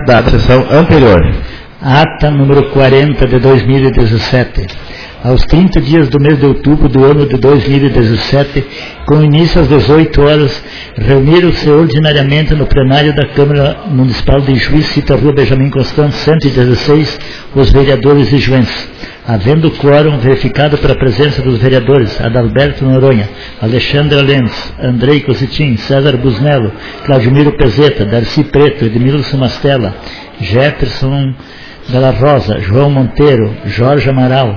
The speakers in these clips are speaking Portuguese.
da sessão anterior. Ata número 40 de 2017. Aos 30 dias do mês de outubro do ano de 2017, com início às 18 horas, reuniram-se ordinariamente no plenário da Câmara Municipal de Ijuí, Cita Rua Benjamin Constant, 116, os vereadores ijuenses. Havendo quórum verificado pela presença dos vereadores Adalberto Noronha, Alexandre Lenz, Andrei Cositin, César Busnello, Claudimiro Pezeta, Darcy Preto, Edmilson Mastella, Jefferson Della Rosa, João Monteiro, Jorge Amaral,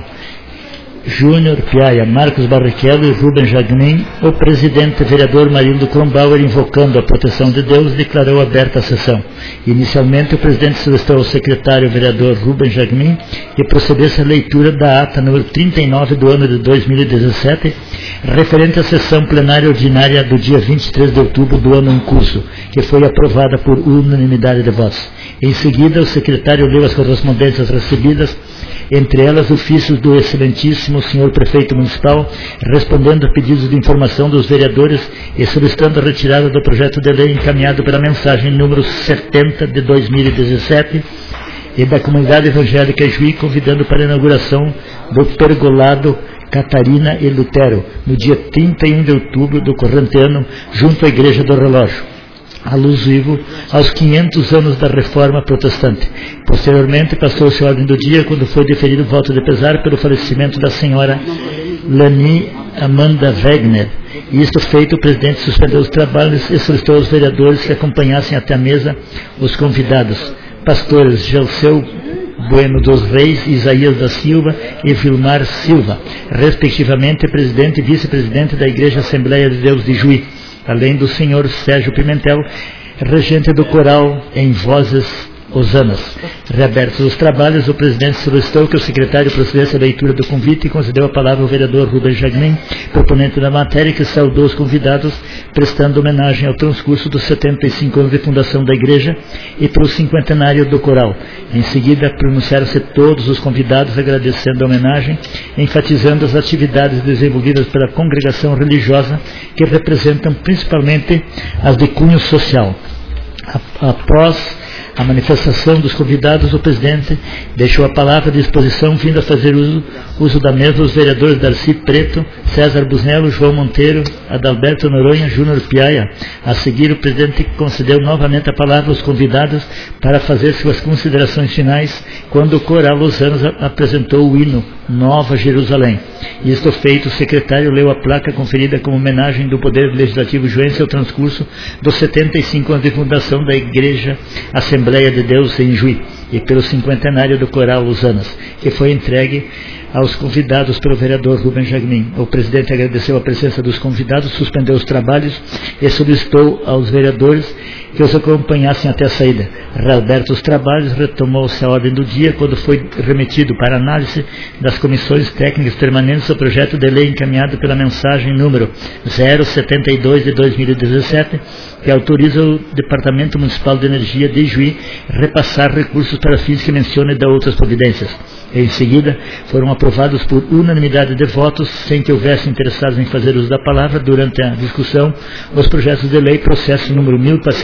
Júnior Piaia, Marcos Barrichello e Rubem Jagnin, o presidente vereador Marindo Kronbauer, invocando a proteção de Deus, declarou aberta a sessão. Inicialmente, o presidente solicitou ao secretário vereador Rubem Jagnin que procedesse à leitura da ata número 39 do ano de 2017, referente à sessão plenária ordinária do dia 23 de outubro do ano em curso, que foi aprovada por unanimidade de votos. Em seguida, o secretário leu as correspondências recebidas, entre elas ofícios do excelentíssimo senhor prefeito municipal, respondendo a pedidos de informação dos vereadores e solicitando a retirada do projeto de lei encaminhado pela mensagem número 70 de 2017 e da comunidade evangélica Ijuí, convidando para a inauguração do pergolado Catarina e Lutero, no dia 31 de outubro do corrente ano, junto à Igreja do Relógio, alusivo aos 500 anos da Reforma Protestante. Posteriormente, passou-se a ordem do dia quando foi deferido o voto de pesar pelo falecimento da senhora Lani Amanda Wegner. Isto feito, o presidente suspendeu os trabalhos e solicitou aos vereadores que acompanhassem até a mesa os convidados, pastores Gelceu Bueno dos Reis, Isaías da Silva e Vilmar Silva, respectivamente presidente e vice-presidente da Igreja Assembleia de Deus de Juí, além do senhor Sérgio Pimentel, regente do coral em vozes hosanas. Reabertos os trabalhos, o presidente solicitou que o secretário procedesse à leitura do convite e concedeu a palavra ao vereador Rubem Jagnin, proponente da matéria, que saudou os convidados, prestando homenagem ao transcurso dos 75 anos de fundação da igreja e pelo cinquentenário do coral. Em seguida, pronunciaram-se todos os convidados, agradecendo a homenagem, enfatizando as atividades desenvolvidas pela congregação religiosa, que representam principalmente as de cunho social. Após a manifestação dos convidados, o presidente deixou a palavra à disposição, vindo a fazer uso da mesa os vereadores Darcy Preto, César Busnello, João Monteiro, Adalberto Noronha, Júnior Piaia. A seguir, o presidente concedeu novamente a palavra aos convidados para fazer suas considerações finais, quando o coral Losanos apresentou o hino Nova Jerusalém. Isto feito, o secretário leu a placa conferida como homenagem do Poder Legislativo juense ao transcurso dos 75 anos de fundação da Igreja Assembleia de Deus em Juí e pelo cinquentenário do coral Losanas, que foi entregue aos convidados pelo vereador Rubem Jagnin. O presidente agradeceu a presença dos convidados, suspendeu os trabalhos e solicitou aos vereadores que os acompanhassem até a saída. Reabertos os trabalhos, retomou-se a ordem do dia quando foi remetido para análise das comissões técnicas permanentes o projeto de lei encaminhado pela mensagem número 072 de 2017, que autoriza o Departamento Municipal de Energia de Ijuí repassar recursos para fins que menciona e dá outras providências. Em seguida, foram aprovados por unanimidade de votos, sem que houvesse interessados em fazer uso da palavra durante a discussão, os projetos de lei, processo número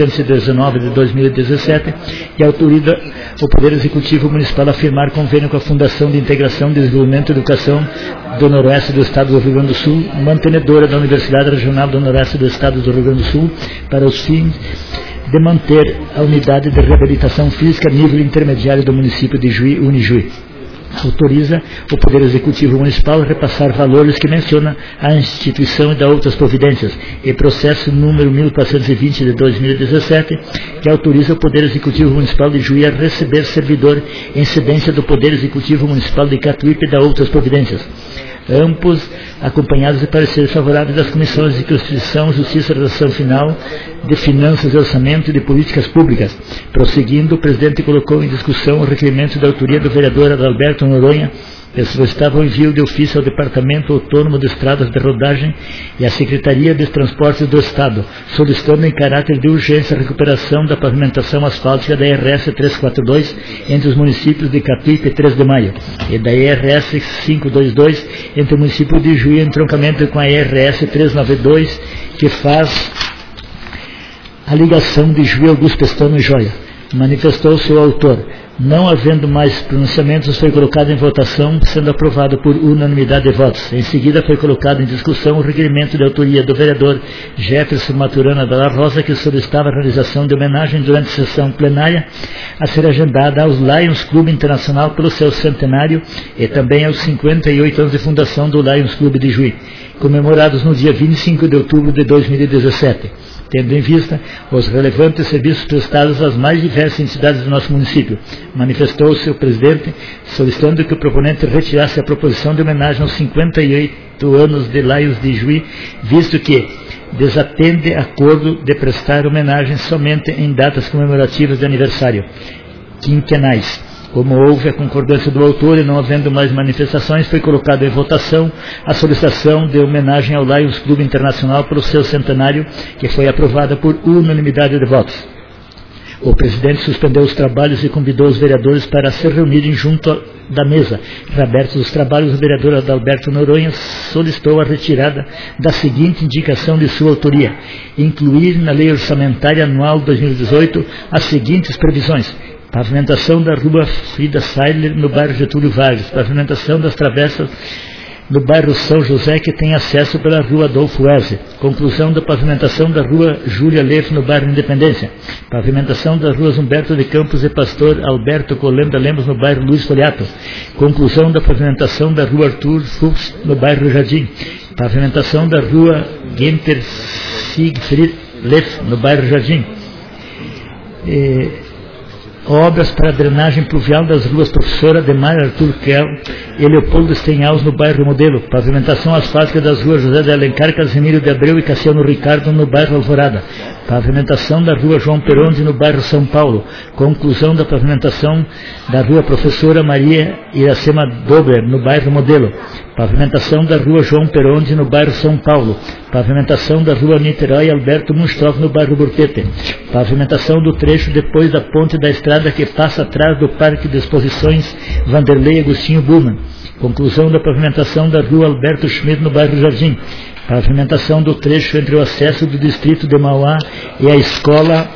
1419 de 2017, que autoriza o Poder Executivo Municipal a firmar convênio com a Fundação de Integração, Desenvolvimento e Educação do Noroeste do Estado do Rio Grande do Sul, mantenedora da Universidade Regional do Noroeste do Estado do Rio Grande do Sul, para os fins de manter a unidade de reabilitação física nível intermediário do município de Juí, Unijuí. Autoriza o Poder Executivo Municipal a repassar valores que menciona a instituição e dá outras providências, e processo número 1420 de 2017, que autoriza o Poder Executivo Municipal de Juí a receber servidor em cedência do Poder Executivo Municipal de Catuípe e dá outras providências. Ambos acompanhados de pareceres favoráveis das comissões de Constituição, Justiça e Redação Final, de Finanças e Orçamento e de Políticas Públicas. Prosseguindo, o presidente colocou em discussão o requerimento da autoria do vereador Adalberto Noronha, que solicitava o envio de ofício ao Departamento Autônomo de Estradas de Rodagem e à Secretaria de Transportes do Estado, solicitando em caráter de urgência a recuperação da pavimentação asfáltica da RS 342 entre os municípios de Catuípe e 3 de Maio e da IRS 522 entre o município de Juí, em entroncamento com a IRS 392, que faz a ligação de Juí, Augusto Pestano e Joia. Manifestou-se o autor. Não havendo mais pronunciamentos, foi colocado em votação, sendo aprovado por unanimidade de votos. Em seguida, foi colocado em discussão o requerimento de autoria do vereador Jefferson Maturana Dalla Rosa, que solicitava a realização de homenagem durante a sessão plenária a ser agendada aos Lions Clube Internacional pelo seu centenário e também aos 58 anos de fundação do Lions Clube de Juí, comemorados no dia 25 de outubro de 2017. Tendo em vista os relevantes serviços prestados às mais diversas entidades do nosso município. Manifestou-se o presidente solicitando que o proponente retirasse a proposição de homenagem aos 58 anos de Lions de Juí, visto que desatende acordo de prestar homenagem somente em datas comemorativas de aniversário quinquenais. Como houve a concordância do autor e não havendo mais manifestações, foi colocado em votação a solicitação de homenagem ao Lions Clube Internacional pelo seu centenário, que foi aprovada por unanimidade de votos. O presidente suspendeu os trabalhos e convidou os vereadores para se reunirem junto da mesa. Reabertos os trabalhos, o vereador Adalberto Noronha solicitou a retirada da seguinte indicação de sua autoria: incluir na lei orçamentária anual 2018 as seguintes previsões: pavimentação da rua Frida Seiler, no bairro Getúlio Vargas. Pavimentação das travessas no bairro São José, que tem acesso pela rua Adolfo Erze. Conclusão da pavimentação da rua Júlia Leff, no bairro Independência. Pavimentação das ruas Humberto de Campos e Pastor Alberto Colenda Lemos, no bairro Luiz Foliato. Conclusão da pavimentação da rua Arthur Fuchs, no bairro Jardim. Pavimentação da rua Günther Siegfried Leff, no bairro Jardim. Obras para a drenagem pluvial das ruas Professor Ademar Arthur Kell e Leopoldo Stenhaus, no bairro Modelo. Pavimentação asfáltica das ruas José de Alencar, Casimiro de Abreu e Cassiano Ricardo, no bairro Alvorada. Pavimentação da rua João Peronde, no bairro São Paulo. Conclusão da pavimentação da rua Professora Maria Iracema Dober, no bairro Modelo. Pavimentação da rua João Peronde, no bairro São Paulo. Pavimentação da rua Niterói Alberto Munstrov, no bairro Burtete. Pavimentação do trecho depois da ponte da estrada que passa atrás do Parque de Exposições Vanderlei Agostinho Bullmann. Conclusão da pavimentação da rua Alberto Schmidt, no bairro Jardim. Pavimentação do trecho entre o acesso do distrito de Mauá e a Escola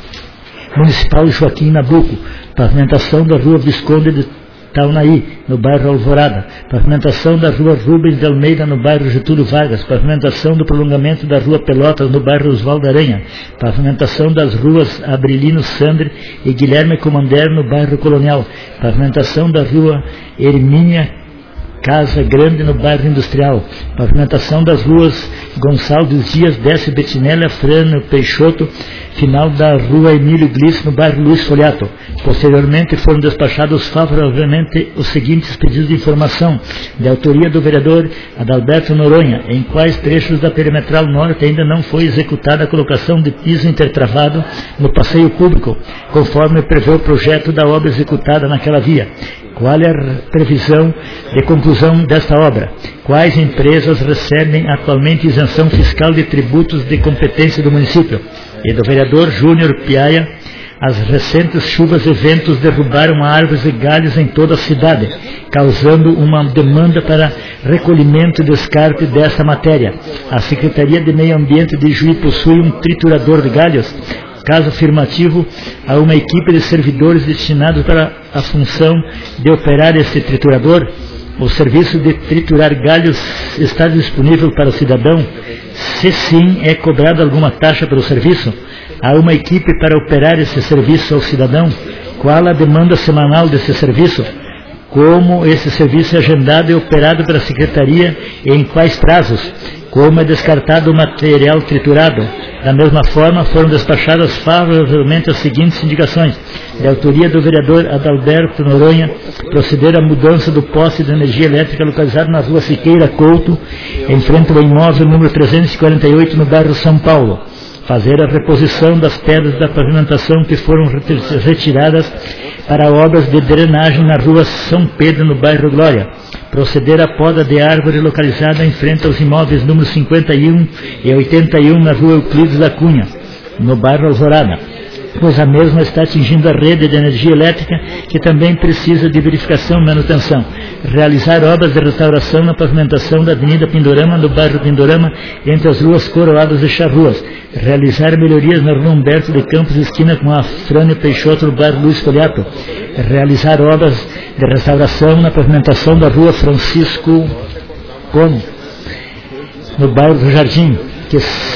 Municipal Joaquim Nabuco. Pavimentação da rua Visconde de Taunaí, no bairro Alvorada. Pavimentação da rua Rubens de Almeida, no bairro Getúlio Vargas. Pavimentação do prolongamento da rua Pelotas, no bairro Oswaldo Aranha. Pavimentação das ruas Abrilino Sandre e Guilherme Comander, no bairro Colonial. Pavimentação da rua Hermínia Casa Grande, no bairro Industrial. Pavimentação das ruas Gonçalves Dias, Décio Bettinelli, Frano Peixoto, final da rua Emílio Gliss, no bairro Luiz Foliato. Posteriormente foram despachados favoravelmente os seguintes pedidos de informação, de autoria do vereador Adalberto Noronha: em quais trechos da perimetral norte ainda não foi executada a colocação de piso intertravado no passeio público, conforme prevê o projeto da obra executada naquela via. Qual é a previsão de conclusão desta obra? Quais empresas recebem atualmente isenção fiscal de tributos de competência do município? E do vereador Júnior Piaia: as recentes chuvas e ventos derrubaram árvores e galhos em toda a cidade, causando uma demanda para recolhimento e descarte dessa matéria. A Secretaria de Meio Ambiente de Juí possui um triturador de galhos? Caso afirmativo, há uma equipe de servidores destinados para a função de operar este triturador? O serviço de triturar galhos está disponível para o cidadão? Se sim, é cobrada alguma taxa pelo serviço? Há uma equipe para operar esse serviço ao cidadão? Qual a demanda semanal desse serviço? Como esse serviço é agendado e operado pela Secretaria e em quais prazos? Como é descartado o material triturado? Da mesma forma, foram despachadas favoravelmente as seguintes indicações: de autoria do vereador Adalberto Noronha, proceder à mudança do poste de energia elétrica localizado na rua Siqueira Couto, em frente ao imóvel número 348, no bairro São Paulo. Fazer a reposição das pedras da pavimentação que foram retiradas para obras de drenagem na rua São Pedro, no bairro Glória. Proceder à poda de árvore localizada em frente aos imóveis números 51 e 81 na rua Euclides da Cunha, no bairro Alvorada. pois a mesma está atingindo a rede de energia elétrica, que também precisa de verificação e manutenção. Realizar obras de restauração na pavimentação da Avenida Pindorama, no bairro Pindorama, entre as ruas Coroadas e Charruas. Realizar melhorias na Rua Humberto de Campos, esquina com a Frânio Peixoto, no bairro Luiz Foliato. Realizar obras de restauração na pavimentação da Rua Francisco Cone, no bairro do Jardim. Que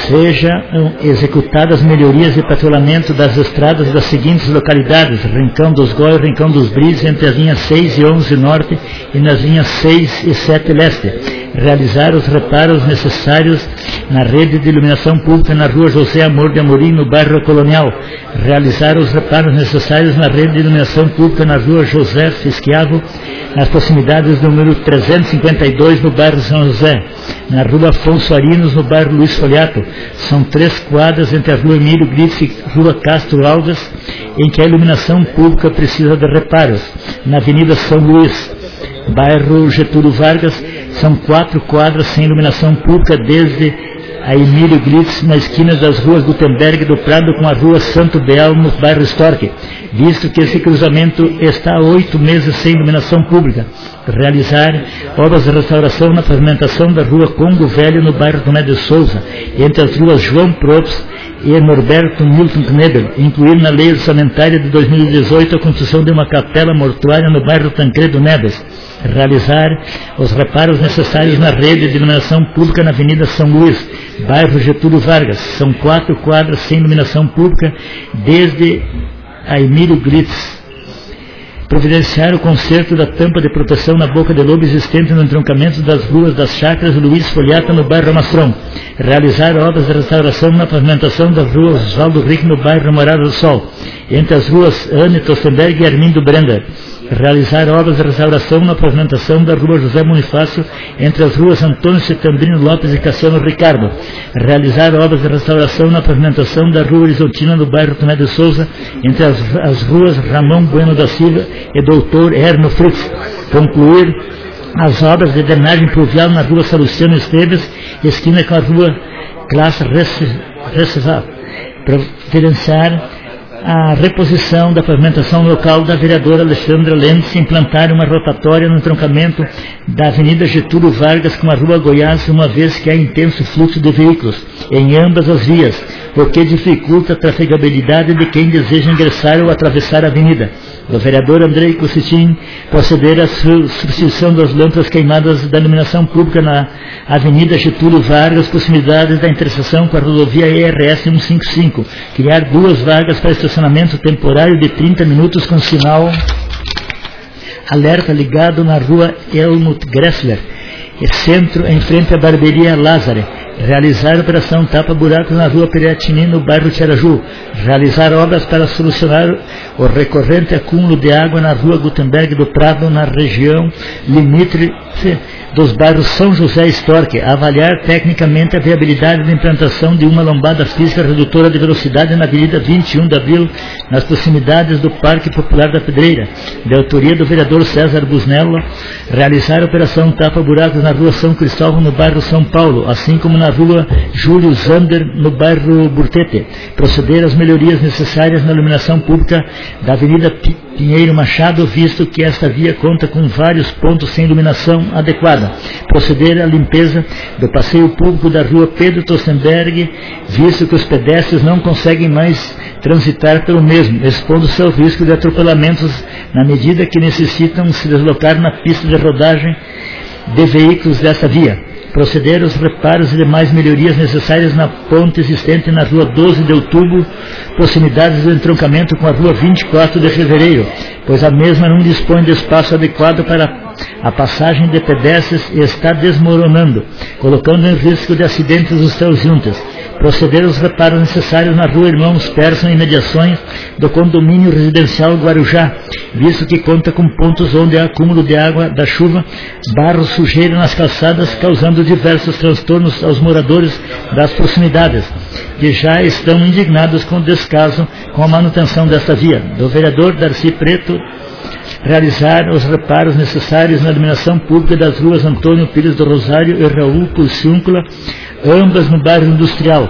sejam executadas melhorias de patrulhamento das estradas das seguintes localidades: Rincão dos Góis, Rincão dos Brizes, entre as linhas 6 e 11 Norte e nas linhas 6 e 7 Leste. Realizar os reparos necessários na rede de iluminação pública na Rua José Amor de Amorim, no bairro Colonial. Realizar os reparos necessários na rede de iluminação pública na Rua José Fisquiavo, nas proximidades do número 352, no bairro São José. Na Rua Afonso Arinos, no bairro Luiz Foliato. São 3 quadras entre a Rua Emílio Gritz e Rua Castro Alves, em que a iluminação pública precisa de reparos. Na Avenida São Luís, bairro Getúlio Vargas, são 4 quadras sem iluminação pública desde a Emílio Gritz, na esquina das ruas Gutenberg do Prado com a Rua Santo Beal, no bairro Stork, visto que esse cruzamento está há 8 meses sem iluminação pública. Realizar obras de restauração na pavimentação da Rua Congo Velho, no bairro Tomé de Souza, entre as ruas João Probst e Norberto Milton Knebel, incluir na lei orçamentária de 2018 a construção de uma capela mortuária no bairro Tancredo Neves. Realizar os reparos necessários na rede de iluminação pública na Avenida São Luís, bairro Getúlio Vargas. São 4 quadras sem iluminação pública desde a Emílio Gritz. Providenciar o conserto da tampa de proteção na boca de lobo existente no entroncamento das ruas das Chácaras Luiz Foliata, no bairro Amastron. Realizar obras de restauração na pavimentação da Rua Oswaldo Rick, no bairro Morada do Sol, entre as ruas Anne Tostenberg e Armindo Brenda. Realizar obras de restauração na pavimentação da Rua José Bonifácio, entre as ruas Antônio Setandrino Lopes e Cassiano Ricardo. Realizar obras de restauração na pavimentação da Rua Horizontina, no bairro Tomé de Souza, entre as ruas Ramão Bueno da Silva e Doutor Erno Fritz. Concluir as obras de drenagem pluvial na Rua Salustiano Esteves, esquina com a Rua Classe Recival. Providenciar a reposição da pavimentação local da vereadora Alexandra Lenz, implantar uma rotatória no entroncamento da Avenida Getúlio Vargas com a Rua Goiás, uma vez que há intenso fluxo de veículos em ambas as vias, o que dificulta a trafegabilidade de quem deseja ingressar ou atravessar a avenida. Do vereador Andrei Cossetin, proceder à substituição das lâmpadas queimadas da iluminação pública na Avenida Getúlio Vargas, proximidades da interseção com a rodovia ERS 155, criar 2 vagas para estacionamento temporário de 30 minutos com sinal alerta ligado na Rua Helmut Gressler, centro em frente à barbearia Lázaro. Realizar operação tapa-buracos na Rua Piratini, no bairro Tiaraju. Realizar obras para solucionar o recorrente acúmulo de água na Rua Gutenberg do Prado, na região limítrofe dos bairros São José e Stork. Avaliar tecnicamente a viabilidade da implantação de uma lombada física redutora de velocidade na Avenida 21 de Abril, nas proximidades do Parque Popular da Pedreira, de autoria do vereador César Busnello. Realizar operação tapa-buracos na Rua São Cristóvão, no bairro São Paulo, assim como na Rua Júlio Zander, no bairro Burtete. Proceder às melhorias necessárias na iluminação pública da Avenida Pinheiro Machado, visto que esta via conta com vários pontos sem iluminação adequada. Proceder à limpeza do passeio público da Rua Pedro Tostenberg, visto que os pedestres não conseguem mais transitar pelo mesmo, expondo-se ao risco de atropelamentos na medida que necessitam se deslocar na pista de rodagem de veículos desta via. Proceder aos reparos e demais melhorias necessárias na ponte existente na Rua 12 de Outubro, proximidades do entroncamento com a Rua 24 de Fevereiro, pois a mesma não dispõe de espaço adequado para a passagem de pedestres e está desmoronando, colocando em risco de acidentes os transeuntes. Proceder aos reparos necessários na Rua Irmãos Persson e mediações do condomínio residencial Guarujá, visto que conta com pontos onde há acúmulo de água da chuva, barro, sujeira nas calçadas, causando diversos transtornos aos moradores das proximidades, que já estão indignados com o descaso com a manutenção desta via. Do vereador Darcy Preto, realizar os reparos necessários na iluminação pública das ruas Antônio Pires do Rosário e Raul Porciúncula, ambas no bairro Industrial.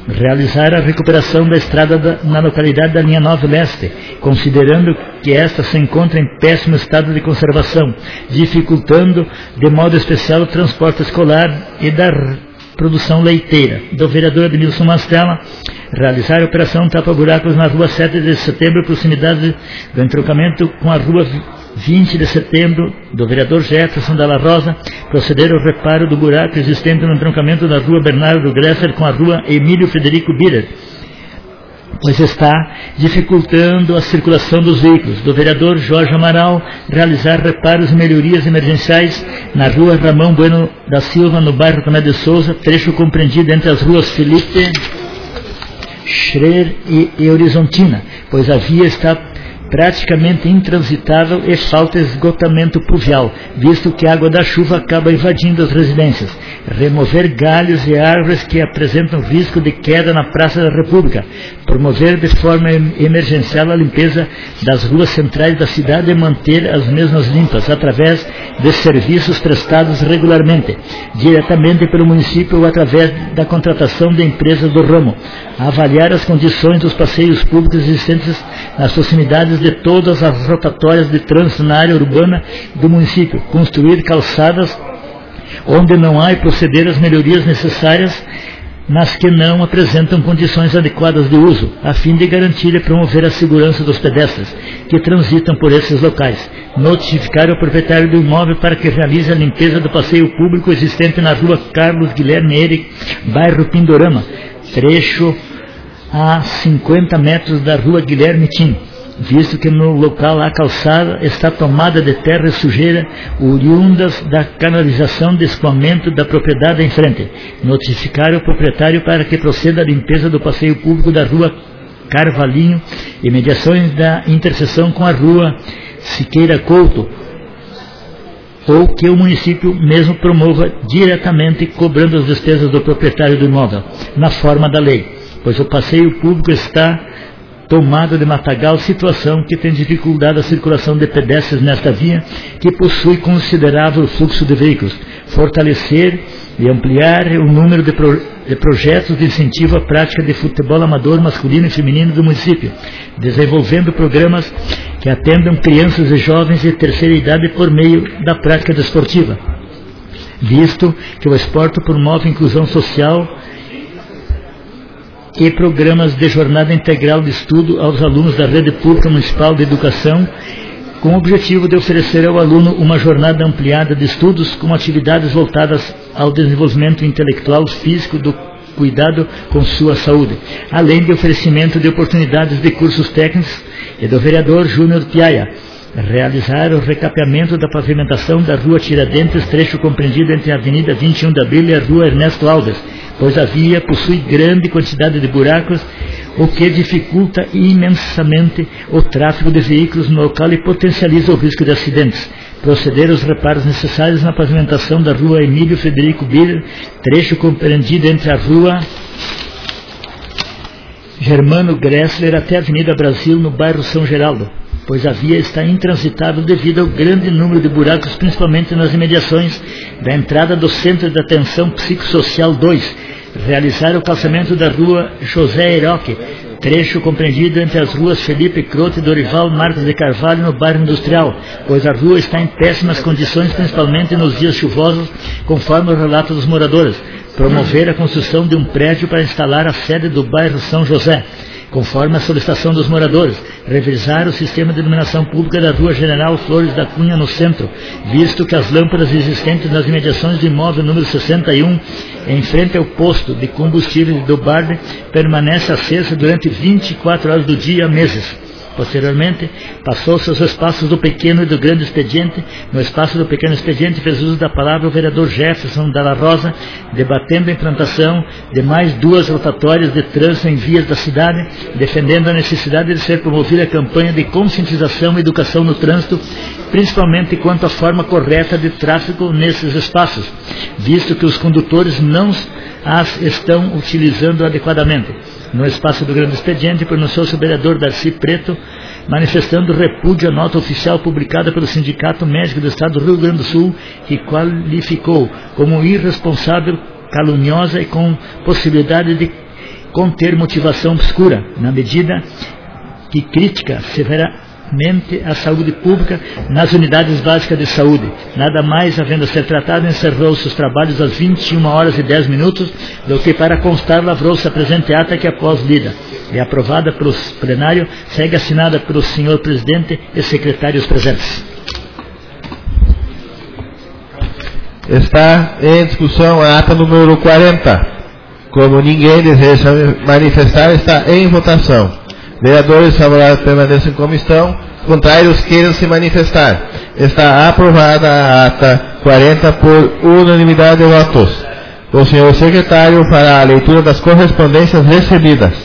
Realizar a recuperação da estrada na localidade da linha 9 Leste, considerando que esta se encontra em péssimo estado de conservação, dificultando de modo especial o transporte escolar e da produção leiteira. Do vereador Admilson Mastella, realizar a operação tapa-buracos na rua 7 de setembro, proximidade do entroncamento com a rua 20 de setembro, do vereador Jefferson Dalla Rosa, proceder ao reparo do buraco existente no entroncamento da rua Bernardo Gresser com a rua Emílio Frederico Biller, pois está dificultando a circulação dos veículos. Do vereador Jorge Amaral, realizar reparos e melhorias emergenciais na rua Ramão Bueno da Silva, no bairro Tomé de Souza, trecho compreendido entre as ruas Felipe Schrer e Horizontina, pois a via está praticamente intransitável e falta esgotamento pluvial, visto que a água da chuva acaba invadindo as residências. Remover galhos e árvores que apresentam risco de queda na Praça da República. Promover de forma emergencial a limpeza das ruas centrais da cidade e manter as mesmas limpas, através de serviços prestados regularmente, diretamente pelo município ou através da contratação de empresas do ramo. Avaliar as condições dos passeios públicos existentes nas proximidades de todas as rotatórias de trânsito na área urbana do município, construir calçadas onde não há e proceder às melhorias necessárias nas que não apresentam condições adequadas de uso, a fim de garantir e promover a segurança dos pedestres que transitam por esses locais. Notificar o proprietário do imóvel para que realize a limpeza do passeio público existente na rua Carlos Guilherme Eire, bairro Pindorama, trecho a 50 metros da rua Guilherme Tim, visto que no local a calçada está tomada de terra e sujeira oriundas da canalização de escoamento da propriedade em frente. Notificar o proprietário para que proceda a limpeza do passeio público da rua Carvalhinho e mediações da interseção com a rua Siqueira Couto, ou que o município mesmo promova diretamente, cobrando as despesas do proprietário do imóvel, na forma da lei, pois o passeio público está tomada de matagal, situação que tem dificultado a circulação de pedestres nesta via, que possui considerável fluxo de veículos. Fortalecer e ampliar o número de projetos de incentivo à prática de futebol amador masculino e feminino do município, desenvolvendo programas que atendam crianças e jovens de terceira idade por meio da prática desportiva, visto que o esporte promove a inclusão social e programas de jornada integral de estudo aos alunos da Rede Pública Municipal de Educação, com o objetivo de oferecer ao aluno uma jornada ampliada de estudos com atividades voltadas ao desenvolvimento intelectual, físico, do cuidado com sua saúde, além de oferecimento de oportunidades de cursos técnicos. E do vereador Júnior Piaia, realizar o recapeamento da pavimentação da rua Tiradentes, trecho compreendido entre a Avenida 21 de Abril e a rua Ernesto Alves, pois a via possui grande quantidade de buracos, o que dificulta imensamente o tráfego de veículos no local e potencializa o risco de acidentes. Proceder aos reparos necessários na pavimentação da rua Emílio Frederico Biller, trecho compreendido entre a rua Germano Gressler até a Avenida Brasil, no bairro São Geraldo, pois a via está intransitável devido ao grande número de buracos, principalmente nas imediações da entrada do Centro de Atenção Psicossocial 2, realizar o calçamento da rua José Heroque, trecho compreendido entre as ruas Felipe Croto e Dorival Marques de Carvalho, no bairro Industrial, pois a rua está em péssimas condições, principalmente nos dias chuvosos, conforme o relato dos moradores. Promover a construção de um prédio para instalar a sede do bairro São José, conforme a solicitação dos moradores. Revisar o sistema de iluminação pública da rua General Flores da Cunha, no centro, visto que as lâmpadas existentes nas imediações do imóvel número 61, em frente ao posto de combustível do Barde, permanece acesa durante 24 horas do dia há meses. Posteriormente, passou-se aos espaços do pequeno e do grande expediente. No espaço do pequeno expediente fez uso da palavra o vereador Jefferson Dalla Rosa, debatendo a implantação de mais 2 rotatórias de trânsito em vias da cidade, defendendo a necessidade de ser promovida a campanha de conscientização e educação no trânsito, principalmente quanto à forma correta de tráfego nesses espaços, visto que os condutores não as estão utilizando adequadamente. No espaço do grande expediente, pronunciou-se o vereador Darcy Preto, manifestando repúdio à nota oficial publicada pelo Sindicato Médico do Estado do Rio Grande do Sul, que qualificou como irresponsável, caluniosa e com possibilidade de conter motivação obscura, na medida que critica severamente a saúde pública nas unidades básicas de saúde. Nada mais havendo a ser tratado, encerrou seus trabalhos às 21h10, do que para constar lavrou-se a presente ata que após lida e aprovada pelo plenário, segue assinada pelo senhor presidente e secretários presentes. Está em discussão a ata número 40. Como ninguém deseja manifestar, está em votação. Vereadores favoráveis permaneçam em comissão, contrários queiram se manifestar. Está aprovada a ata 40 por unanimidade de votos. O senhor secretário fará a leitura das correspondências recebidas.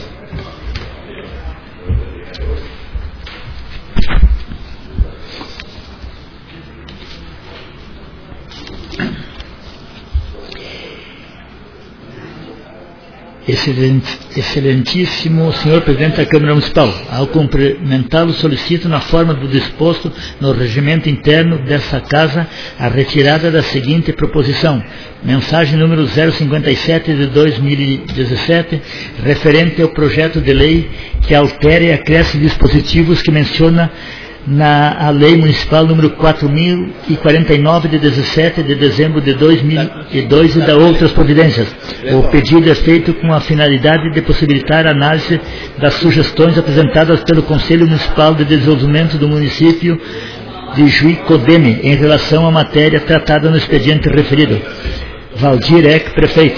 Excelentíssimo senhor presidente da Câmara Municipal, ao cumprimentá-lo, solicito, na forma do disposto no regimento interno dessa casa, a retirada da seguinte proposição: mensagem número 057 de 2017, referente ao projeto de lei que altera e acresce dispositivos que menciona na Lei Municipal número 4.049 de 17 de dezembro de 2002 e da outras providências. O pedido é feito com a finalidade de possibilitar a análise das sugestões apresentadas pelo Conselho Municipal de Desenvolvimento do município de Juí-Codeme em relação à matéria tratada no expediente referido. Valdir Eck, prefeito.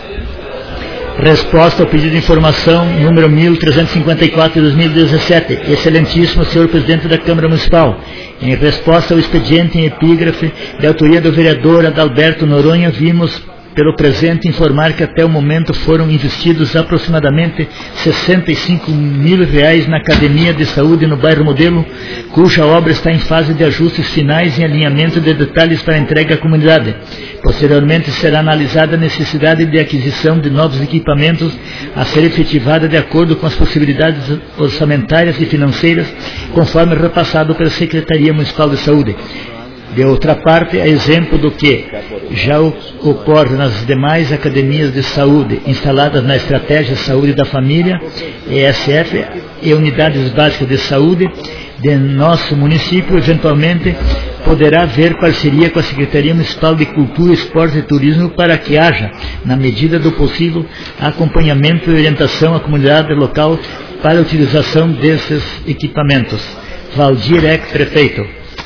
Resposta ao pedido de informação número 1354 de 2017. Excelentíssimo senhor presidente da Câmara Municipal, em resposta ao expediente em epígrafe de autoria do vereador Adalberto Noronha, vimos pelo presente informar que até o momento foram investidos aproximadamente R$65 mil na Academia de Saúde no bairro Modelo, cuja obra está em fase de ajustes finais e alinhamento de detalhes para entrega à comunidade. Posteriormente será analisada a necessidade de aquisição de novos equipamentos a ser efetivada de acordo com as possibilidades orçamentárias e financeiras, conforme repassado pela Secretaria Municipal de Saúde. De outra parte, a exemplo do que já ocorre nas demais academias de saúde instaladas na Estratégia Saúde da Família, ESF, e unidades básicas de saúde de nosso município, eventualmente poderá haver parceria com a Secretaria Municipal de Cultura, Esporte e Turismo para que haja, na medida do possível, acompanhamento e orientação à comunidade local para a utilização desses equipamentos. Valdir Eck, prefeito.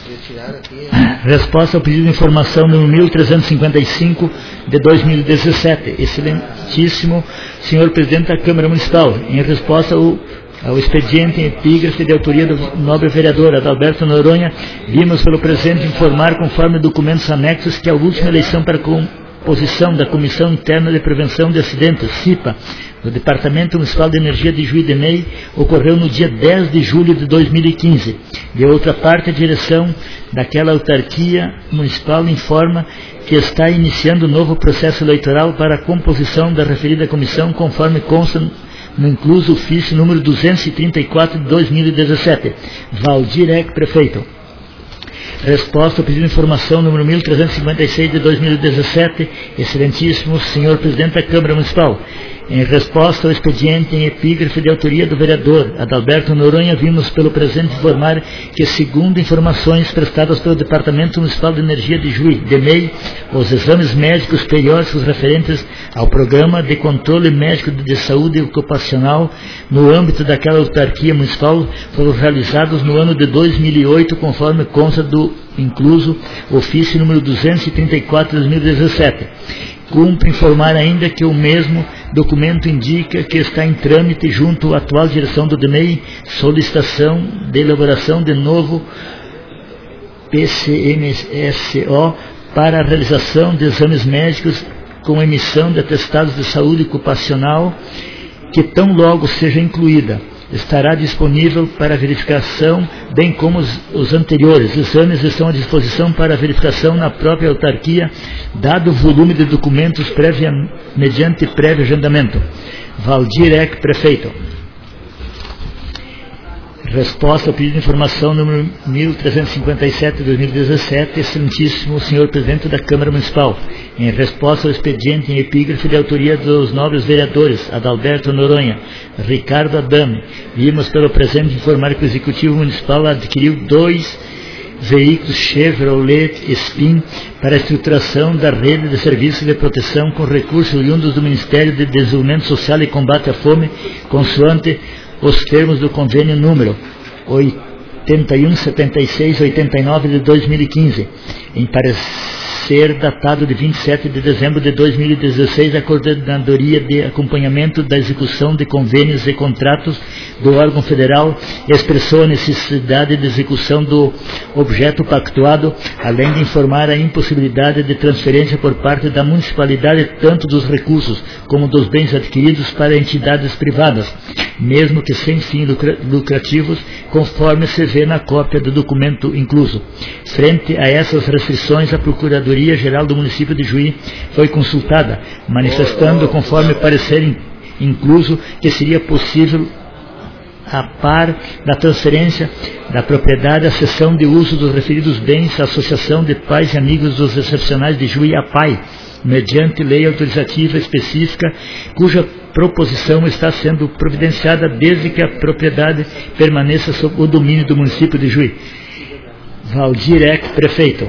Resposta ao pedido de informação número 1355 de 2017. Excelentíssimo senhor presidente da Câmara Municipal, em resposta ao expediente em epígrafe de autoria do nobre vereador Adalberto Noronha, vimos pelo presente informar, conforme documentos anexos, que a última eleição para composição da Comissão Interna de Prevenção de Acidentes, CIPA, do Departamento Municipal de Energia de Juí de Ney, ocorreu no dia 10 de julho de 2015. De outra parte, a direção daquela autarquia municipal informa que está iniciando um novo processo eleitoral para a composição da referida comissão, conforme consta no incluso ofício número 234 de 2017. Valdir Eck, prefeito. Resposta ao pedido de informação número 1356 de 2017, excelentíssimo senhor presidente da Câmara Municipal. Em resposta ao expediente em epígrafe de autoria do vereador Adalberto Noronha, vimos pelo presente informar que, segundo informações prestadas pelo Departamento Municipal de Energia de Juí de Ney, os exames médicos periódicos referentes ao Programa de Controle Médico de Saúde Ocupacional no âmbito daquela autarquia municipal foram realizados no ano de 2008, conforme consta do incluso ofício número 234 de 2017. Cumpre informar ainda que o mesmo documento indica que está em trâmite junto à atual direção do DNEI solicitação de elaboração de novo PCMSO para a realização de exames médicos com emissão de atestados de saúde ocupacional, que tão logo seja incluída, estará disponível para verificação, bem como os anteriores. Exames estão à disposição para verificação na própria autarquia, dado o volume de documentos mediante prévio agendamento. Valdir Eck, prefeito. Resposta ao pedido de informação número 1357 de 2017, excelentíssimo senhor presidente da Câmara Municipal. Em resposta ao expediente em epígrafe de autoria dos nobres vereadores Adalberto Noronha, Ricardo Adame, vimos pelo presente informar que o Executivo Municipal adquiriu 2 veículos Chevrolet Spin para a estruturação da rede de serviços de proteção com recursos oriundos do Ministério de Desenvolvimento Social e Combate à Fome, consoante os termos do convênio número 817689 de 2015, em parecer datado de 27 de dezembro de 2016, a Coordenadoria de Acompanhamento da Execução de Convênios e Contratos do órgão federal expressou a necessidade de execução do objeto pactuado, além de informar a impossibilidade de transferência por parte da municipalidade tanto dos recursos como dos bens adquiridos para entidades privadas, mesmo que sem fins lucrativos, conforme se vê na cópia do documento incluso. Frente a essas restrições, a Procuradoria-Geral do município de Juí foi consultada, manifestando, conforme parecer incluso, que seria possível, a par da transferência da propriedade, a cessão de uso dos referidos bens à Associação de Pais e Amigos dos Excepcionais de Juí, APAI, mediante lei autorizativa específica, cuja proposição está sendo providenciada desde que a propriedade permaneça sob o domínio do município de Juí. Valdir Eck, prefeito.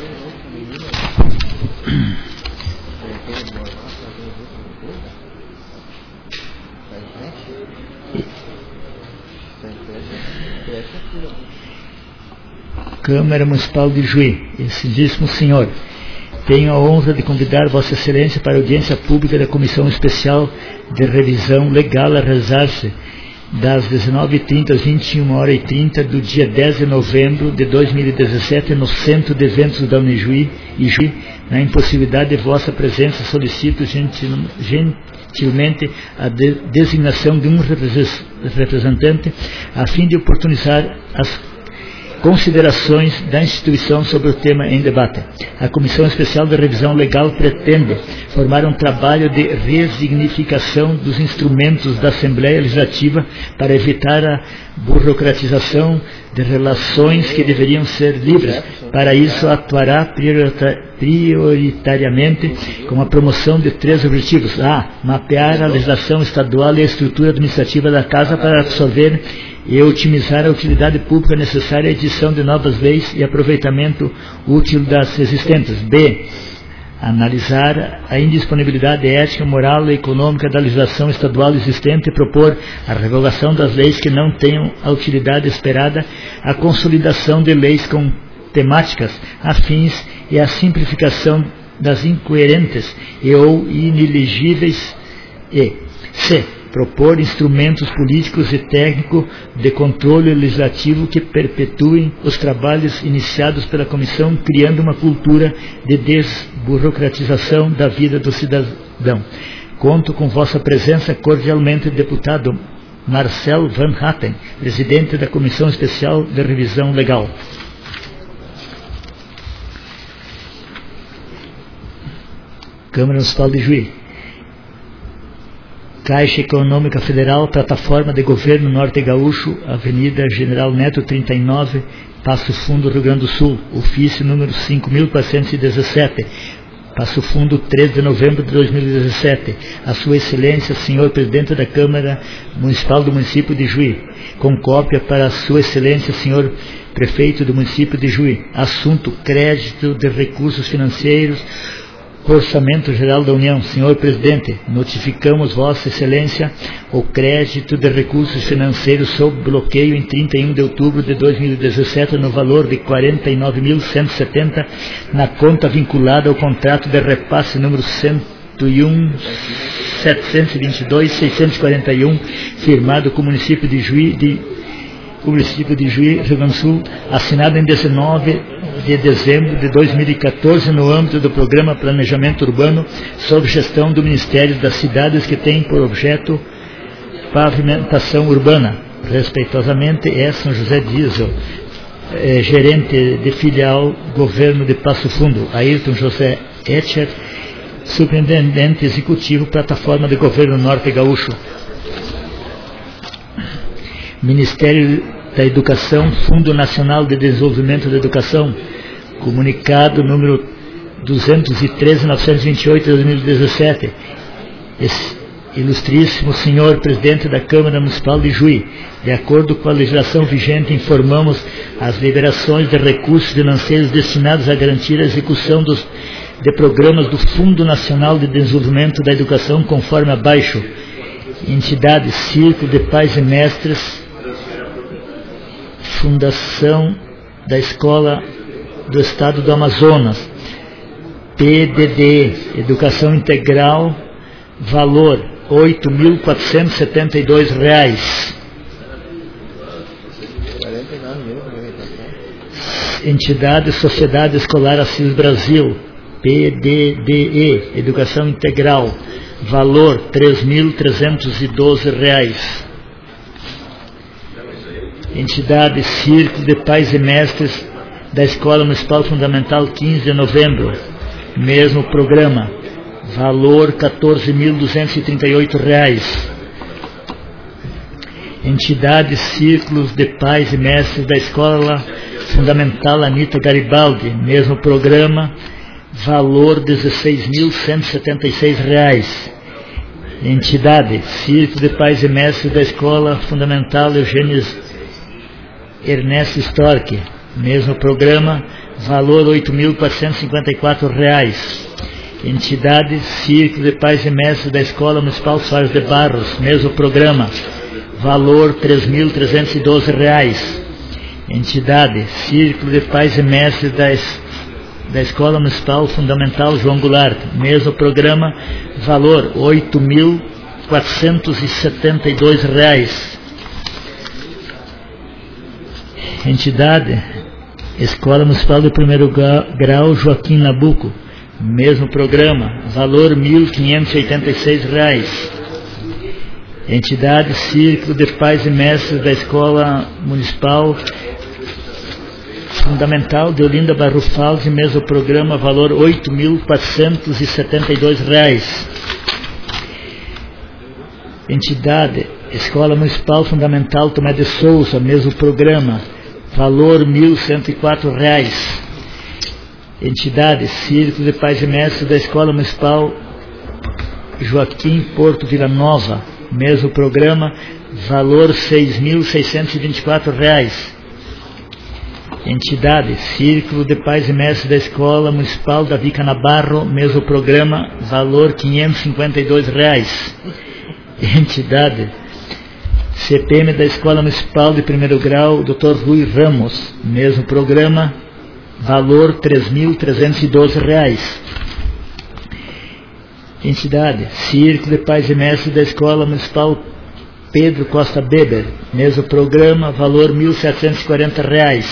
Câmara Municipal de Juí, excelentíssimo senhor, tenho a honra de convidar Vossa Excelência para a audiência pública da Comissão Especial de Revisão Legal a realizar-se das 19h30 às 21h30 do dia 10 de novembro de 2017 no Centro de Eventos da Unijuí e Juí. Na impossibilidade de vossa presença, solicito gentilmente a designação de um representante a fim de oportunizar as considerações da instituição sobre o tema em debate. A Comissão Especial de Revisão Legal pretende formar um trabalho de resignificação dos instrumentos da Assembleia Legislativa para evitar a burocratização de relações que deveriam ser livres. Para isso, atuará prioritariamente com a promoção de 3 objetivos. A. Mapear a legislação estadual e a estrutura administrativa da Casa para absorver e otimizar a utilidade pública necessária à edição de novas leis e aproveitamento útil das existentes. B. Analisar a indisponibilidade ética, moral e econômica da legislação estadual existente e propor a revogação das leis que não tenham a utilidade esperada, a consolidação de leis com temáticas afins e a simplificação das incoerentes e ou inelegíveis. E C. Propor instrumentos políticos e técnicos de controle legislativo que perpetuem os trabalhos iniciados pela Comissão, criando uma cultura de desburocratização da vida do cidadão. Conto com vossa presença cordialmente, deputado Marcel Van Hatten, presidente da Comissão Especial de Revisão Legal. Câmara Municipal de Juí. Caixa Econômica Federal, Plataforma de Governo Norte Gaúcho, Avenida General Neto 39, Passo Fundo, Rio Grande do Sul, ofício número 5.417, Passo Fundo, 3 de novembro de 2017. A Sua Excelência, Senhor Presidente da Câmara Municipal do município de Juí, com cópia para a Sua Excelência, Senhor Prefeito do município de Juí. Assunto: crédito de recursos financeiros, Orçamento Geral da União. Senhor Presidente, notificamos Vossa Excelência o crédito de recursos financeiros sob bloqueio em 31 de outubro de 2017 no valor de 49.170 na conta vinculada ao contrato de repasse número 101.722.641, firmado com o município de Juí, Rio Grande do Sul, assinado em 19 de dezembro de 2014 no âmbito do Programa Planejamento Urbano sob gestão do Ministério das Cidades, que tem por objeto pavimentação urbana. Respeitosamente, é São José Diesel, gerente de filial Governo de Passo Fundo. Ayrton José Etcher, superintendente executivo, Plataforma de Governo Norte Gaúcho. Ministério da Educação, Fundo Nacional de Desenvolvimento da Educação, comunicado número 213.928 de 2017. Ilustríssimo senhor Presidente da Câmara Municipal de Juí, de acordo com a legislação vigente, informamos as liberações de recursos financeiros destinados a garantir a execução de programas do Fundo Nacional de Desenvolvimento da Educação, conforme abaixo. Entidade Círculo de Pais e Mestres, Fundação da Escola do Estado do Amazonas, PDD, Educação Integral, valor R$ 8.472. Entidade Sociedade Escolar Assis Brasil, PDDE, Educação Integral, valor R$ 3.312. Entidade Círculo de Pais e Mestres da Escola Municipal Fundamental 15 de Novembro, mesmo programa, valor R$ 14.238. Entidade Círculos de Pais e Mestres da Escola Fundamental Anita Garibaldi, mesmo programa, valor R$ 16.176. Entidade Círculo de Pais e Mestres da Escola Fundamental Eugênio Ernesto Storck, mesmo programa, valor R$ 8.454. Entidade Círculo de Pais e Mestres da Escola Municipal Soares de Barros, mesmo programa, valor R$ 3.312. Entidade Círculo de Pais e Mestres da Escola Municipal Fundamental João Goulart, mesmo programa, valor R$ 8.472. Entidade Escola Municipal de Primeiro Grau Joaquim Nabuco, mesmo programa, valor R$ 1.586. Entidade Círculo de Pais e Mestres da Escola Municipal Fundamental de Olinda Barrufaldi, mesmo programa, valor R$ 8.472. Entidade Escola Municipal Fundamental Tomé de Souza, mesmo programa, valor R$ 1.104. Entidade Círculo de Pais e Mestres da Escola Municipal Joaquim Porto Vila Nova, mesmo programa, valor R$ 6.624. Entidade Círculo de Pais e Mestres da Escola Municipal Davi Canabarro, mesmo programa, valor R$ 552. Entidade CPM da Escola Municipal de Primeiro Grau Dr. Rui Ramos, mesmo programa, valor R$ 3.312. Entidade Círculo de Pais e Mestres da Escola Municipal Pedro Costa Beber, mesmo programa, valor R$ 1.740.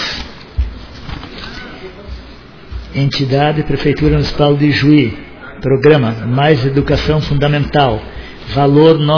Entidade Prefeitura Municipal de Juí, programa Mais Educação Fundamental, valor R$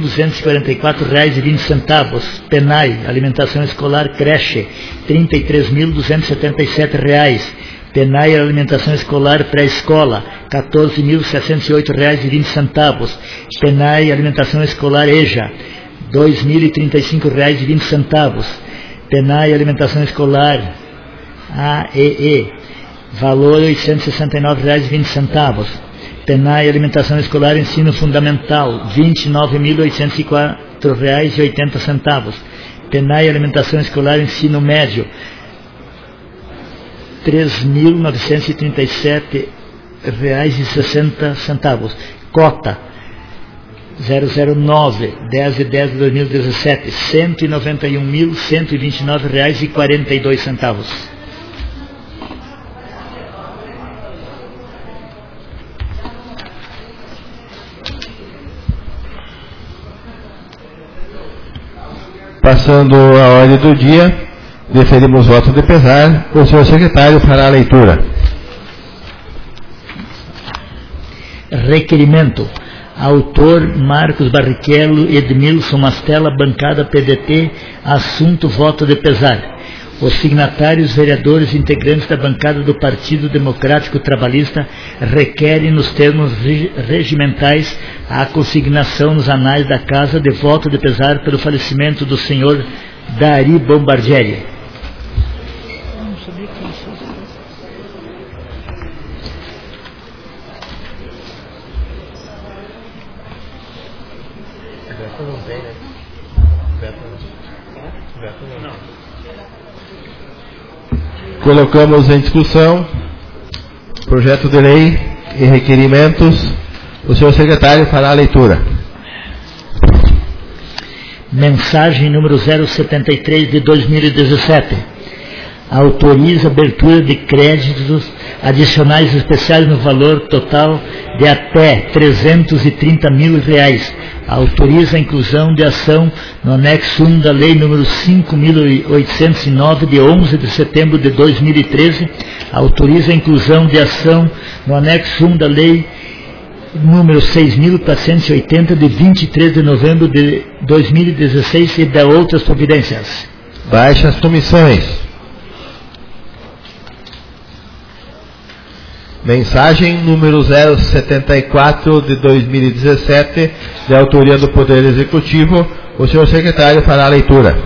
9.244,20. PENAI, Alimentação Escolar Creche, R$ 33.277. PENAI Alimentação Escolar Pré-Escola, R$ 14.708,20. PENAI Alimentação Escolar EJA, R$ 2.035,20. PENAI Alimentação Escolar AEE, valor R$ 869,20. PENAI Alimentação Escolar Ensino Fundamental, R$ 29.804,80. PENAI Alimentação Escolar Ensino Médio, R$ 3.937,60. Cota 009/10/10/2017, R$ 191.129,42. Passando a ordem do dia, deferimos voto de pesar. O senhor secretário fará a leitura. Requerimento. Autor Marcos Barrichello, Edmilson Mastella, bancada PDT, assunto voto de pesar. Os signatários, vereadores integrantes da bancada do Partido Democrático Trabalhista requerem, nos termos regimentais, a consignação nos anais da Casa de voto de pesar pelo falecimento do senhor Dari Bombardieri. Colocamos em discussão projeto de lei e requerimentos. O senhor secretário fará a leitura. Mensagem número 073 de 2017. Autoriza abertura de créditos adicionais especiais no valor total de até R$330 mil. Autoriza a inclusão de ação no anexo 1 da Lei número 5.809, de 11 de setembro de 2013. Autoriza a inclusão de ação no anexo 1 da Lei número 6.480, de 23 de novembro de 2016 e de outras providências. Baixe as comissões. Mensagem número 074 de 2017, de autoria do Poder Executivo. O senhor secretário fará a leitura.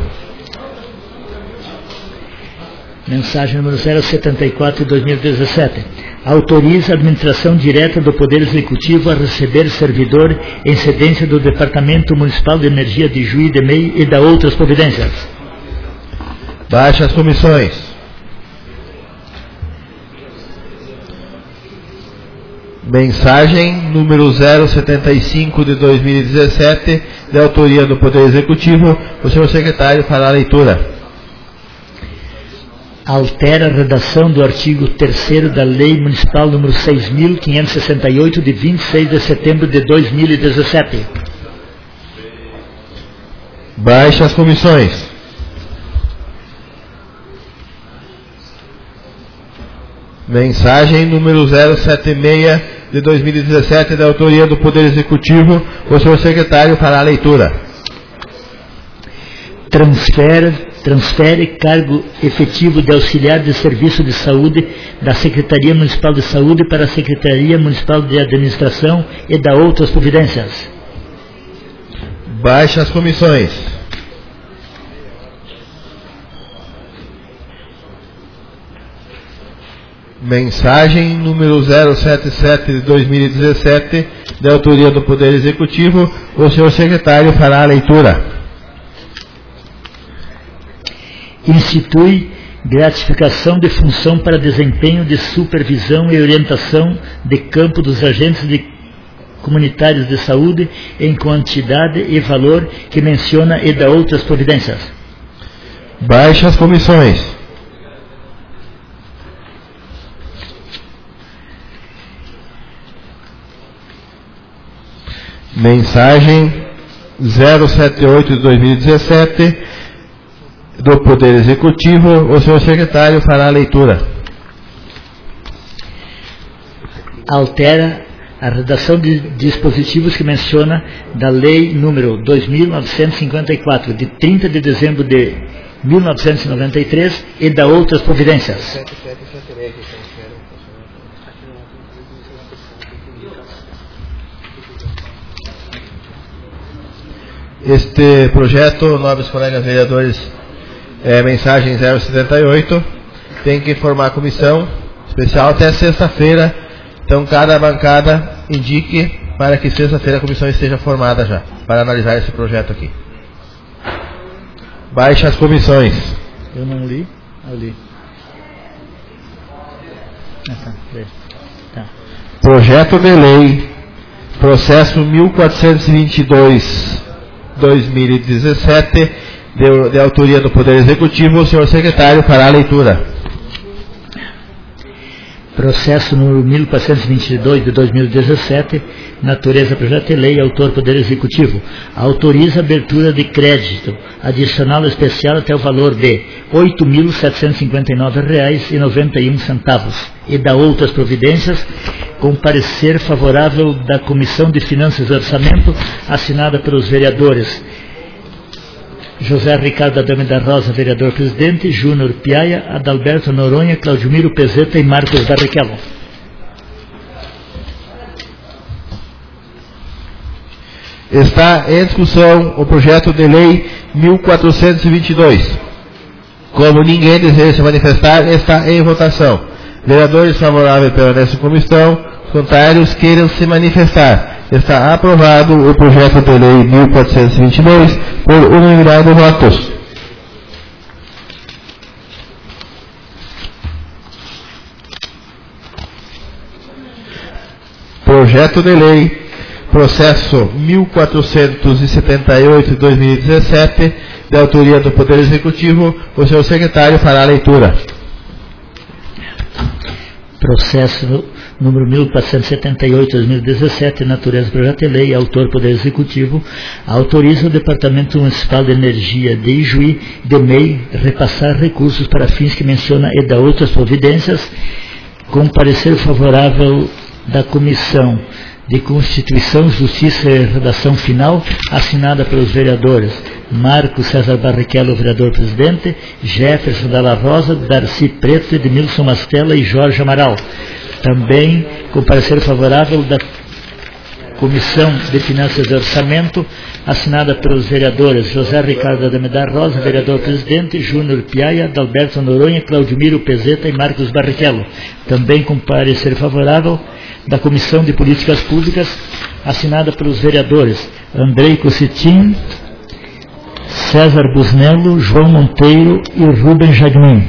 Mensagem número 074 de 2017. Autoriza a administração direta do Poder Executivo a receber servidor em cedência do Departamento Municipal de Energia de Juí de Mei e da outras providências. Baixe as comissões. Mensagem número 075 de 2017, de autoria do Poder Executivo. O senhor secretário fará a leitura. Altera a redação do artigo 3º da Lei Municipal número 6.568, de 26 de setembro de 2017. Baixe as comissões. Mensagem número 076 de 2017, da autoria do Poder Executivo. O senhor secretário fará a leitura. Transfere cargo efetivo de auxiliar de serviço de saúde da Secretaria Municipal de Saúde para a Secretaria Municipal de Administração e da outras providências. Baixe as comissões. Mensagem número 077 de 2017, de autoria do Poder Executivo. O senhor secretário fará a leitura. Institui gratificação de função para desempenho de supervisão e orientação de campo dos agentes comunitários de saúde em quantidade e valor que menciona e da outras providências. Baixe as comissões. Mensagem 078 de 2017, do Poder Executivo. O senhor secretário fará a leitura. Altera a redação de dispositivos que menciona da Lei número 2.954, de 30 de dezembro de 1993 e da outras providências. Este projeto, nobres colegas vereadores, mensagem 078, tem que informar a comissão especial até sexta-feira. Então cada bancada indique para que sexta-feira a comissão esteja formada já, para analisar esse projeto aqui. Baixe as comissões. Eu não li, eu li. Tá. Projeto de lei, processo 1422/2017, de autoria do Poder Executivo. O senhor secretário fará a leitura. Processo número 1422 de 2017, natureza projeto de lei, autor Poder Executivo. Autoriza a abertura de crédito adicional especial até o valor de R$ 8.759,91 e da outras providências, com parecer favorável da Comissão de Finanças e Orçamento, assinada pelos vereadores José Ricardo Adame da Rosa, vereador presidente, Júnior Piaia, Adalberto Noronha, Claudimiro Pezeta e Marcos Barrichello. Está em discussão o projeto de lei 1422. Como ninguém deseja se manifestar, está em votação. Vereadores favoráveis permanecem como estão. Os contrários queiram se manifestar. Está aprovado o projeto de lei 1422 por unanimidade de votos. Projeto de lei, processo 1478 de 2017, de autoria do Poder Executivo. O senhor secretário fará a leitura. Processo número 1478 de 2017, natureza projeto de lei, autor Poder Executivo, autoriza o Departamento Municipal de Energia de Ijuí, DEMEI, repassar recursos para fins que menciona e da outras providências, com parecer favorável da Comissão de Constituição, Justiça e Redação Final, assinada pelos vereadores Marcos César Barrichello, vereador-presidente, Jefferson Dalla Rosa, Darcy Preto, Edmilson Mastella e Jorge Amaral. Também com parecer favorável da Comissão de Finanças e Orçamento, assinada pelos vereadores José Ricardo Ademedar Rosa, vereador-presidente, Júnior Piaia, Dalberto Noronha, Claudimiro Pezeta e Marcos Barrichello. Também com parecer favorável da Comissão de Políticas Públicas, assinada pelos vereadores Andrei Cossetin, César Busnello, João Monteiro e Rubem Jagmin.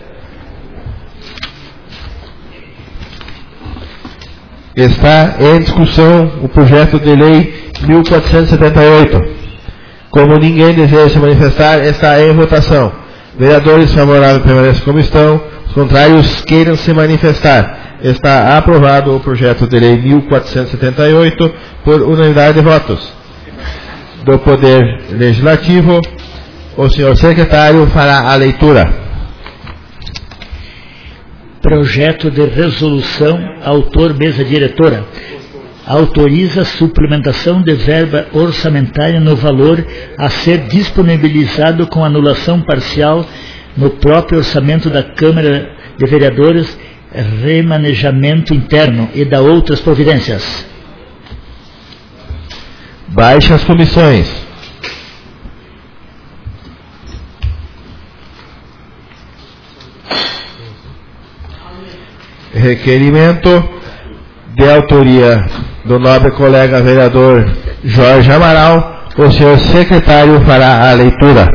Está em discussão o projeto de lei 1478. Como ninguém deseja se manifestar, está em votação. Vereadores favoráveis permanecem como estão. Os contrários queiram se manifestar. Está aprovado o projeto de lei 1478 por unanimidade de votos. Do Poder Legislativo, o senhor secretário fará a leitura. Projeto de resolução, autor mesa diretora, autoriza suplementação de verba orçamentária no valor a ser disponibilizado com anulação parcial no próprio orçamento da Câmara de Vereadores, remanejamento interno e da outras providências. Baixe as comissões. Requerimento de autoria do nobre colega vereador Jorge Amaral. O senhor secretário fará a leitura.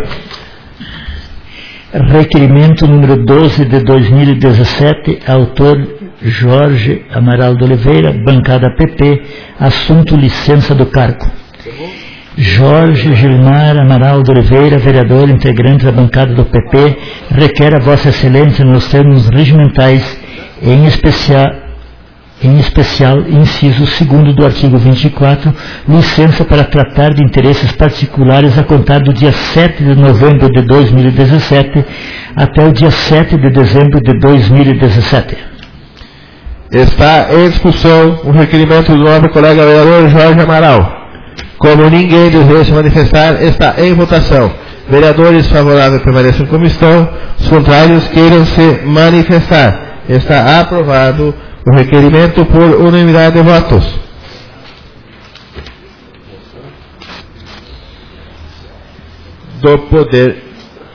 Requerimento número 12 de 2017, autor Jorge Amaral de Oliveira, bancada PP, assunto licença do cargo. Jorge Gilmar Amaral de Oliveira, vereador integrante da bancada do PP, requer a Vossa Excelência, nos termos regimentais, em especial, inciso 2º do artigo 24, licença para tratar de interesses particulares a contar do dia 7 de novembro de 2017 até o dia 7 de dezembro de 2017. Está em discussão o requerimento do nobre colega vereador Jorge Amaral. Como ninguém deseja se manifestar, está em votação. Vereadores favoráveis permaneçam como estão. Os contrários queiram se manifestar. Está aprovado o requerimento por unanimidade de votos. Do Poder.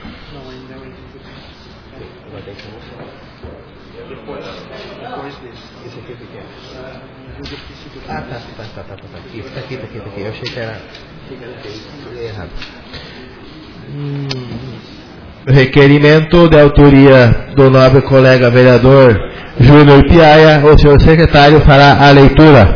Aqui. Eu achei que era errado. Requerimento de autoria do nobre colega vereador Júnior Piaia. O senhor secretário fará a leitura.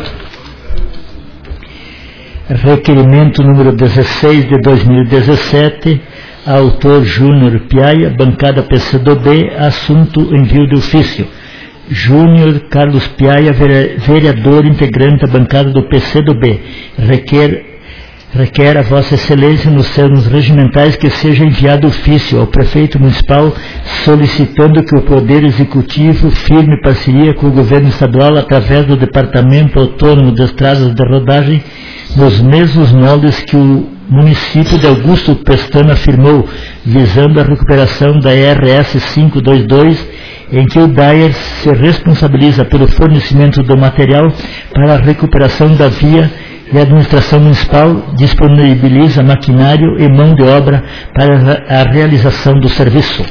Requerimento número 16 de 2017, autor Júnior Piaia, bancada PCdoB, assunto envio de ofício. Júnior Carlos Piaia, vereador integrante da bancada do PCdoB, requer a Vossa Excelência, nos termos regimentais, que seja enviado ofício ao Prefeito Municipal solicitando que o Poder Executivo firme parceria com o Governo Estadual através do Departamento Autônomo das Estradas de Rodagem nos mesmos moldes que o município de Augusto Pestana firmou, visando a recuperação da RS 522, em que o DAER se responsabiliza pelo fornecimento do material para a recuperação da via e a administração municipal disponibiliza maquinário e mão de obra para a realização do serviço.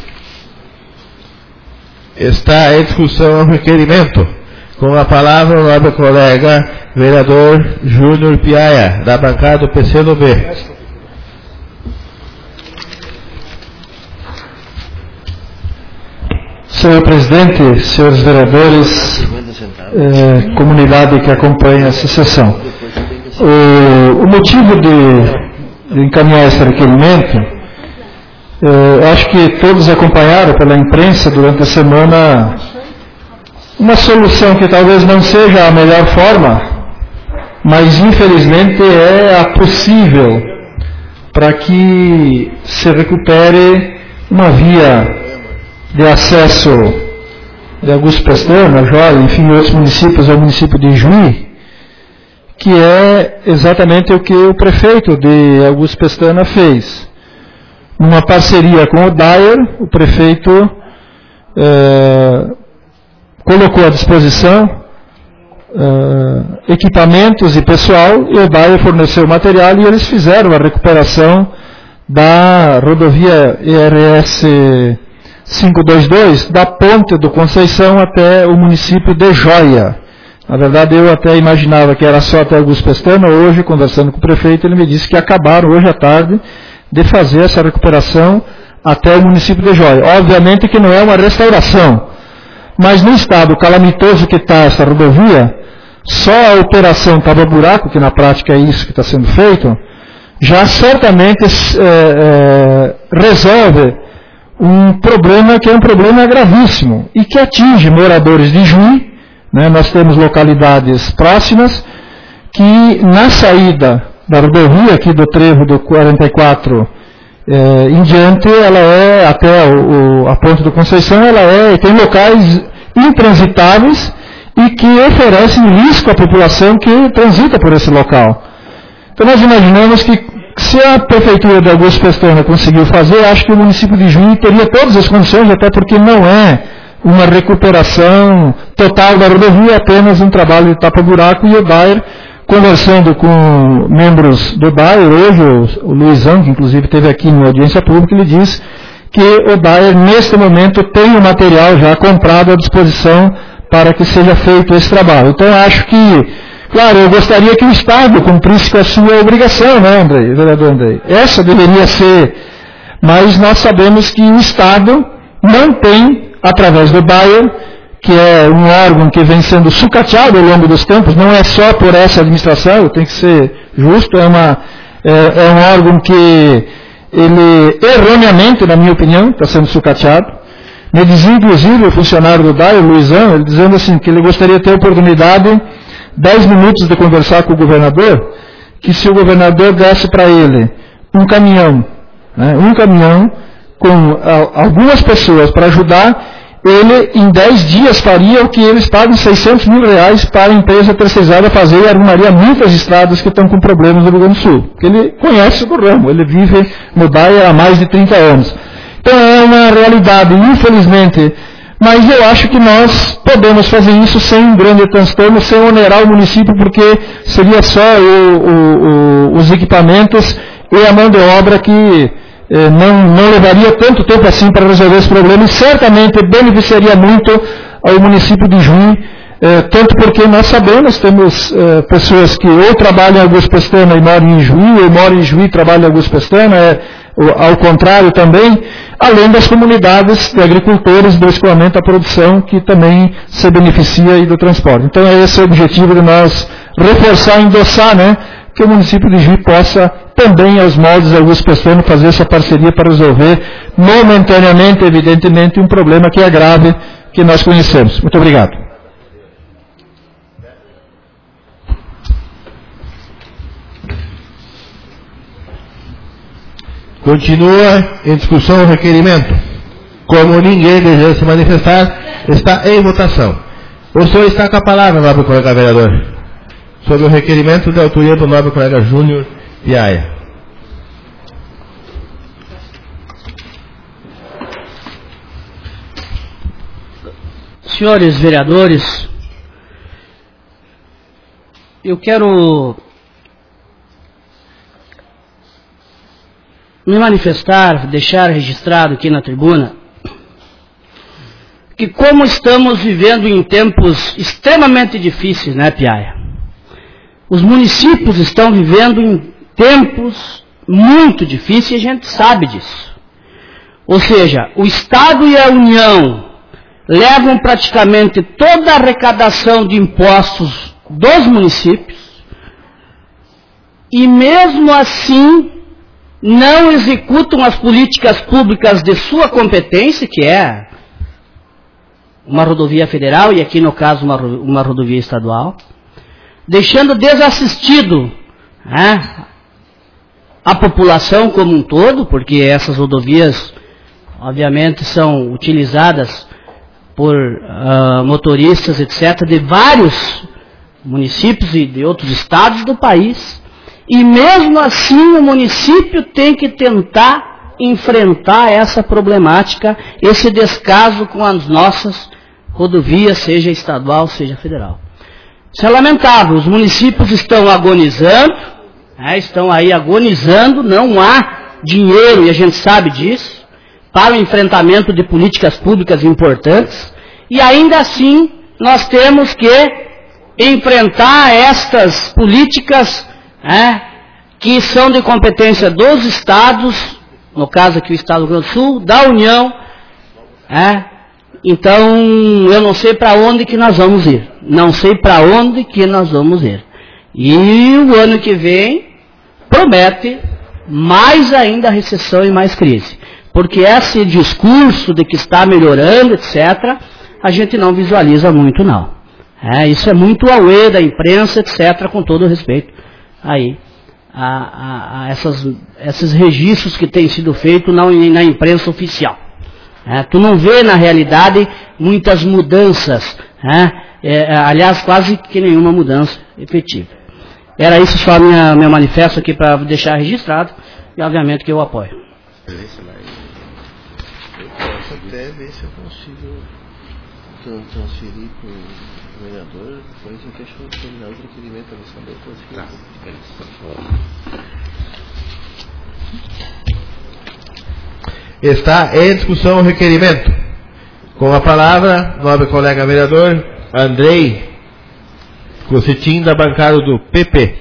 Está em discussão o requerimento. Com a palavra o nobre colega vereador Júnior Piaia, da bancada do PCdoB. Senhor presidente, senhores vereadores, comunidade que acompanha essa sessão. O motivo de encaminhar esse requerimento, acho que todos acompanharam pela imprensa durante a semana uma solução que talvez não seja a melhor forma, mas infelizmente é a possível para que se recupere uma via de acesso de Augusto Pestana, Jóia, enfim, outros municípios ao município de Juí, que é exatamente o que o prefeito de Augusto Pestana fez. Numa parceria com o Dyer, o prefeito colocou à disposição equipamentos e pessoal, e o Dyer forneceu material e eles fizeram a recuperação da rodovia ERS 522, da ponte do Conceição até o município de Jóia. Na verdade, eu até imaginava que era só até Augusto Pestana. Hoje, conversando com o prefeito, ele me disse que acabaram hoje à tarde de fazer essa recuperação até o município de Jóia. Obviamente que não é uma restauração, mas no estado calamitoso que está essa rodovia, só a operação tapa-buraco, que na prática é isso que está sendo feito, já certamente resolve um problema que é um problema gravíssimo e que atinge moradores de Juí, né? Nós temos localidades próximas que na saída da rodovia aqui do trevo do 44 em diante, ela é até a ponte do Conceição, tem locais intransitáveis e que oferecem risco à população que transita por esse local. Então nós imaginamos que se a prefeitura de Augusto Pestana conseguiu fazer, acho que o município de Juí teria todas as condições, até porque não é uma recuperação total da rodovia, apenas um trabalho de tapa-buraco. E o Dyer, conversando com membros do Dyer, hoje o Luizão, que inclusive esteve aqui na audiência pública, ele diz que o Dyer, neste momento, tem o material já comprado à disposição para que seja feito esse trabalho. Então, acho que, claro, eu gostaria que o Estado cumprisse com a sua obrigação, né, Andrei, vereador Andrei? Essa deveria ser, mas nós sabemos que o Estado não tem, através do Dyer, que é um órgão que vem sendo sucateado ao longo dos tempos, não é só por essa administração, tem que ser justo, é um órgão que ele, erroneamente, na minha opinião, está sendo sucateado. Me dizia, inclusive, o funcionário do Dyer, o Luizão, ele dizendo assim, que ele gostaria de ter a oportunidade, 10 minutos de conversar com o governador, que se o governador desse para ele um caminhão, né, com algumas pessoas para ajudar, ele em 10 dias faria o que eles pagam R$600 mil para a empresa terceirizada fazer e arrumaria muitas estradas que estão com problemas no Rio Grande do Sul. Porque ele conhece o ramo, ele vive no Dyer há mais de 30 anos. Então é uma realidade, infelizmente, mas eu acho que nós podemos fazer isso sem um grande transtorno, sem onerar o município, porque seria só os equipamentos e a mão de obra que não levaria tanto tempo assim para resolver esse problema, e certamente beneficiaria muito ao município de Juí, tanto porque nós sabemos, temos pessoas que ou trabalham em Augusto Pestana e moram em Juí, ou moram em Juí e trabalham em Augusto Pestana, ao contrário também, além das comunidades de agricultores do escoamento à produção, que também se beneficia aí do transporte. Então esse é o objetivo de nós reforçar e endossar, né, que o município de Juí possa também, aos moldes de Augusto Pestana, fazer essa parceria para resolver momentaneamente, evidentemente, um problema que é grave, que nós conhecemos. Muito obrigado. Continua em discussão o requerimento. Como ninguém deseja se manifestar, está em votação. O senhor está com a palavra, nobre colega vereador, sobre o requerimento de autoria do nobre colega Júnior Piaia. Senhores vereadores, eu quero me manifestar, deixar registrado aqui na tribuna, que como estamos vivendo em tempos extremamente difíceis, né, Piaia? Os municípios estão vivendo em tempos muito difíceis e a gente sabe disso. Ou seja, o Estado e a União levam praticamente toda a arrecadação de impostos dos municípios e mesmo assim não executam as políticas públicas de sua competência, que é uma rodovia federal e aqui no caso uma rodovia estadual, deixando desassistido, né, a população como um todo, porque essas rodovias obviamente são utilizadas por motoristas, etc., de vários municípios e de outros estados do país, e mesmo assim o município tem que tentar enfrentar essa problemática, esse descaso com as nossas rodovias, seja estadual, seja federal. Isso é lamentável, os municípios estão agonizando, estão aí agonizando, não há dinheiro, e a gente sabe disso, para o enfrentamento de políticas públicas importantes, e ainda assim nós temos que enfrentar estas políticas que são de competência dos estados, no caso aqui o Estado do Rio Grande do Sul, da União. Então eu não sei para onde que nós vamos ir, não sei para onde que nós vamos ir. E o ano que vem promete mais ainda recessão e mais crise. Porque esse discurso de que está melhorando, etc., a gente não visualiza muito, não. Isso é muito auê da imprensa, etc., com todo o respeito aí a esses registros que têm sido feitos na imprensa oficial. Tu não vê, na realidade, muitas mudanças, aliás, quase que nenhuma mudança efetiva. Era isso só meu manifesto aqui para deixar registrado, e obviamente que eu apoio. Eu posso até ver se eu consigo transferir para o vereador, depois em questão de terminar o requerimento da missão da Está em discussão o requerimento. Com a palavra, nobre colega vereador Andrei Cocetim, da bancada do PP.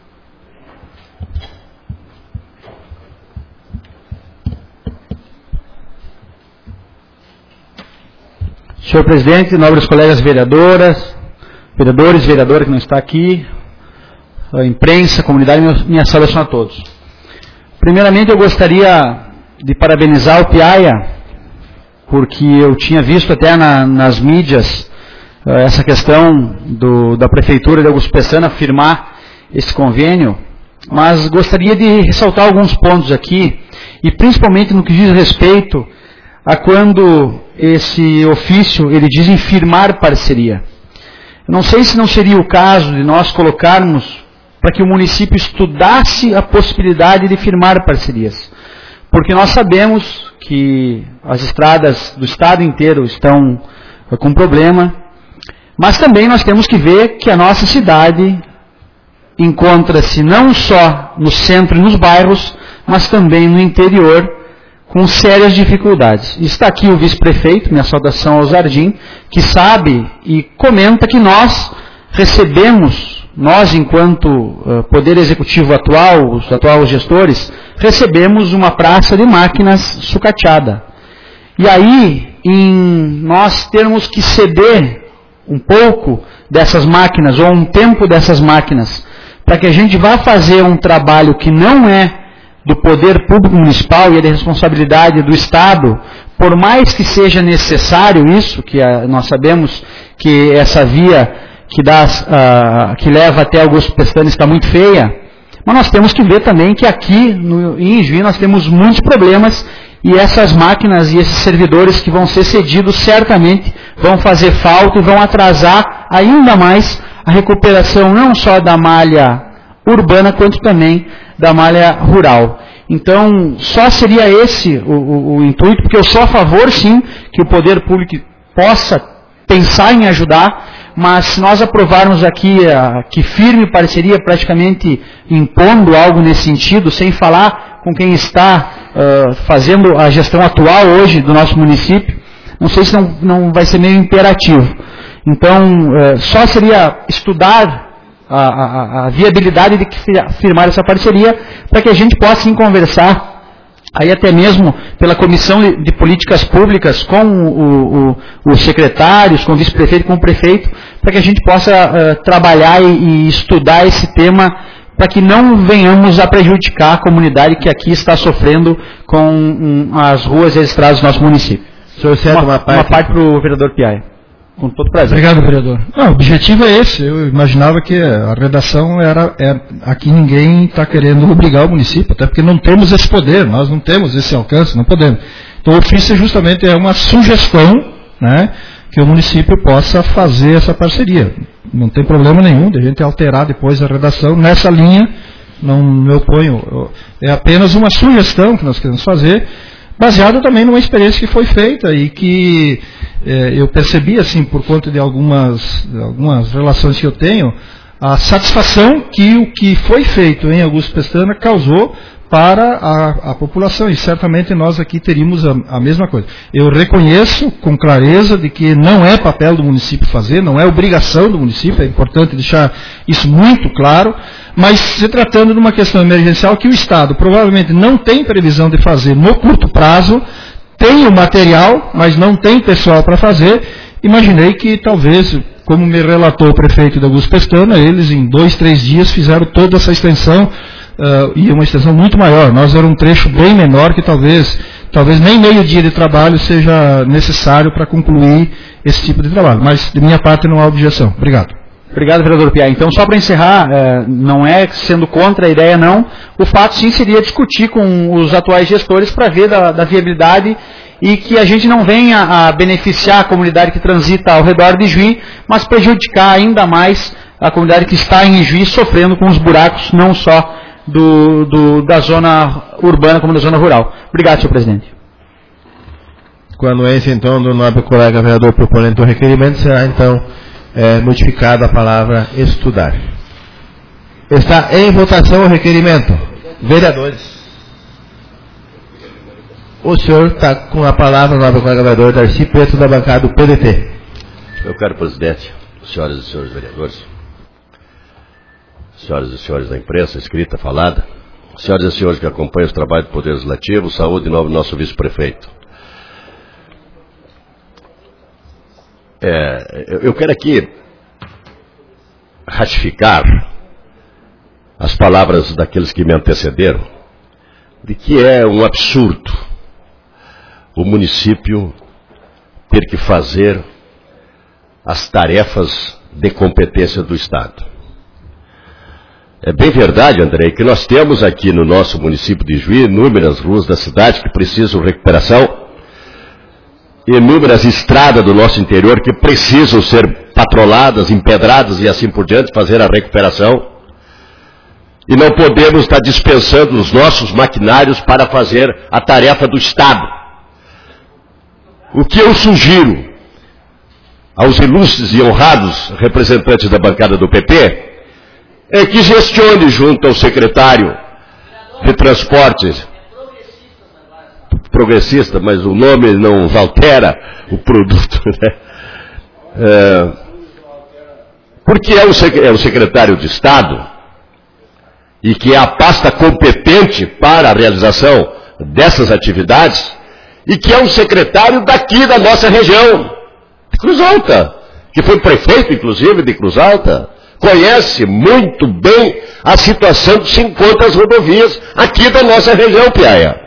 Senhor presidente, nobres colegas vereadores, vereadora que não está aqui, a imprensa, a comunidade, minha saudação a todos. Primeiramente eu gostaria de parabenizar o Piaia, porque eu tinha visto até nas mídias essa questão da Prefeitura de Augusto Pestana firmar esse convênio, mas gostaria de ressaltar alguns pontos aqui, e principalmente no que diz respeito a quando esse ofício ele diz em firmar parceria. Eu não sei se não seria o caso de nós colocarmos para que o município estudasse a possibilidade de firmar parcerias. Porque nós sabemos que as estradas do estado inteiro estão com problema, mas também nós temos que ver que a nossa cidade encontra-se não só no centro e nos bairros, mas também no interior, com sérias dificuldades. Está aqui o vice-prefeito, minha saudação ao Jardim, que sabe e comenta que nós recebemos, nós enquanto Poder Executivo atual, os atuais gestores, recebemos uma praça de máquinas sucateada. E aí, nós termos que ceder um pouco dessas máquinas, ou um tempo dessas máquinas, para que a gente vá fazer um trabalho que não é do poder público municipal e é de responsabilidade do Estado, por mais que seja necessário isso, que nós sabemos que essa via que leva até Augusto Pestana está muito feia, mas nós temos que ver também que aqui em Juí nós temos muitos problemas e essas máquinas e esses servidores que vão ser cedidos certamente vão fazer falta e vão atrasar ainda mais a recuperação não só da malha urbana quanto também da malha rural. Então, só seria esse o intuito, porque eu sou a favor, sim, que o poder público possa pensar em ajudar, mas se nós aprovarmos aqui que firme parceria, praticamente impondo algo nesse sentido, sem falar com quem está fazendo a gestão atual hoje do nosso município, não sei se não vai ser meio imperativo. Então, só seria estudar a viabilidade de firmar essa parceria para que a gente possa sim conversar, aí até mesmo pela Comissão de Políticas Públicas com os secretários, com o vice-prefeito, com o prefeito, para que a gente possa trabalhar e estudar esse tema para que não venhamos a prejudicar a comunidade que aqui está sofrendo com as ruas e as estradas do nosso município. O senhor cede uma parte para o vereador Piaia. Com todo prazer. Obrigado, vereador. Não, o objetivo é esse. Eu imaginava que a redação era aqui ninguém está querendo obrigar o município, até porque não temos esse poder, nós não temos esse alcance, não podemos. Então o ofício justamente é uma sugestão, né, que o município possa fazer essa parceria. Não tem problema nenhum de a gente alterar depois a redação nessa linha, não me oponho. É apenas uma sugestão que nós queremos fazer, baseado também numa experiência que foi feita e que eu percebi, assim, por conta de algumas relações que eu tenho, a satisfação que o que foi feito em Augusto Pestana causou para a população, e certamente nós aqui teríamos a mesma coisa. Eu reconheço com clareza de que não é papel do município fazer, não é obrigação do município, é importante deixar isso muito claro, mas se tratando de uma questão emergencial que o Estado provavelmente não tem previsão de fazer no curto prazo, tem o material, mas não tem pessoal para fazer, imaginei que talvez, como me relatou o prefeito de Augusto Pestana, eles em 2, 3 dias fizeram toda essa extensão, e uma extensão muito maior. Nós era um trecho bem menor que talvez nem meio dia de trabalho seja necessário para concluir esse tipo de trabalho. Mas, de minha parte, não há objeção. Obrigado. Obrigado, vereador Piá. Então, só para encerrar, não é sendo contra a ideia, não. O fato, sim, seria discutir com os atuais gestores para ver da viabilidade e que a gente não venha a beneficiar a comunidade que transita ao redor de Juí, mas prejudicar ainda mais a comunidade que está em Juí sofrendo com os buracos, não só da zona urbana como da zona rural. Obrigado, senhor presidente. Com a anuência, então, do nobre colega vereador proponente do requerimento, será, então, modificada a palavra estudar. Está em votação o requerimento. Vereadores. O senhor está com a palavra, o nobre colega vereador Darcy Preto, da bancada do PDT. Meu caro presidente, senhoras e senhores vereadores, senhoras e senhores da imprensa, escrita, falada, senhoras e senhores que acompanham os trabalhos do Poder Legislativo, saúde em nome do nosso vice-prefeito. Eu quero aqui ratificar as palavras daqueles que me antecederam, de que é um absurdo o município ter que fazer as tarefas de competência do Estado. É bem verdade, André, que nós temos aqui no nosso município de Juí inúmeras ruas da cidade que precisam de recuperação, inúmeras estradas do nosso interior que precisam ser patroladas, empedradas e assim por diante, fazer a recuperação. E não podemos estar dispensando os nossos maquinários para fazer a tarefa do Estado. O que eu sugiro aos ilustres e honrados representantes da bancada do PP é que gestione junto ao secretário de Transportes, progressista, mas o nome não altera o produto, né? Porque é o secretário de Estado e que é a pasta competente para a realização dessas atividades e que é um secretário daqui da nossa região, de Cruz Alta, que foi prefeito, inclusive, de Cruz Alta, conhece muito bem a situação que se encontra as rodovias aqui da nossa região, Piaia.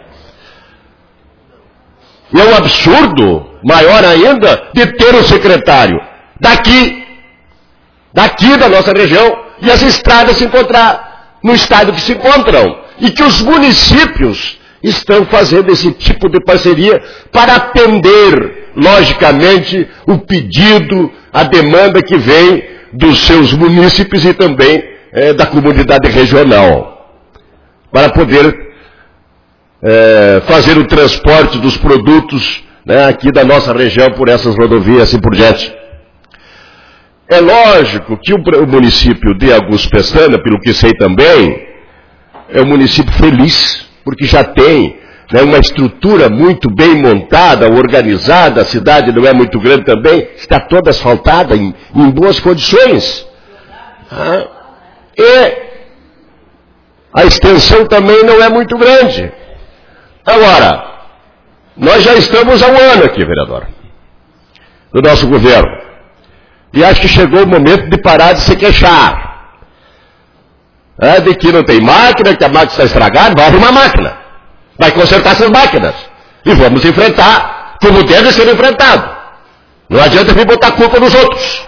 E é um absurdo, maior ainda, de ter o secretário daqui da nossa região, e as estradas se encontrar no estado que se encontram, e que os municípios estão fazendo esse tipo de parceria para atender, logicamente, o pedido, a demanda que vem dos seus munícipes e também da comunidade regional, para poder fazer o transporte dos produtos, né, aqui da nossa região por essas rodovias e assim por diante. É lógico que o município de Augusto Pestana, pelo que sei também, é um município feliz, porque já tem, né, uma estrutura muito bem montada, organizada, a cidade não é muito grande também, está toda asfaltada, em boas condições. E a extensão também não é muito grande. Agora, nós já estamos há um ano aqui, vereador, do nosso governo. E acho que chegou o momento de parar de se queixar. De que não tem máquina, que a máquina está estragada, vai arrumar máquina. Vai consertar essas máquinas. E vamos enfrentar como deve ser enfrentado. Não adianta vir botar culpa nos outros.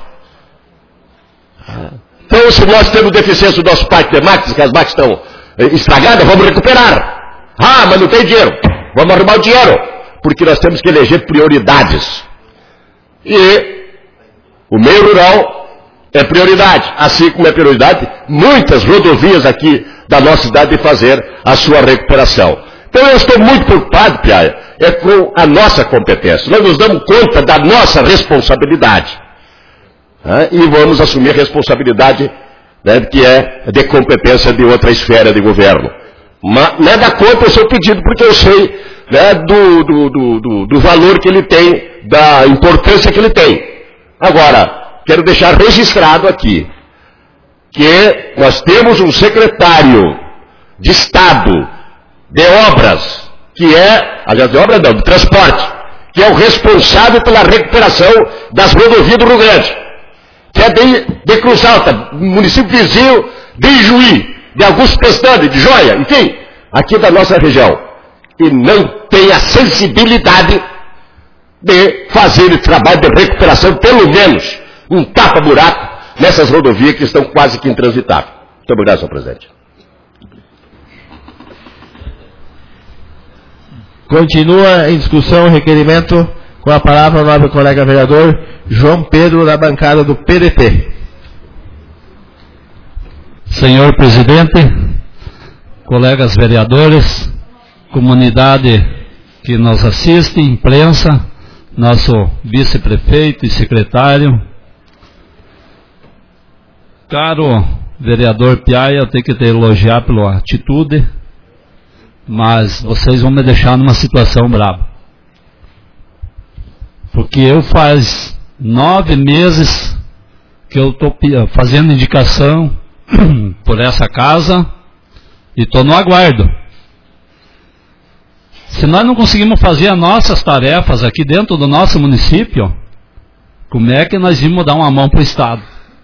Então, se nós temos deficiência do nosso parque de máquinas, que as máquinas estão estragadas, vamos recuperar. Mas não tem dinheiro. Vamos arrumar o dinheiro. Porque nós temos que eleger prioridades. E o meio rural é prioridade, assim como é prioridade muitas rodovias aqui da nossa cidade de fazer a sua recuperação. Então eu estou muito preocupado, Piaia, com a nossa competência. Nós nos damos conta da nossa responsabilidade. E vamos assumir a responsabilidade, né, que é de competência de outra esfera de governo. Mas não é da conta o seu pedido, porque eu sei, né, do valor que ele tem, da importância que ele tem. Agora, quero deixar registrado aqui que nós temos um secretário de Estado de obras, que é, aliás, de obra não, de transporte, que é o responsável pela recuperação das rodovias do Rio Grande, que é de Cruz Alta, município vizinho de Ijuí, de Augusto Pestana, de Joia, enfim, aqui da nossa região. E não tem a sensibilidade de fazer o trabalho de recuperação, pelo menos um tapa-buraco nessas rodovias que estão quase que intransitáveis. Muito obrigado, senhor presidente. Continua em discussão o requerimento, com a palavra o nobre colega vereador João Pedro, da bancada do PDT. Senhor presidente, colegas vereadores, comunidade que nos assiste, imprensa, nosso vice-prefeito e secretário, caro vereador Piaia, eu tenho que te elogiar pela atitude, mas vocês vão me deixar numa situação brava. Porque eu faz 9 meses que eu estou fazendo indicação por essa casa e estou no aguardo. Se nós não conseguimos fazer as nossas tarefas aqui dentro do nosso município, como é que nós vamos dar uma mão para o Estado?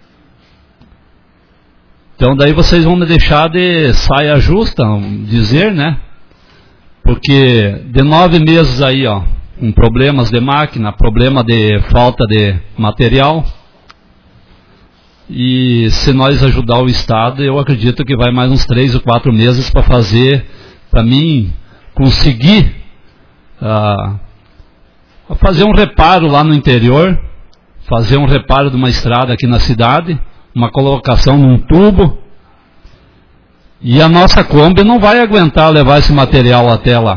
Então daí vocês vão me deixar de saia justa, dizer, né? Porque de 9 meses aí, ó, com problemas de máquina, problema de falta de material, e se nós ajudar o Estado, eu acredito que vai mais uns 3 ou 4 meses para fazer, para mim, conseguir fazer um reparo lá no interior, fazer um reparo de uma estrada aqui na cidade, uma colocação num tubo, e a nossa Kombi não vai aguentar levar esse material até lá.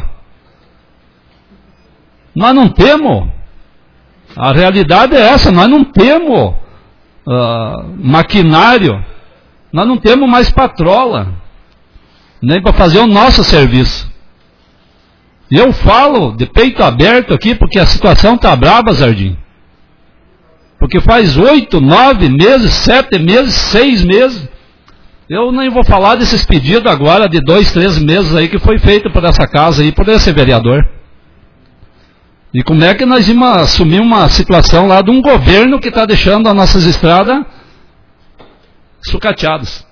Nós não temos, a realidade é essa, nós não temos maquinário, nós não temos mais patrola, nem para fazer o nosso serviço. E eu falo de peito aberto aqui, porque a situação está brava, Zardim. Porque faz 8, 9 meses, 7 meses, 6 meses. Eu nem vou falar desses pedidos agora de 2, 3 meses aí que foi feito por essa casa aí, por esse vereador. E como é que nós vamos assumir uma situação lá de um governo que está deixando as nossas estradas sucateadas?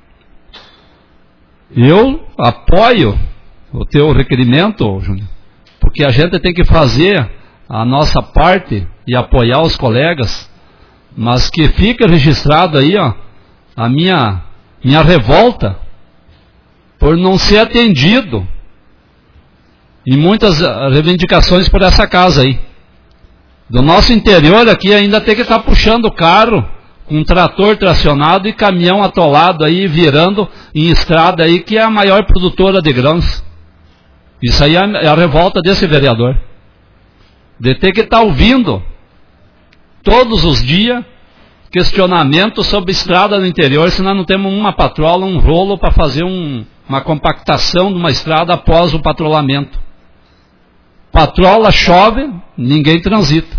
Eu apoio o teu requerimento, Júnior, porque a gente tem que fazer a nossa parte e apoiar os colegas, mas que fica registrado aí, ó, a minha revolta por não ser atendido em muitas reivindicações por essa casa aí. Do nosso interior aqui ainda tem que estar puxando o carro com um trator tracionado e caminhão atolado aí, virando em estrada aí, que é a maior produtora de grãos. Isso aí é a revolta desse vereador. De ter que estar ouvindo todos os dias questionamentos sobre estrada no interior, se nós não temos uma patrola, um rolo para fazer uma compactação de uma estrada após o patrulhamento. Patrola, chove, ninguém transita.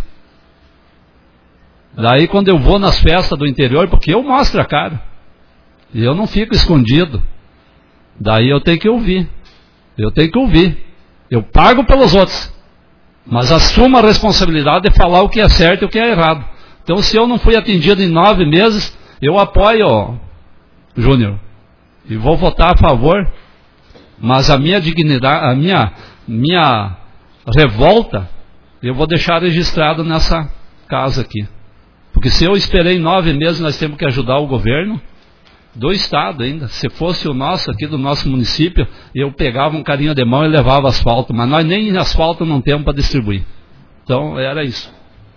Daí quando eu vou nas festas do interior, porque eu mostro a cara, e eu não fico escondido, daí eu tenho que ouvir. Eu pago pelos outros, mas assumo a responsabilidade de falar o que é certo e o que é errado. Então, se eu não fui atendido em 9 meses, eu apoio, Júnior, e vou votar a favor, mas a minha dignidade, a minha revolta, eu vou deixar registrado nessa casa aqui. Porque se eu esperei 9 meses, nós temos que ajudar o governo do estado ainda. Se fosse o nosso aqui, do nosso município, eu pegava um carinho de mão e levava asfalto, mas nós nem asfalto não temos para distribuir. Então, era isso.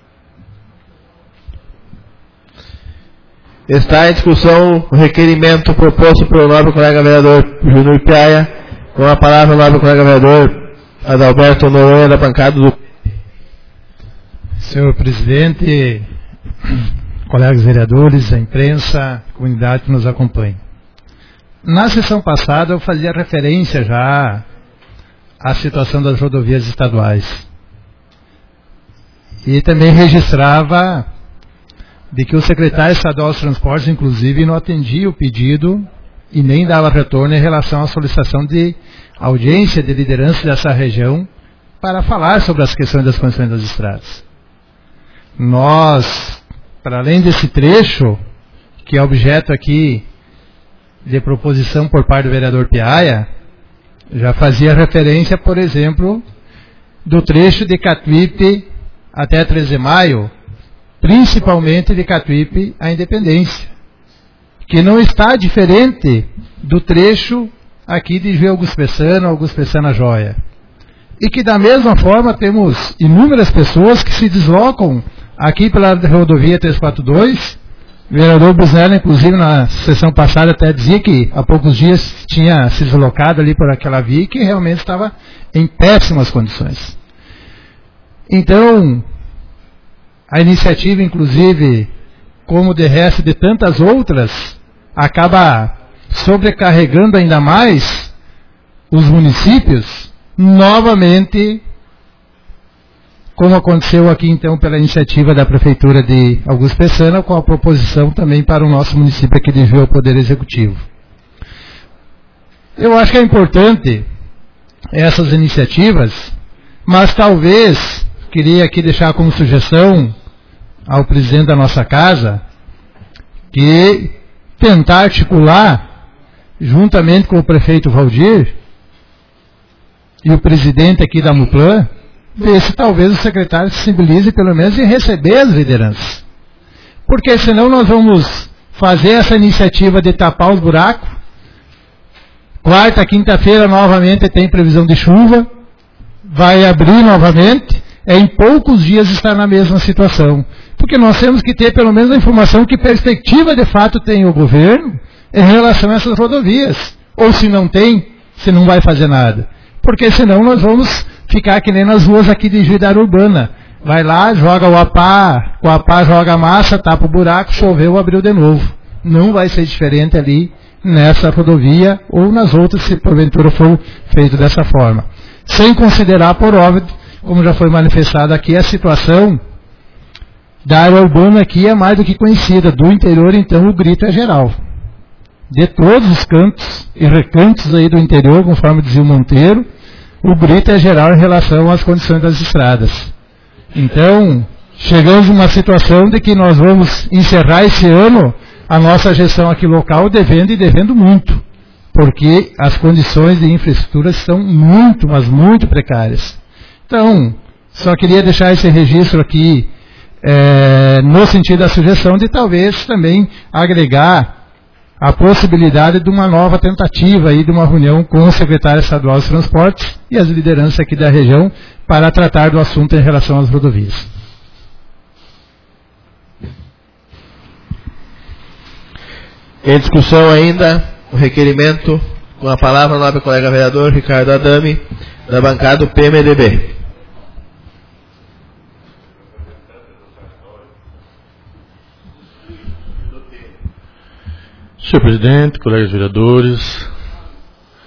Está em discussão o requerimento proposto pelo nobre colega vereador Júnior Piaia. Com a palavra o nobre colega vereador Adalberto Noronha, da bancada do... Senhor presidente, colegas vereadores, a imprensa, a comunidade que nos acompanha. Na sessão passada eu fazia referência já à situação das rodovias estaduais. E também registrava de que o secretário estadual dos transportes, inclusive, não atendia o pedido e nem dava retorno em relação à solicitação de audiência de liderança dessa região para falar sobre as questões das condições das estradas. Nós, para além desse trecho, que é objeto aqui de proposição por parte do vereador Piaia, já fazia referência, por exemplo, do trecho de Catuípe até 13 de maio, principalmente de Catuípe à Independência, que não está diferente do trecho aqui de Gê Augusto Pessana Joia. E que da mesma forma temos inúmeras pessoas que se deslocam aqui pela rodovia 342, o vereador Busnello, inclusive, na sessão passada até dizia que há poucos dias tinha se deslocado ali por aquela via e que realmente estava em péssimas condições. Então, a iniciativa, inclusive, como de resto de tantas outras, acaba sobrecarregando ainda mais os municípios, novamente, como aconteceu aqui então pela iniciativa da Prefeitura de Augusto Pessana, com a proposição também para o nosso município aqui de Gê ao Poder Executivo. Eu acho que é importante essas iniciativas, mas talvez, queria aqui deixar como sugestão ao presidente da nossa casa, que tentar articular, juntamente com o prefeito Valdir e o presidente aqui da Muplan, ver se talvez o secretário se sensibilize pelo menos em receber as lideranças. Porque senão nós vamos fazer essa iniciativa de tapar os buracos. Quarta, quinta-feira novamente tem previsão de chuva, vai abrir novamente, em poucos dias estar na mesma situação. Porque nós temos que ter pelo menos a informação que perspectiva de fato tem o governo em relação a essas rodovias. Ou se não tem, se não vai fazer nada. Porque senão nós vamos ficar que nem nas ruas aqui de Juidara Urbana. Vai lá, joga o APA, o APA joga a massa, tapa o buraco, choveu, abriu de novo. Não vai ser diferente ali nessa rodovia ou nas outras, se porventura for feito dessa forma. Sem considerar, por óbvio, como já foi manifestado aqui, a situação da área urbana aqui é mais do que conhecida. Do interior, então, o grito é geral. De todos os cantos e recantos aí do interior, conforme dizia o Monteiro, o grito é geral em relação às condições das estradas. Então, chegamos a uma situação de que nós vamos encerrar esse ano a nossa gestão aqui local devendo e devendo muito, porque as condições de infraestrutura são muito, mas muito precárias. Então, só queria deixar esse registro aqui no sentido da sugestão de talvez também agregar a possibilidade de uma nova tentativa aí de uma reunião com o secretário estadual dos transportes e as lideranças aqui da região para tratar do assunto em relação às rodovias. Em discussão ainda o requerimento, com a palavra o nobre colega vereador Ricardo Adame, da bancada do PMDB. Senhor presidente, colegas vereadores,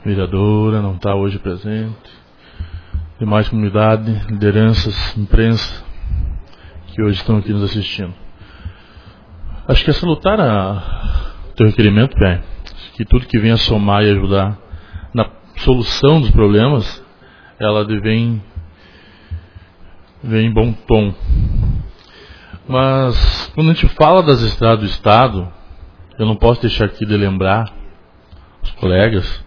vereadora, não está hoje presente, demais comunidade, lideranças, imprensa, que hoje estão aqui nos assistindo. Acho que é salutar o teu requerimento, Pé, que tudo que venha somar e ajudar na solução dos problemas, ela vem em bom tom. Mas, quando a gente fala das estradas do Estado, eu não posso deixar aqui de lembrar os colegas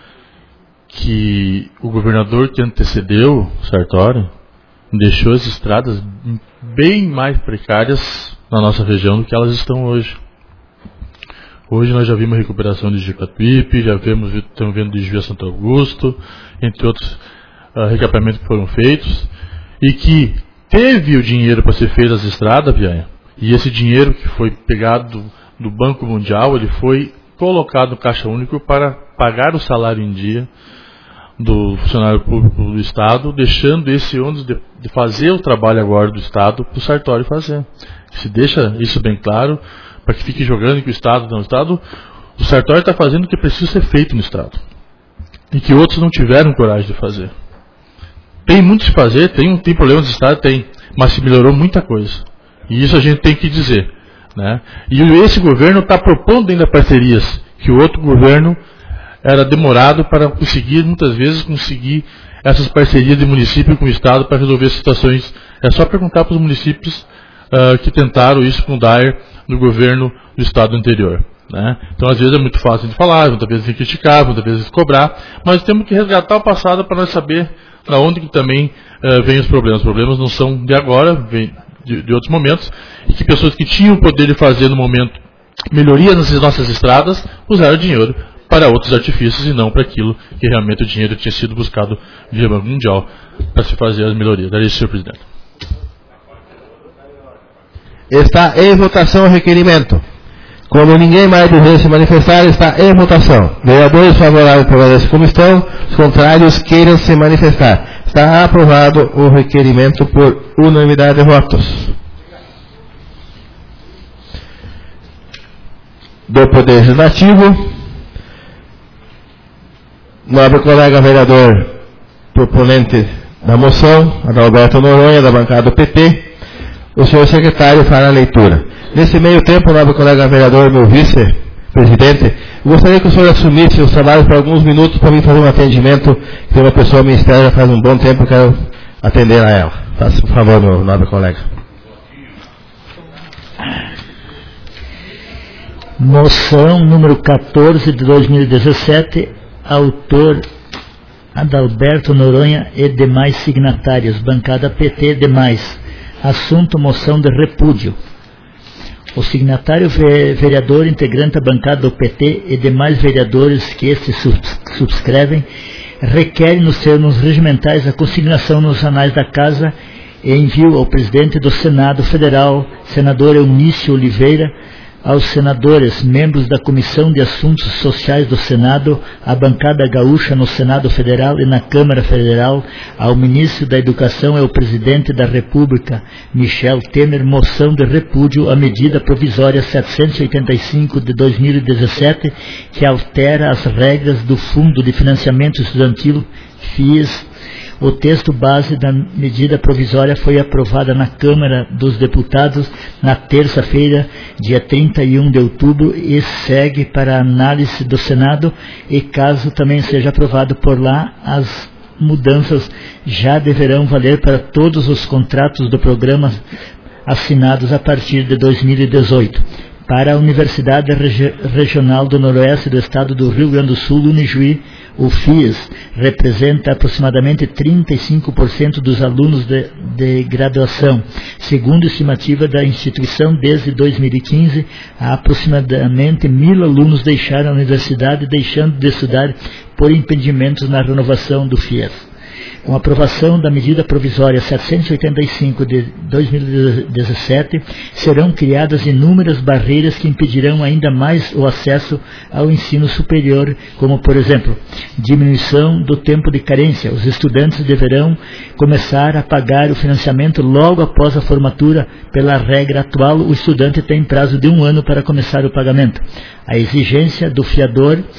que o governador que antecedeu Sartori deixou as estradas bem mais precárias na nossa região do que elas estão hoje. Hoje nós já vimos a recuperação de Jicatuípe, estamos vendo de Juiz Santo Augusto, entre outros recapeamentos que foram feitos, e que teve o dinheiro para ser feito as estradas, Pianha, e esse dinheiro que foi pegado do Banco Mundial, ele foi colocado no Caixa Único para pagar o salário em dia do funcionário público do Estado, deixando esse ônus de fazer o trabalho agora do Estado para o Sartori fazer. Se deixa isso bem claro, para que fique jogando que o Estado não. O Sartori está fazendo o que precisa ser feito no Estado, e que outros não tiveram coragem de fazer. Tem muito que fazer, tem problemas do Estado, mas se melhorou muita coisa, e isso a gente tem que dizer, né? E esse governo está propondo ainda parcerias, que o outro governo era demorado para muitas vezes conseguir essas parcerias de município com o Estado para resolver situações. É só perguntar para os municípios que tentaram isso com o DAER no governo do Estado anterior, né? Então, às vezes é muito fácil de falar, muitas vezes de criticar, muitas vezes de cobrar, mas temos que resgatar o passado para nós saber da onde que também vêm os problemas. Os problemas não são de agora, vêm de outros momentos, e que pessoas que tinham o poder de fazer no momento melhorias nas nossas estradas usaram dinheiro para outros artifícios e não para aquilo que realmente o dinheiro tinha sido buscado via Banco Mundial para se fazer as melhorias. Daí, senhor presidente. Está em votação o requerimento. Como ninguém mais deseja se manifestar, está em votação. Vereadores favoráveis permanecem como estão, os contrários queiram se manifestar. Está aprovado o requerimento por unanimidade de votos. Do Poder Legislativo, nobre colega vereador proponente da moção, Adalberto Noronha, da bancada do PT, o senhor secretário fará a leitura. Nesse meio tempo, nobre colega vereador, meu vice-presidente, eu gostaria que o senhor assumisse os trabalhos por alguns minutos para mim fazer um atendimento, que tem uma pessoa me espera já faz um bom tempo, eu quero atender a ela. Faça por favor, meu nobre colega. Moção número 14 de 2017, autor Adalberto Noronha e demais signatários, bancada PT e demais. Assunto: moção de repúdio. O signatário vereador integrante da bancada do PT e demais vereadores que este subscrevem requerem nos termos regimentais a consignação nos anais da Casa e envio ao presidente do Senado Federal, senador Eunício Oliveira, aos senadores, membros da Comissão de Assuntos Sociais do Senado, à bancada gaúcha no Senado Federal e na Câmara Federal, ao ministro da Educação e ao presidente da República, Michel Temer, moção de repúdio à medida provisória 785 de 2017, que altera as regras do Fundo de Financiamento Estudantil, FIES. O texto base da medida provisória foi aprovada na Câmara dos Deputados na terça-feira, dia 31 de outubro, e segue para análise do Senado, e caso também seja aprovado por lá, as mudanças já deverão valer para todos os contratos do programa assinados a partir de 2018. Para a Universidade Regional do Noroeste do Estado do Rio Grande do Sul, Unijuí, o FIES representa aproximadamente 35% dos alunos de graduação. Segundo estimativa da instituição, desde 2015, aproximadamente 1.000 alunos deixaram a universidade, deixando de estudar por impedimentos na renovação do FIES. Com a aprovação da medida provisória 785 de 2017, serão criadas inúmeras barreiras que impedirão ainda mais o acesso ao ensino superior, como, por exemplo, diminuição do tempo de carência. Os estudantes deverão começar a pagar o financiamento logo após a formatura. Pela regra atual, o estudante tem prazo de 1 ano para começar o pagamento. A exigência do fiador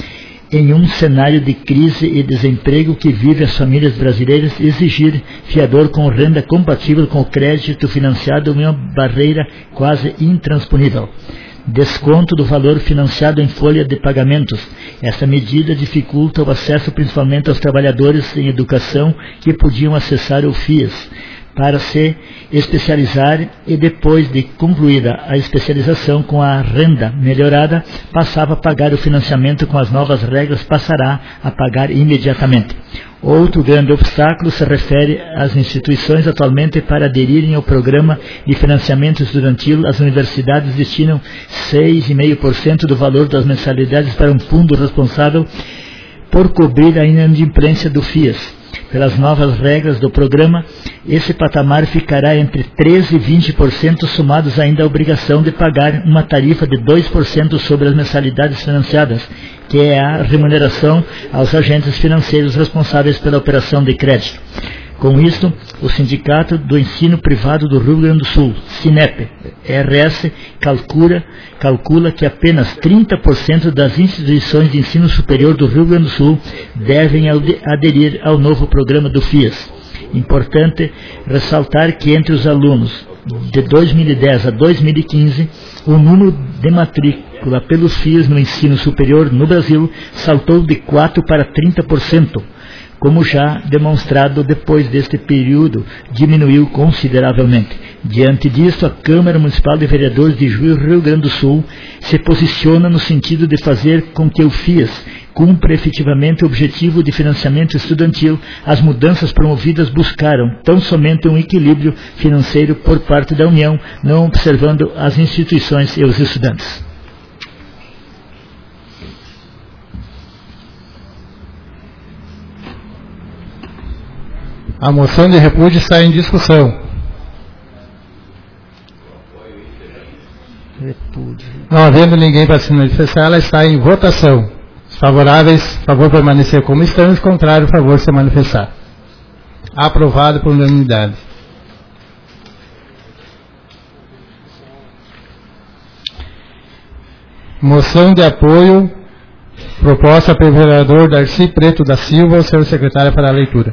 em um cenário de crise e desemprego que vive as famílias brasileiras, exigir fiador com renda compatível com o crédito financiado é uma barreira quase intransponível. Desconto do valor financiado em folha de pagamentos. Essa medida dificulta o acesso principalmente aos trabalhadores em educação que podiam acessar o FIES para se especializar e depois de concluída a especialização com a renda melhorada, passava a pagar o financiamento com as novas regras, passará a pagar imediatamente. Outro grande obstáculo se refere às instituições atualmente para aderirem ao programa de financiamento estudantil. As universidades destinam 6,5% do valor das mensalidades para um fundo responsável por cobrir a inadimplência do FIES. Pelas novas regras do programa, esse patamar ficará entre 13% e 20%, somados ainda à obrigação de pagar uma tarifa de 2% sobre as mensalidades financiadas, que é a remuneração aos agentes financeiros responsáveis pela operação de crédito. Com isto, o Sindicato do Ensino Privado do Rio Grande do Sul, SINEP, RS, calcula que apenas 30% das instituições de ensino superior do Rio Grande do Sul devem aderir ao novo programa do FIES. Importante ressaltar que entre os alunos de 2010 a 2015, o número de matrícula pelos FIES no ensino superior no Brasil saltou de 4% para 30%. Como já demonstrado, depois deste período, diminuiu consideravelmente. Diante disso, a Câmara Municipal de Vereadores de Juiz, Rio Grande do Sul, se posiciona no sentido de fazer com que o FIES cumpra efetivamente o objetivo de financiamento estudantil. As mudanças promovidas buscaram tão somente um equilíbrio financeiro por parte da União, não observando as instituições e os estudantes. A moção de repúdio está em discussão. Não havendo ninguém para se manifestar, ela está em votação. Os favoráveis, favor permanecer como estão, os contrários, favor se manifestar. Aprovado por unanimidade. Moção de apoio proposta pelo vereador Darcy Preto da Silva, o senhor secretário, para a leitura.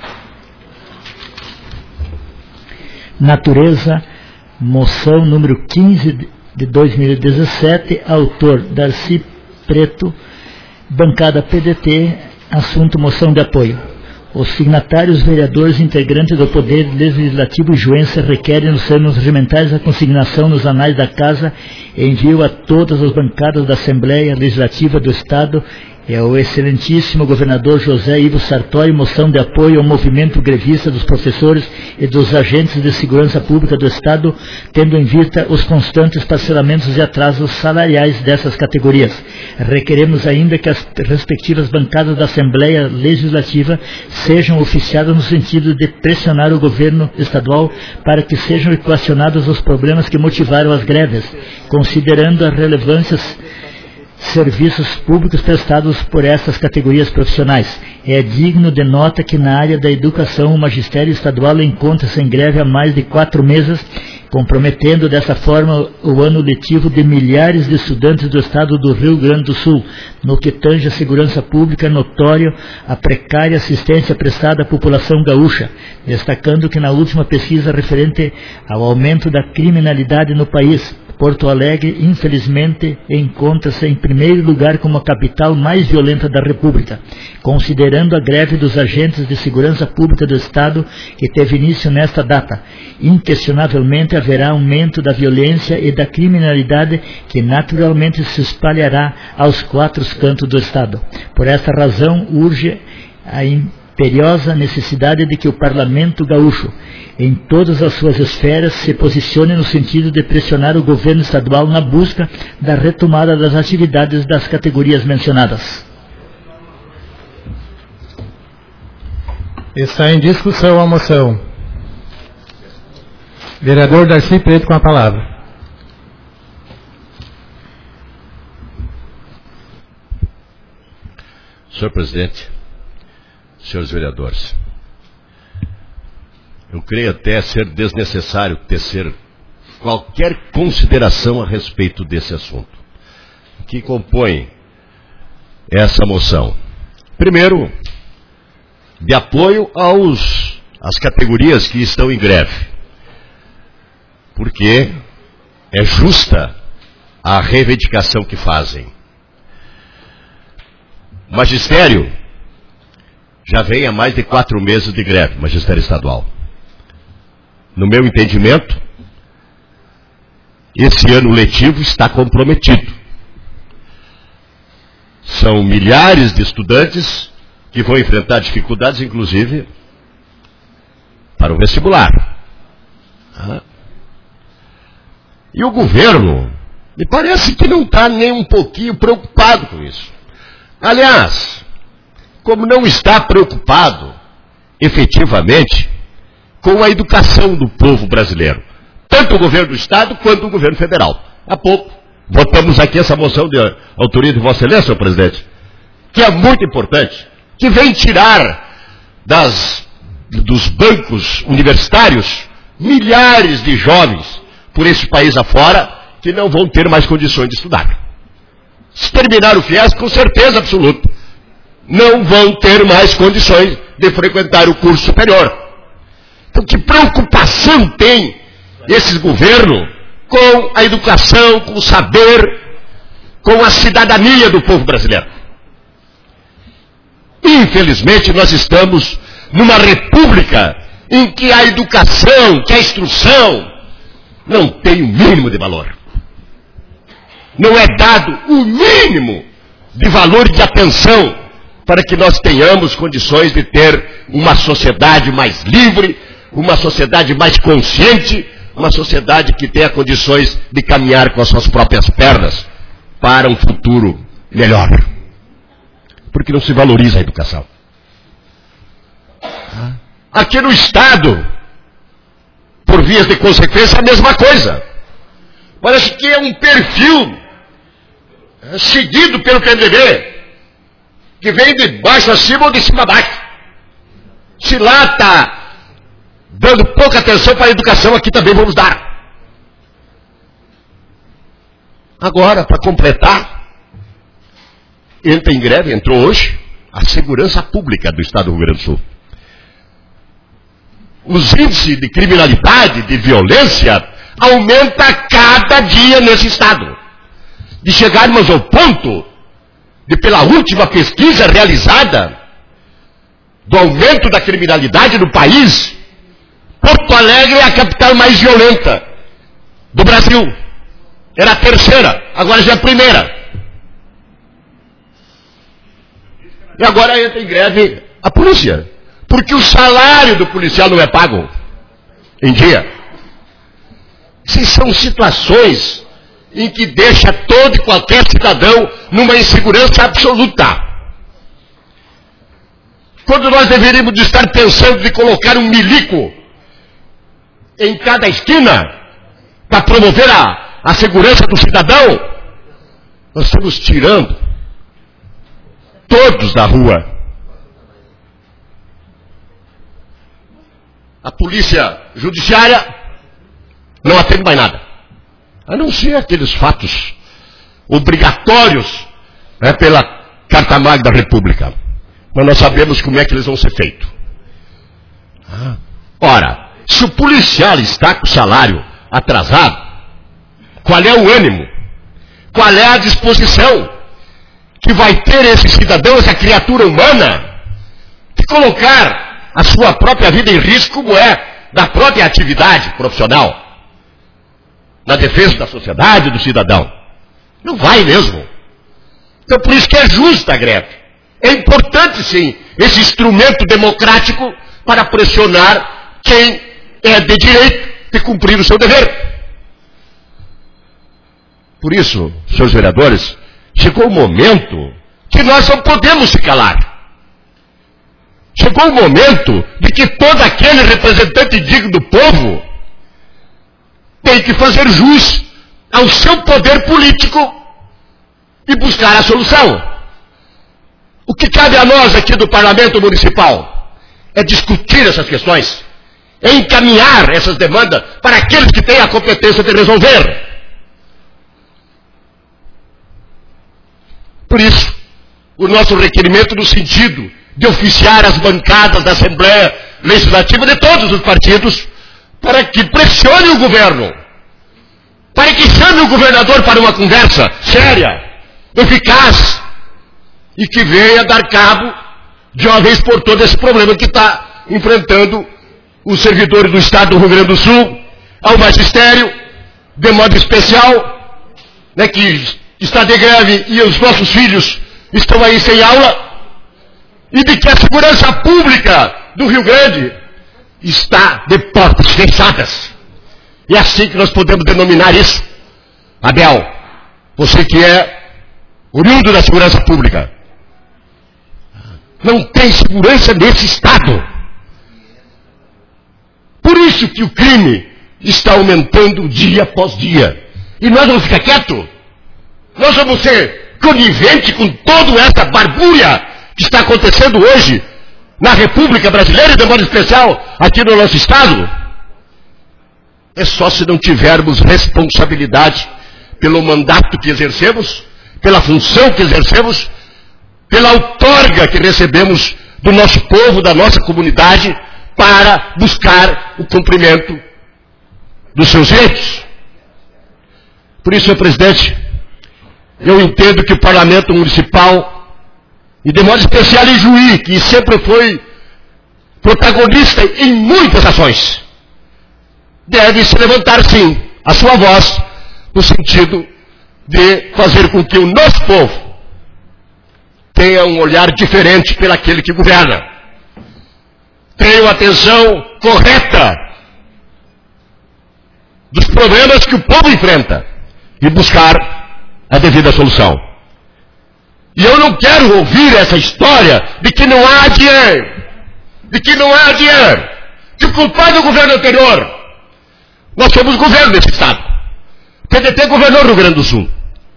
Natureza, moção número 15 de 2017, autor Darcy Preto, bancada PDT, assunto moção de apoio. Os signatários vereadores integrantes do Poder Legislativo juense requerem nos termos regimentais a consignação nos anais da Casa, envio a todas as bancadas da Assembleia Legislativa do Estado e ao excelentíssimo governador José Ivo Sartori, moção de apoio ao movimento grevista dos professores e dos agentes de segurança pública do Estado, tendo em vista os constantes parcelamentos e atrasos salariais dessas categorias. Requeremos ainda que as respectivas bancadas da Assembleia Legislativa sejam oficiadas no sentido de pressionar o governo estadual para que sejam equacionados os problemas que motivaram as greves, considerando a relevância serviços públicos prestados por essas categorias profissionais. É digno de nota que na área da educação o magistério estadual encontra-se em greve há mais de 4 meses, comprometendo dessa forma o ano letivo de milhares de estudantes do estado do Rio Grande do Sul. No que tange a segurança pública, é notório a precária assistência prestada à população gaúcha, destacando que na última pesquisa referente ao aumento da criminalidade no país, Porto Alegre, infelizmente, encontra-se em primeiro lugar como a capital mais violenta da República. Considerando a greve dos agentes de segurança pública do Estado, que teve início nesta data, inquestionavelmente haverá aumento da violência e da criminalidade que naturalmente se espalhará aos 4 cantos do Estado. Por esta razão, urge a imperiosa necessidade de que o Parlamento gaúcho, em todas as suas esferas, se posicione no sentido de pressionar o governo estadual na busca da retomada das atividades das categorias mencionadas. Está em discussão a moção. Vereador Darcy Preto com a palavra. Senhor presidente, senhores vereadores, eu creio até ser desnecessário tecer qualquer consideração a respeito desse assunto, que compõe essa moção? Primeiro, de apoio às categorias que estão em greve, porque é justa a reivindicação que fazem. O magistério já vem há mais de 4 meses de greve, magistério estadual. No meu entendimento, esse ano letivo está comprometido. São milhares de estudantes que vão enfrentar dificuldades, inclusive, para o vestibular. E o governo, me parece que não está nem um pouquinho preocupado com isso. Aliás, como não está preocupado, efetivamente, com a educação do povo brasileiro. Tanto o governo do Estado quanto o governo federal. Há pouco, votamos aqui essa moção de autoria de Vossa Excelência, senhor presidente, que é muito importante, que vem tirar dos bancos universitários milhares de jovens por esse país afora que não vão ter mais condições de estudar. Se terminar o FIES, com certeza absoluta, não vão ter mais condições de frequentar o curso superior. Então, que preocupação tem esse governo com a educação, com o saber, com a cidadania do povo brasileiro? Infelizmente, nós estamos numa república em que a educação, que a instrução, não tem o mínimo de valor. Não é dado o mínimo de valor e de atenção para que nós tenhamos condições de ter uma sociedade mais livre, uma sociedade mais consciente, uma sociedade que tenha condições de caminhar com as suas próprias pernas para um futuro melhor. Porque não se valoriza a educação. Aqui no Estado, por vias de consequência, a mesma coisa. Parece que é um perfil seguido pelo PMDB, que vem de baixo acima ou de cima a baixo. Se lá está dando pouca atenção para a educação, aqui também vamos dar. Agora, para completar, entra em greve, entrou hoje, a segurança pública do Estado do Rio Grande do Sul. Os índices de criminalidade, de violência, aumenta cada dia nesse Estado. De chegarmos ao ponto de, pela última pesquisa realizada, do aumento da criminalidade no país, Porto Alegre é a capital mais violenta do Brasil. Era a terceira, agora já é a primeira. E agora entra em greve a polícia, porque o salário do policial não é pago em dia. Essas são situações em que deixa todo e qualquer cidadão numa insegurança absoluta. Quando nós deveríamos de estar pensando de colocar um milico em cada esquina para promover a segurança do cidadão, nós estamos tirando todos da rua. A polícia judiciária não atende mais nada, a não ser aqueles fatos obrigatórios pela Carta Magna da República. Mas nós sabemos como é que eles vão ser feitos. Ora, se o policial está com o salário atrasado, qual é o ânimo? Qual é a disposição que vai ter esse cidadão, essa criatura humana, de colocar a sua própria vida em risco, como é da própria atividade profissional, na defesa da sociedade, do cidadão? Não vai mesmo. Então, por isso que é justa a greve. É importante, sim, esse instrumento democrático para pressionar quem é de direito de cumprir o seu dever. Por isso, senhores vereadores, chegou o momento que nós não podemos se calar. Chegou o momento de que todo aquele representante digno do povo tem que fazer jus ao seu poder político e buscar a solução. O que cabe a nós aqui do Parlamento Municipal é discutir essas questões, é encaminhar essas demandas para aqueles que têm a competência de resolver. Por isso, o nosso requerimento no sentido de oficiar as bancadas da Assembleia Legislativa de todos os partidos para que pressione o governo, para que chame o governador para uma conversa séria, eficaz, e que venha dar cabo de uma vez por todas esse problema que está enfrentando os servidores do Estado do Rio Grande do Sul, ao magistério, de modo especial, né, que está de greve e os nossos filhos estão aí sem aula, e de que a segurança pública do Rio Grande está de portas fechadas. É assim que nós podemos denominar isso. Abel, você que é oriundo da segurança pública, não tem segurança nesse Estado. Por isso que o crime está aumentando dia após dia. E nós vamos ficar quietos? Nós vamos ser coniventes com toda essa barbúria que está acontecendo hoje na República Brasileira e de modo especial aqui no nosso Estado? É só se não tivermos responsabilidade pelo mandato que exercemos, pela função que exercemos, pela outorga que recebemos do nosso povo, da nossa comunidade, para buscar o cumprimento dos seus direitos. Por isso, senhor presidente, eu entendo que o Parlamento Municipal, e de modo especial em Juí, que sempre foi protagonista em muitas ações, deve se levantar sim a sua voz no sentido de fazer com que o nosso povo tenha um olhar diferente pelaquele que governa, tenha uma atenção correta dos problemas que o povo enfrenta e buscar a devida solução. E eu não quero ouvir essa história de que não há dinheiro, que o culpado é o governo anterior. Nós somos governo desse Estado. O PDT governou o Rio Grande do Sul.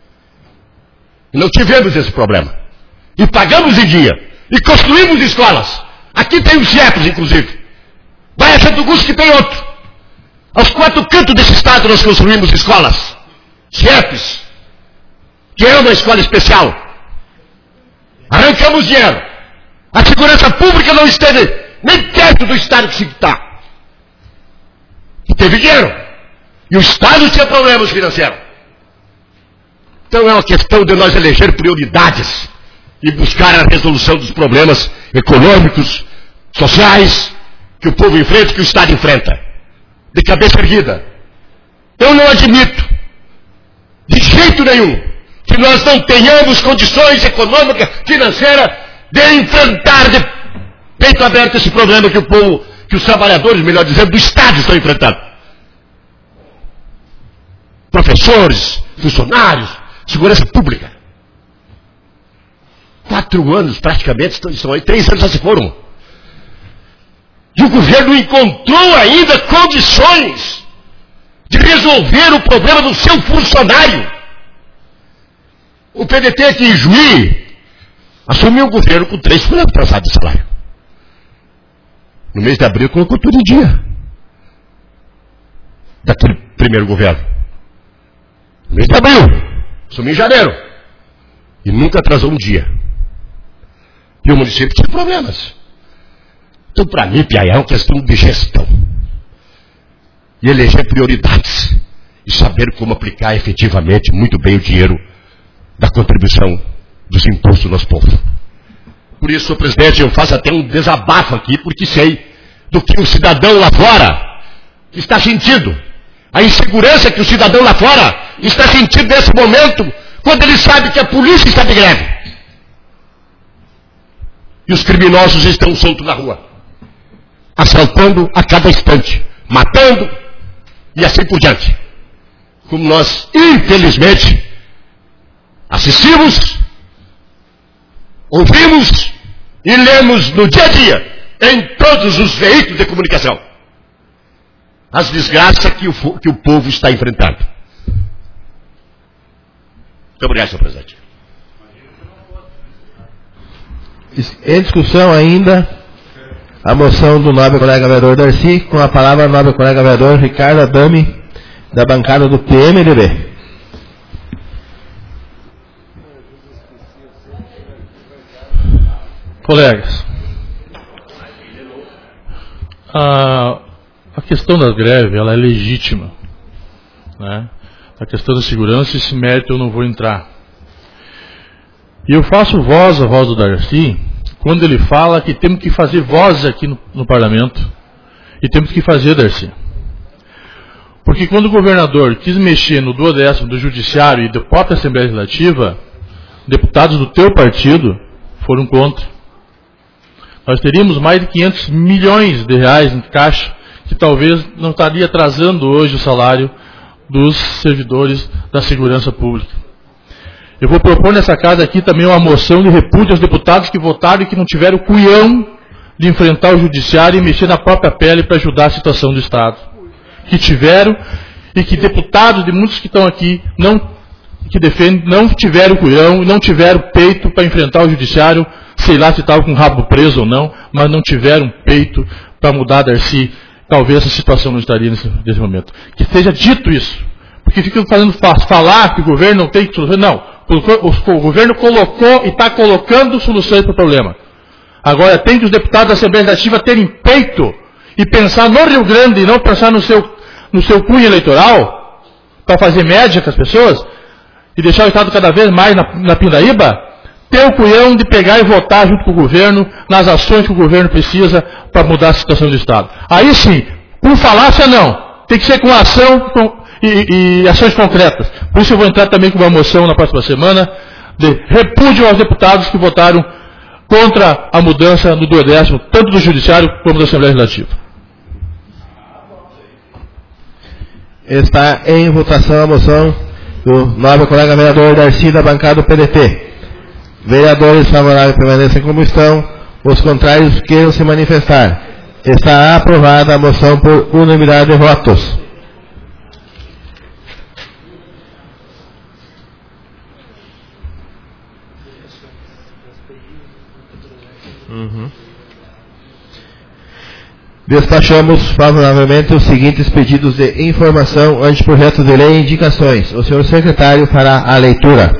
E não tivemos esse problema. E pagamos em dia. E construímos escolas. Aqui tem os CIEPs, inclusive. Vai a Santo Augusto que tem outro. Aos 4 cantos desse Estado nós construímos escolas. CIEPs. Que é uma escola especial. Arrancamos dinheiro. A segurança pública não esteve nem perto do Estado que se está. E teve dinheiro. E o Estado tinha problemas financeiros. Então é uma questão de nós eleger prioridades e buscar a resolução dos problemas econômicos, sociais, que o povo enfrenta, que o Estado enfrenta. De cabeça erguida. Eu não admito, de jeito nenhum, que nós não tenhamos condições econômicas, financeiras, de enfrentar de peito aberto esse problema que o povo, que os trabalhadores, melhor dizendo, do Estado estão enfrentando. Professores, funcionários, segurança pública. 4 anos praticamente, estão aí, 3 anos já se foram. E o governo encontrou ainda condições de resolver o problema do seu funcionário. O PDT aqui em Juí assumiu o governo com 3% atrasado de salário. No mês de abril colocou tudo em dia. Daquele primeiro governo. No mês de abril. Assumiu em janeiro. E nunca atrasou um dia. E o município tinha problemas. Então, para mim, Piaí, é uma questão de gestão. E eleger prioridades. E saber como aplicar efetivamente muito bem o dinheiro da contribuição dos impostos do nosso povo. Por isso, senhor presidente, eu faço até um desabafo aqui, porque sei do que o cidadão lá fora está sentindo. A insegurança que o cidadão lá fora está sentindo nesse momento, quando ele sabe que a polícia está de greve. E os criminosos estão soltos na rua, assaltando a cada instante, matando e assim por diante. Como nós, infelizmente, assistimos, ouvimos e lemos no dia a dia, em todos os veículos de comunicação, as desgraças que o povo está enfrentando. Muito obrigado, senhor presidente. Em discussão ainda a moção do nobre colega vereador Darcy, com a palavra o nobre colega vereador Ricardo Adame, da bancada do PMDB. colegas, a questão da greve, ela é legítima, né? A questão da segurança, esse mérito eu não vou entrar. E eu faço voz a voz do Darcy, quando ele fala que temos que fazer voz aqui no parlamento, e temos que fazer, Darcy. Porque quando o governador quis mexer no 12º do Judiciário e da própria Assembleia Legislativa, deputados do teu partido foram contra. Nós teríamos mais de 500 milhões de reais em caixa, que talvez não estaria atrasando hoje o salário dos servidores da segurança pública. Eu vou propor nessa casa aqui também uma moção de repúdio aos deputados que votaram e que não tiveram o culhão de enfrentar o judiciário e mexer na própria pele para ajudar a situação do Estado. Que tiveram, e que deputados de muitos que estão aqui, que defendem, não tiveram culhão, não tiveram peito para enfrentar o judiciário, sei lá se estavam com o rabo preso ou não, mas não tiveram peito para mudar, Darcy. Talvez essa situação não estaria nesse momento. Que seja dito isso. Porque ficam fazendo falar que o governo não tem solução. Não. O governo colocou e está colocando soluções para o problema. Agora tem que os deputados da Assembleia Legislativa terem peito e pensar no Rio Grande e não pensar no seu cunho eleitoral para fazer média com as pessoas e deixar o Estado cada vez mais na pindaíba, ter o culhão de pegar e votar junto com o governo nas ações que o governo precisa para mudar a situação do Estado. Aí sim, com falácia não. Tem que ser com ação e ações concretas. Por isso eu vou entrar também com uma moção na próxima semana de repúdio aos deputados que votaram contra a mudança do 12º, tanto do Judiciário como da Assembleia Legislativa. Está em votação a moção do nobre colega vereador Darcy, da bancada do PDT. Vereadores favoráveis permanecem como estão, os contrários queiram se manifestar. Está aprovada a moção por unanimidade de votos. Despachamos favoravelmente os seguintes pedidos de informação, anteprojeto de lei e indicações. O senhor secretário fará a leitura.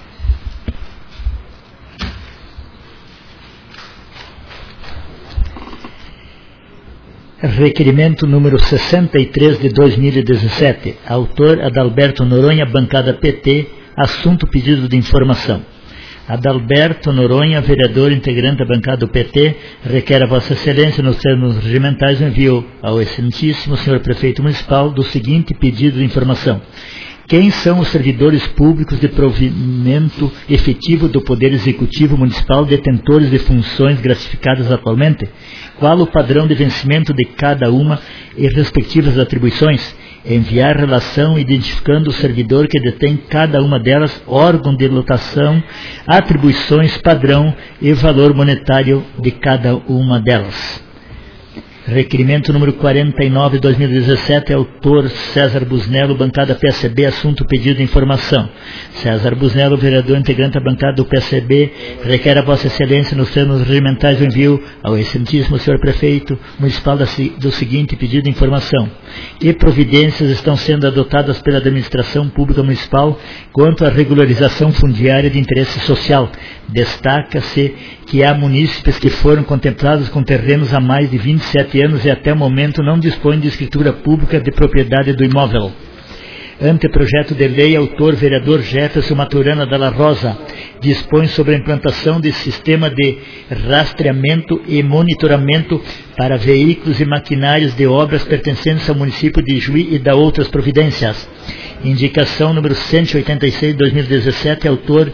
Requerimento número 63 de 2017. Autor Adalberto Noronha, bancada PT. Assunto pedido de informação. Adalberto Noronha, vereador integrante da bancada do PT, requer a Vossa Excelência, nos termos regimentais, o envio ao excelentíssimo senhor prefeito municipal do seguinte pedido de informação. Quem são os servidores públicos de provimento efetivo do Poder Executivo Municipal detentores de funções gratificadas atualmente? Qual o padrão de vencimento de cada uma e respectivas atribuições? Enviar relação identificando o servidor que detém cada uma delas, órgão de lotação, atribuições, padrão e valor monetário de cada uma delas. Requerimento número 49 de 2017, autor César Busnello, bancada PSB, assunto pedido de informação. César Busnello, vereador integrante da bancada do PSB, requer a Vossa Excelência, nos termos regimentais, o envio ao excelentíssimo senhor prefeito municipal do seguinte pedido de informação. Que providências estão sendo adotadas pela administração pública municipal quanto à regularização fundiária de interesse social? Destaca-se que há munícipes que foram contemplados com terrenos há mais de 27 anos e até o momento não dispõem de escritura pública de propriedade do imóvel. Anteprojeto de lei, autor vereador Jefferson Maturana Dalla Rosa, dispõe sobre a implantação de sistema de rastreamento e monitoramento para veículos e maquinários de obras pertencentes ao município de Juí e da outras providências. Indicação número 186 de 2017, autor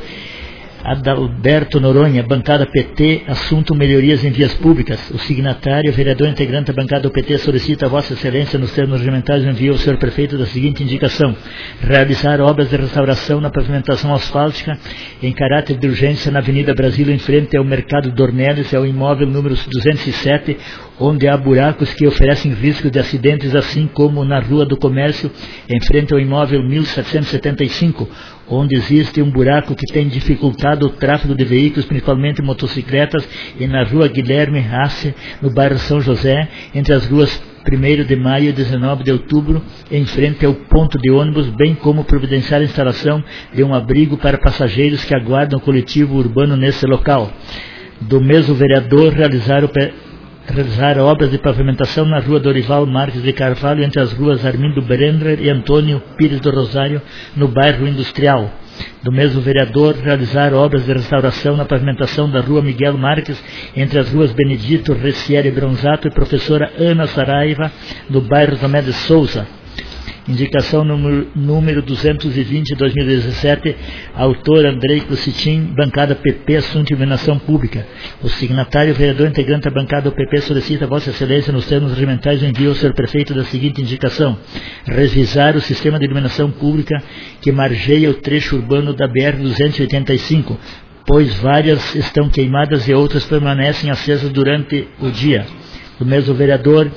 Adalberto Noronha, bancada PT, assunto melhorias em vias públicas. O signatário, vereador integrante da bancada do PT, solicita a Vossa Excelência, nos termos regimentais, o envio ao senhor prefeito da seguinte indicação: realizar obras de restauração na pavimentação asfáltica em caráter de urgência na Avenida Brasil, em frente ao Mercado Dornelles e ao imóvel número 207, onde há buracos que oferecem risco de acidentes, assim como na Rua do Comércio, em frente ao imóvel 1775, onde existe um buraco que tem dificultado o tráfego de veículos, principalmente motocicletas, e na Rua Guilherme Hasse, no bairro São José, entre as ruas 1º de maio e 19 de outubro, em frente ao ponto de ônibus, bem como providenciar a instalação de um abrigo para passageiros que aguardam o coletivo urbano nesse local. Do mesmo vereador, realizar obras de pavimentação na rua Dorival Marques de Carvalho, entre as ruas Armindo Brenner e Antônio Pires do Rosário, no bairro Industrial. Do mesmo vereador, realizar obras de restauração na pavimentação da rua Miguel Marques, entre as ruas Benedito, Recieri Bronzato e Professora Ana Saraiva, no bairro Tomé de Souza. Indicação número 220, 2017, autor Andrei Crucitim, bancada PP, assunto de iluminação pública. O signatário, vereador integrante da bancada do PP, solicita a Vossa Excelência, nos termos regimentais, o envio ao Sr. Prefeito da seguinte indicação: revisar o sistema de iluminação pública que margeia o trecho urbano da BR-285, pois várias estão queimadas e outras permanecem acesas durante o dia. Do mesmo vereador,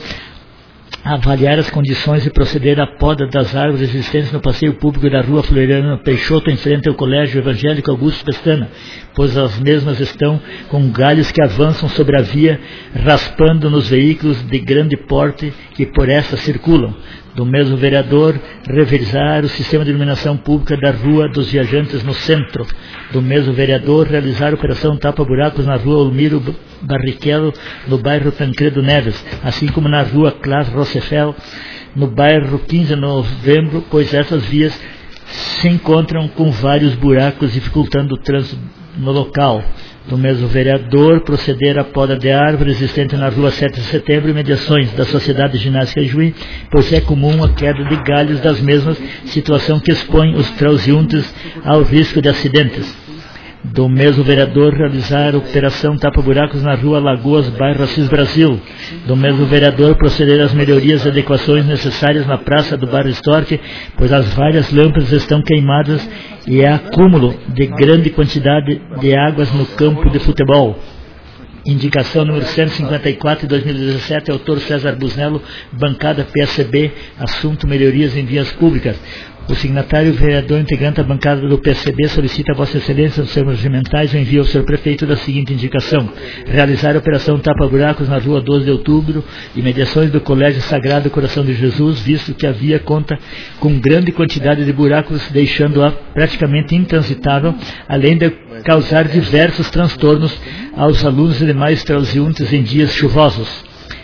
avaliar as condições e proceder à poda das árvores existentes no passeio público da rua Floriano Peixoto, em frente ao Colégio Evangélico Augusto Pestana, pois as mesmas estão com galhos que avançam sobre a via, raspando nos veículos de grande porte que por esta circulam. Do mesmo vereador, revisar o sistema de iluminação pública da Rua dos Viajantes no centro. Do mesmo vereador, realizar a operação tapa-buracos na Rua Olmiro Barrichello, no bairro Tancredo Neves, assim como na Rua Clas Rossefeld, no bairro 15 de Novembro, pois essas vias se encontram com vários buracos, dificultando o trânsito no local. Do mesmo vereador, proceder à poda de árvore existente na Rua 7 de Setembro e mediações da Sociedade Ginástica Juí, pois é comum a queda de galhos das mesmas, situação que expõe os transeuntes ao risco de acidentes. Do mesmo vereador, realizar a operação tapa-buracos na Rua Lagoas, bairro Assis Brasil. Do mesmo vereador, proceder às melhorias e adequações necessárias na Praça do Bairro Stork, pois as várias lâmpadas estão queimadas e há acúmulo de grande quantidade de águas no campo de futebol. Indicação número 154 de 2017, autor César Busnello, bancada PSB, assunto melhorias em vias públicas. O signatário, vereador integrante da bancada do PSB, solicita a Vossa Excelência, nos termos regimentais, o envio ao Sr. Prefeito da seguinte indicação: realizar a operação tapa-buracos na Rua 12 de Outubro e mediações do Colégio Sagrado Coração de Jesus, visto que a via conta com grande quantidade de buracos, deixando-a praticamente intransitável, além de causar diversos transtornos aos alunos e demais transeuntes em dias chuvosos.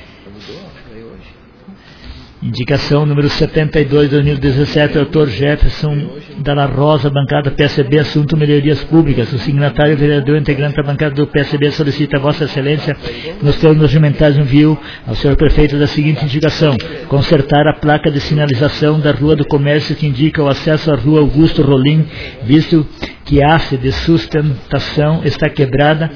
Indicação número 72, 2017, autor Jefferson Dalla Rosa, bancada PSB, assunto melhorias públicas. O signatário, vereador integrante da bancada do PSB, solicita a Vossa Excelência, nos termos regimentais, envio ao Sr. Prefeito da seguinte indicação: consertar a placa de sinalização da Rua do Comércio que indica o acesso à Rua Augusto Rolim, visto que a haste de sustentação está quebrada,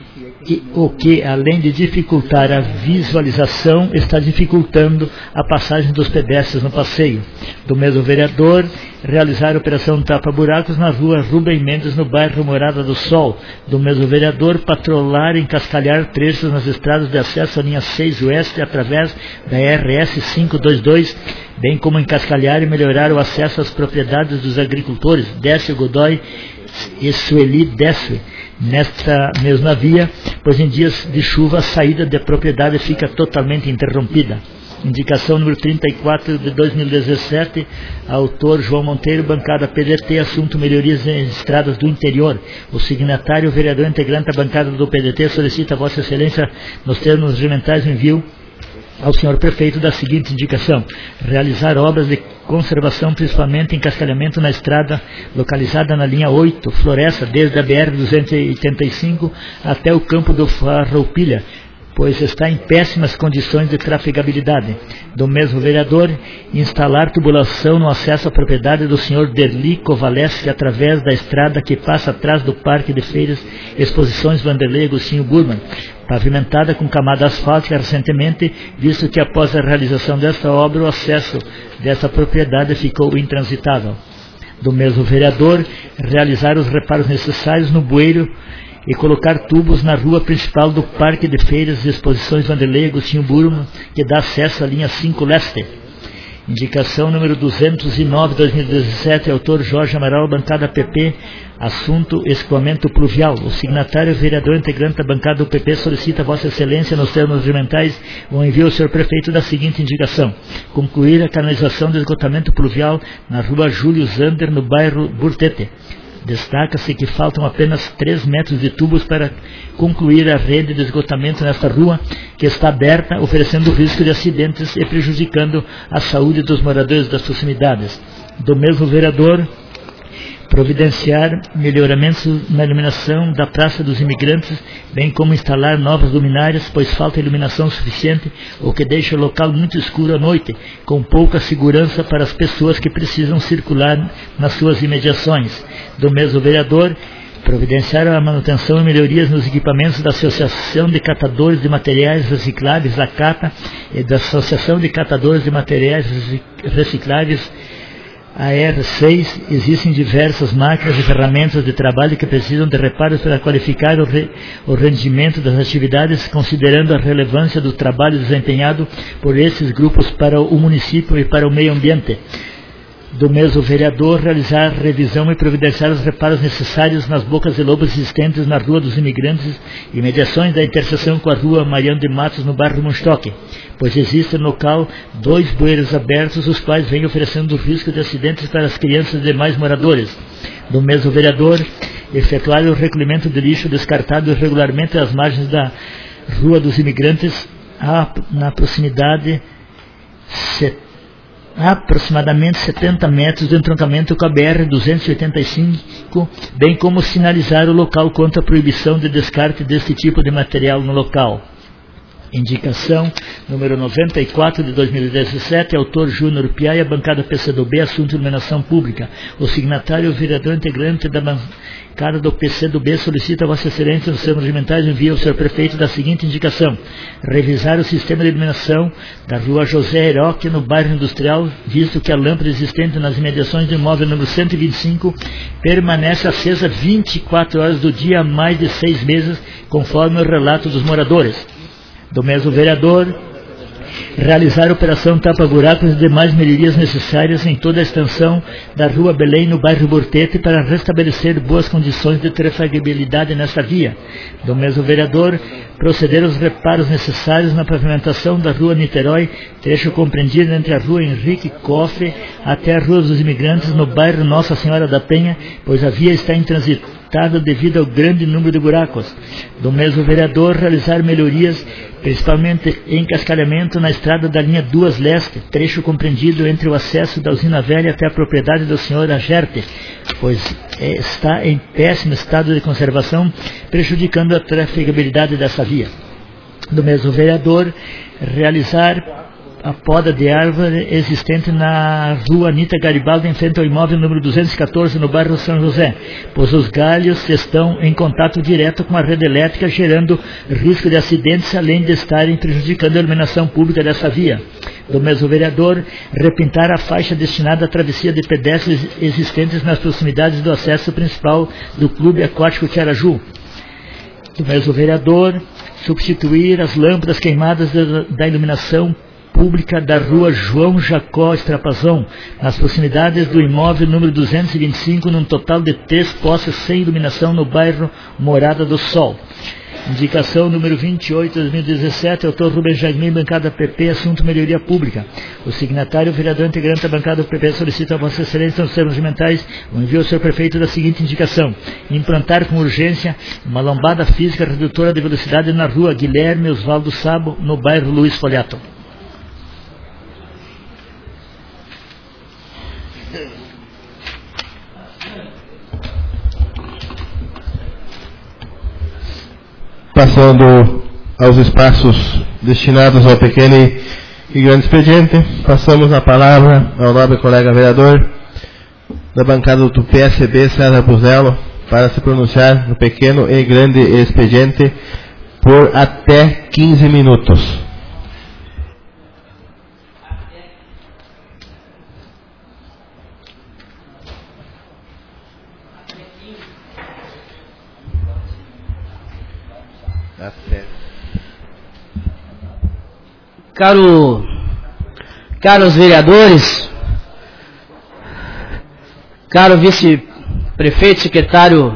o que, além de dificultar a visualização, está dificultando a passagem dos pedestres no passeio. Do mesmo vereador, realizar a operação tapa-buracos na Rua Rubem Mendes, no bairro Morada do Sol. Do mesmo vereador, patrulhar e encascalhar trechos nas estradas de acesso à linha 6 Oeste através da RS 522, bem como encascalhar e melhorar o acesso às propriedades dos agricultores Décio Godoy e Sueli Décio nesta mesma via, pois em dias de chuva a saída da propriedade fica totalmente interrompida. Indicação número 34 de 2017, autor João Monteiro, bancada PDT, assunto melhorias em estradas do interior. O signatário, vereador integrante da bancada do PDT, solicita a Vossa Excelência, nos termos regimentais, o envio ao Sr. Prefeito da seguinte indicação: realizar obras de conservação, principalmente encascalhamento na estrada localizada na linha 8, Floresta, desde a BR-285 até o campo do Farroupilha, pois está em péssimas condições de trafegabilidade. Do mesmo vereador, instalar tubulação no acesso à propriedade do Sr. Derli Kovalevski através da estrada que passa atrás do Parque de Feiras Exposições Vanderlei Agostinho Burman, pavimentada com camada asfáltica recentemente, visto que após a realização desta obra o acesso dessa propriedade ficou intransitável. Do mesmo vereador, realizar os reparos necessários no bueiro e colocar tubos na rua principal do Parque de Feiras e Exposições Vanderlei Agostinho Burman, que dá acesso à linha 5 Leste. Indicação número 209, 2017, autor Jorge Amaral, bancada PP, assunto escoamento pluvial. O signatário, vereador integrante da bancada do PP, solicita a Vossa Excelência, nos termos regimentais, o envio ao Sr. Prefeito da seguinte indicação: concluir a canalização do esgotamento pluvial na Rua Júlio Zander, no bairro Burtete. Destaca-se que faltam apenas 3 metros de tubos para concluir a rede de esgotamento nesta rua, que está aberta, oferecendo risco de acidentes e prejudicando a saúde dos moradores das proximidades. Do mesmo vereador, providenciar melhoramentos na iluminação da Praça dos Imigrantes, bem como instalar novas luminárias, pois falta iluminação suficiente, o que deixa o local muito escuro à noite, com pouca segurança para as pessoas que precisam circular nas suas imediações. Do mesmo vereador, providenciar a manutenção e melhorias nos equipamentos da Associação de Catadores de Materiais Recicláveis, a CATA, e da Associação de Catadores de Materiais Recicláveis, a R6. Existem diversas máquinas e ferramentas de trabalho que precisam de reparos para qualificar o rendimento das atividades, considerando a relevância do trabalho desempenhado por esses grupos para o município e para o meio ambiente. Do mesmo vereador, realizar revisão e providenciar os reparos necessários nas bocas de lobo existentes na Rua dos Imigrantes e mediações da interseção com a Rua Mariano de Matos, no bairro Monstoque, pois existe no local 2 bueiros abertos, os quais vêm oferecendo risco de acidentes para as crianças e demais moradores. Do mesmo vereador, efetuar o recolhimento de lixo descartado irregularmente às margens da Rua dos Imigrantes, na proximidade aproximadamente 70 metros do entroncamento com a BR-285, bem como sinalizar o local contra a proibição de descarte deste tipo de material no local. Indicação número 94 de 2017, autor Júnior Piaia, bancada PCdoB, assunto iluminação pública. O signatário, o vereador integrante da bancada do PCdoB, solicita a Vossa Excelência nos termos regimentais envia ao senhor prefeito da seguinte indicação: revisar o sistema de iluminação da Rua José Heroque, no bairro Industrial, visto que a lâmpada existente nas imediações do imóvel número 125 permanece acesa 24 horas do dia há mais de 6 meses, conforme o relato dos moradores. Do mesmo vereador, realizar a operação tapa-buracos e demais melhorias necessárias em toda a extensão da Rua Belém, no bairro Bortete, para restabelecer boas condições de trafegabilidade nesta via. Do mesmo vereador, proceder aos reparos necessários na pavimentação da Rua Niterói, trecho compreendido entre a Rua Henrique Cofre até a Rua dos Imigrantes, no bairro Nossa Senhora da Penha, pois a via está intransitável devido ao grande número de buracos. Do mesmo vereador, realizar melhorias, principalmente em cascalhamento na estrada da linha 2 Leste, trecho compreendido entre o acesso da Usina Velha até a propriedade do senhor Agerte, pois está em péssimo estado de conservação, prejudicando a trafegabilidade dessa via. Do mesmo vereador, realizar a poda de árvore existente na Rua Anita Garibaldi, em frente ao imóvel número 214, no bairro São José, pois os galhos estão em contato direto com a rede elétrica, gerando risco de acidentes, além de estarem prejudicando a iluminação pública dessa via. Do mesmo vereador, repintar a faixa destinada à travessia de pedestres existentes nas proximidades do acesso principal do Clube Aquático Tiaraju. Do mesmo vereador, substituir as lâmpadas queimadas da iluminação pública da Rua João Jacó Estrapazão, nas proximidades do imóvel número 225, num total de 3 postes sem iluminação no bairro Morada do Sol. Indicação número 28 de 2017, autor Rubens Jagmin, bancada PP, assunto melhoria pública. O signatário, o vereador integrante da bancada do PP, solicita a Vossa Excelência nos termos regimentais o envio ao senhor prefeito da seguinte indicação: implantar com urgência uma lombada física redutora de velocidade na Rua Guilherme Osvaldo Sabo, no bairro Luiz Foliato. Passando aos espaços destinados ao pequeno e grande expediente, passamos a palavra ao nobre colega vereador da bancada do PSB, César Buzello, para se pronunciar no pequeno e grande expediente por até 15 minutos. Caros vereadores, caro vice-prefeito, secretário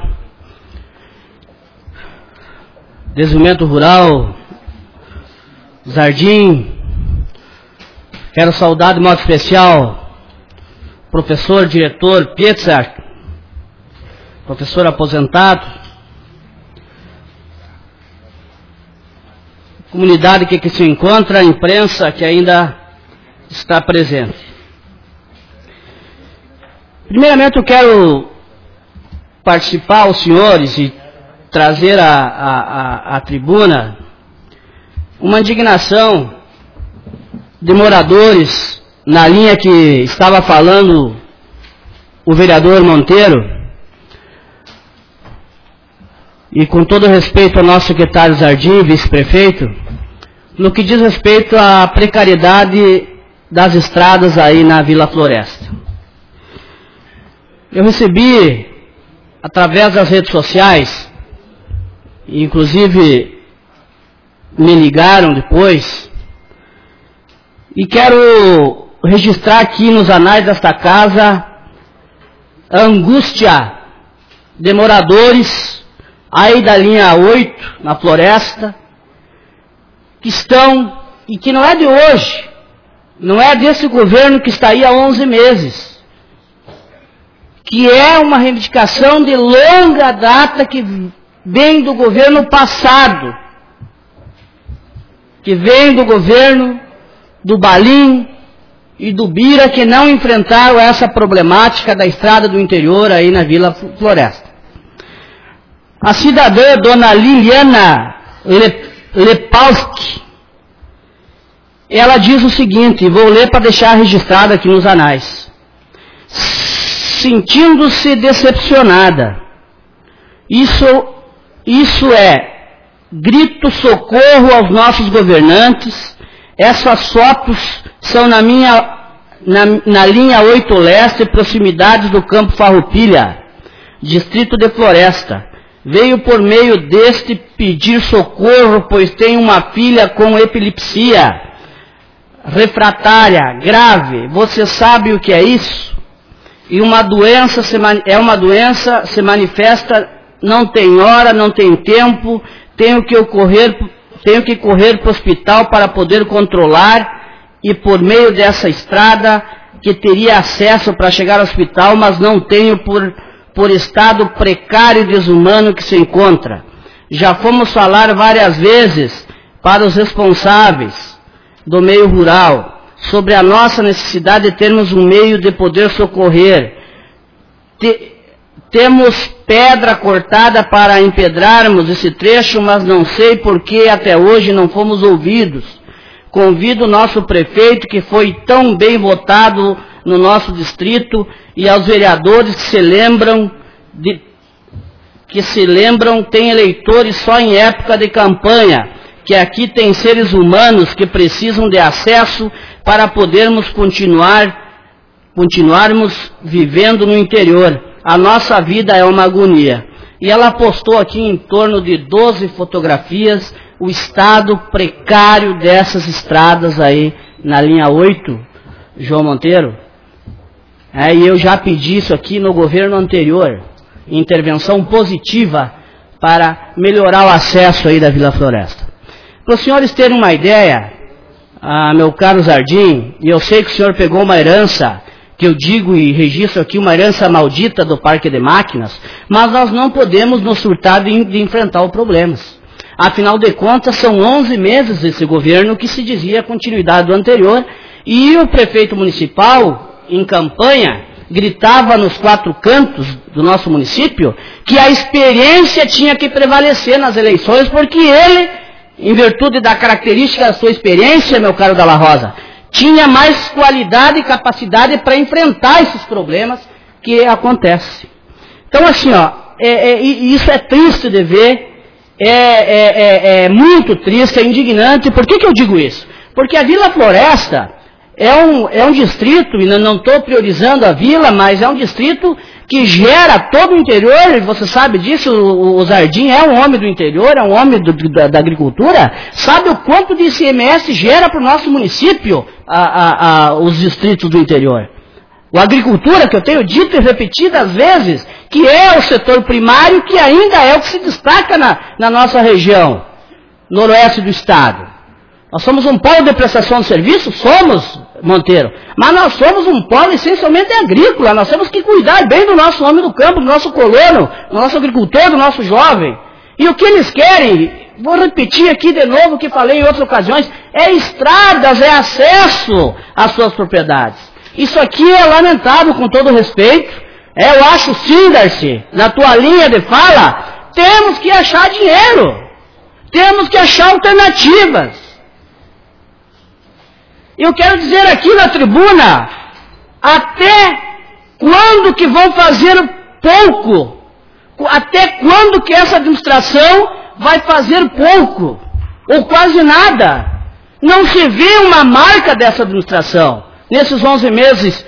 de Desenvolvimento Rural, Zardim, quero saudar de modo especial professor, diretor Pietzak, professor aposentado, comunidade que se encontra, a imprensa que ainda está presente. Primeiramente eu quero participar aos senhores e trazer à tribuna uma indignação de moradores na linha que estava falando o vereador Monteiro, e com todo respeito ao nosso secretário Zardim, vice-prefeito, no que diz respeito à precariedade das estradas aí na Vila Floresta. Eu recebi, através das redes sociais, inclusive me ligaram depois, e quero registrar aqui nos anais desta casa a angústia de moradores aí da linha 8, na Floresta, que estão, e que não é de hoje, não é desse governo que está aí há 11 meses, que é uma reivindicação de longa data que vem do governo passado, que vem do governo do Balim e do Bira, que não enfrentaram essa problemática da estrada do interior aí na Vila Floresta. A cidadã dona Liliana Lepalski, ela diz o seguinte, vou ler para deixar registrado aqui nos anais. Sentindo-se decepcionada. Isso é grito socorro aos nossos governantes. Essas fotos são na linha 8 Leste, proximidades do Campo Farroupilha, distrito de Floresta. Veio por meio deste pedir socorro, pois tem uma filha com epilepsia refratária, grave. Você sabe o que é isso? E uma doença se manifesta, não tem hora, não tem tempo, tenho que correr para o hospital para poder controlar, e por meio dessa estrada que teria acesso para chegar ao hospital, mas não tenho por estado precário e desumano que se encontra. Já fomos falar várias vezes para os responsáveis do meio rural sobre a nossa necessidade de termos um meio de poder socorrer. Temos pedra cortada para empedrarmos esse trecho, mas não sei por que até hoje não fomos ouvidos. Convido o nosso prefeito, que foi tão bem votado no nosso distrito, e aos vereadores que se lembram, tem eleitores só em época de campanha, que aqui tem seres humanos que precisam de acesso para podermos continuarmos vivendo no interior. A nossa vida é uma agonia. E ela postou aqui em torno de 12 fotografias o estado precário dessas estradas aí na linha 8, João Monteiro. E eu já pedi isso aqui no governo anterior, intervenção positiva para melhorar o acesso aí da Vila Floresta. Para os senhores terem uma ideia, meu caro Zardim, e eu sei que o senhor pegou uma herança, que eu digo e registro aqui, uma herança maldita do Parque de Máquinas, mas nós não podemos nos surtar de enfrentar os problemas. Afinal de contas, são 11 meses desse governo que se dizia a continuidade do anterior, e o prefeito municipal, em campanha, gritava nos 4 cantos do nosso município que a experiência tinha que prevalecer nas eleições, porque ele, em virtude da característica da sua experiência, meu caro Dalla Rosa, tinha mais qualidade e capacidade para enfrentar esses problemas que acontecem. Então, assim, isso é triste de ver, é muito triste, é indignante. Por que eu digo isso? Porque a Vila Floresta é um distrito, e não estou priorizando a vila, mas é um distrito que gera todo o interior, e você sabe disso, o Zardim é um homem do interior, é um homem da agricultura, sabe o quanto de ICMS gera para o nosso município os distritos do interior. A agricultura, que eu tenho dito e repetidas vezes, que é o setor primário, que ainda é o que se destaca na nossa região, noroeste do estado. Nós somos um polo de prestação de serviço? Somos, Monteiro. Mas nós somos um polo essencialmente agrícola. Nós temos que cuidar bem do nosso homem do campo, do nosso colono, do nosso agricultor, do nosso jovem. E o que eles querem, vou repetir aqui de novo o que falei em outras ocasiões, é estradas, é acesso às suas propriedades. Isso aqui é lamentável, com todo respeito. Eu acho sim, Darcy, na tua linha de fala, temos que achar dinheiro. Temos que achar alternativas. Eu quero dizer aqui na tribuna, até quando que vão fazer pouco? Até quando que essa administração vai fazer pouco? Ou quase nada? Não se vê uma marca dessa administração, nesses 11 meses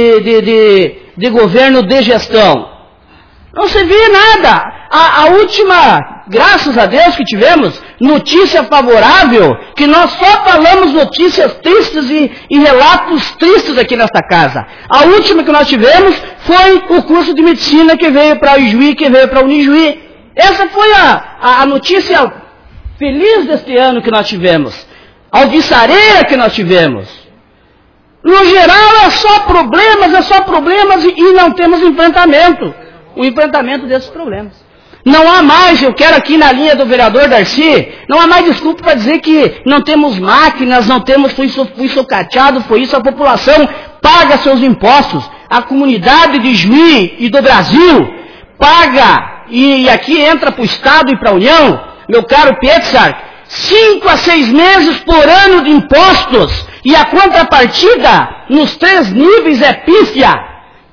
de governo de gestão. Não se vê nada. A última, graças a Deus que tivemos, notícia favorável, que nós só falamos notícias tristes e relatos tristes aqui nesta casa. A última que nós tivemos foi o curso de medicina que veio para o Ijuí, que veio para a Unijuí. Essa foi a notícia feliz deste ano que nós tivemos. A alvissareira que nós tivemos. No geral é só problemas e não temos enfrentamento. O enfrentamento desses problemas. Não há mais, eu quero aqui na linha do vereador Darcy, não há mais desculpa para dizer que não temos máquinas, não temos, fui socateado, foi isso, a população paga seus impostos, a comunidade de Juí e do Brasil paga, e aqui entra para o Estado e para a União, meu caro Petzar, 5 a 6 meses por ano de impostos, e a contrapartida nos 3 níveis é pífia,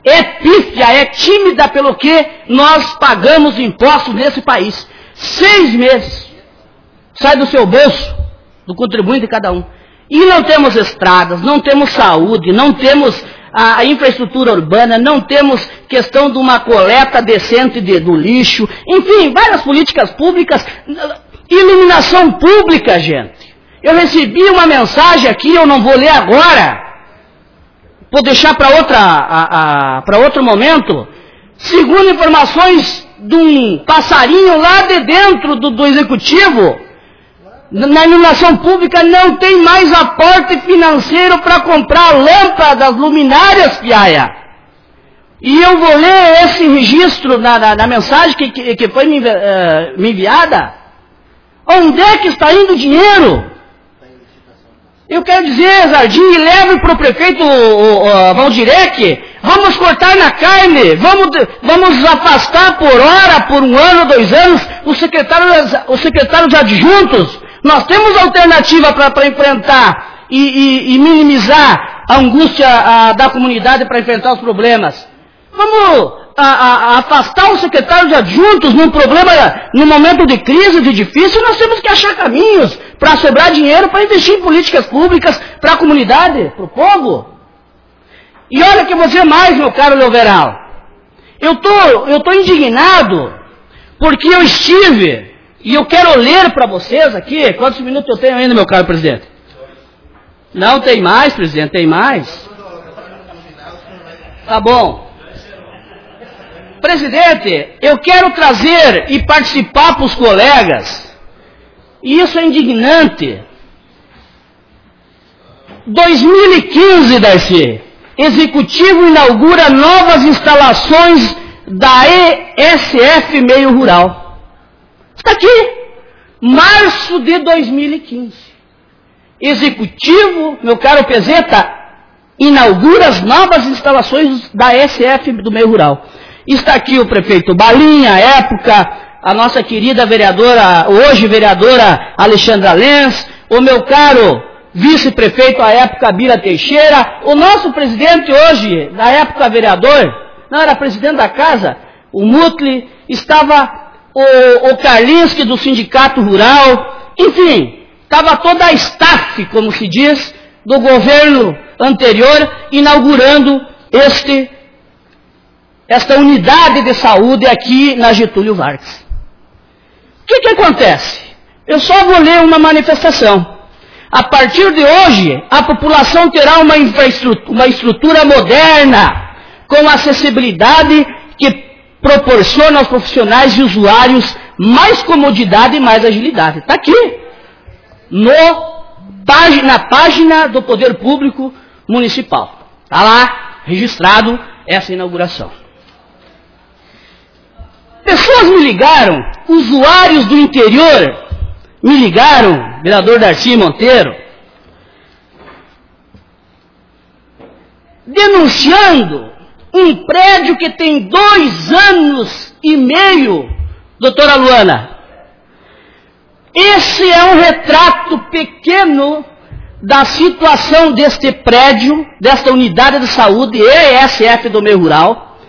é tímida pelo que nós pagamos impostos nesse país. 6 meses. Sai do seu bolso, do contribuinte de cada um. E não temos estradas, não temos saúde, não temos a infraestrutura urbana, não temos questão de uma coleta decente do lixo. Enfim, várias políticas públicas. Iluminação pública, gente. Eu recebi uma mensagem aqui, eu não vou ler agora. Vou deixar para outro momento. Segundo informações de um passarinho lá de dentro do executivo, na iluminação pública não tem mais aporte financeiro para comprar lâmpadas, luminárias, piaia. E eu vou ler esse registro na mensagem que foi me enviada. Onde é que está indo o dinheiro? Eu quero dizer, Zardim, leve para o prefeito Valdirec, vamos cortar na carne, vamos afastar por hora, por 1 ano, 2 anos, os secretários adjuntos. Nós temos alternativa para enfrentar e minimizar a angústia da comunidade para enfrentar os problemas. Vamos afastar os secretários adjuntos num momento de crise, de difícil, nós temos que achar caminhos para sobrar dinheiro, para investir em políticas públicas para a comunidade, para o povo. E olha que você mais, meu caro Leoveral, eu tô indignado, porque eu estive, e eu quero ler para vocês aqui, quantos minutos eu tenho ainda, meu caro presidente? Não, tem mais, presidente, tem mais. Tá bom. Presidente, eu quero trazer e participar para os colegas, e isso é indignante. 2015, Darcy, Executivo inaugura novas instalações da ESF Meio Rural. Está aqui, março de 2015. Executivo, meu caro Pezeta, inaugura as novas instalações da ESF do Meio Rural. Está aqui o prefeito Balinha, à época, a nossa querida vereadora, hoje vereadora Alexandra Lenz, o meu caro vice-prefeito à época Bira Teixeira, o nosso presidente hoje, na época vereador, não era presidente da casa, o Mutli, estava o Karlinski do Sindicato Rural, enfim, estava toda a staff, como se diz, do governo anterior, inaugurando esta unidade de saúde aqui na Getúlio Vargas. O que acontece? Eu só vou ler uma manifestação. A partir de hoje, a população terá uma estrutura moderna, com acessibilidade que proporciona aos profissionais e usuários mais comodidade e mais agilidade. Está aqui, no na página do Poder Público Municipal. Está lá registrado essa inauguração. Pessoas me ligaram, usuários do interior me ligaram, vereador Darcy Monteiro, denunciando um prédio que tem 2 anos e meio, doutora Luana. Esse é um retrato pequeno da situação deste prédio, desta unidade de saúde, ESF do meio rural,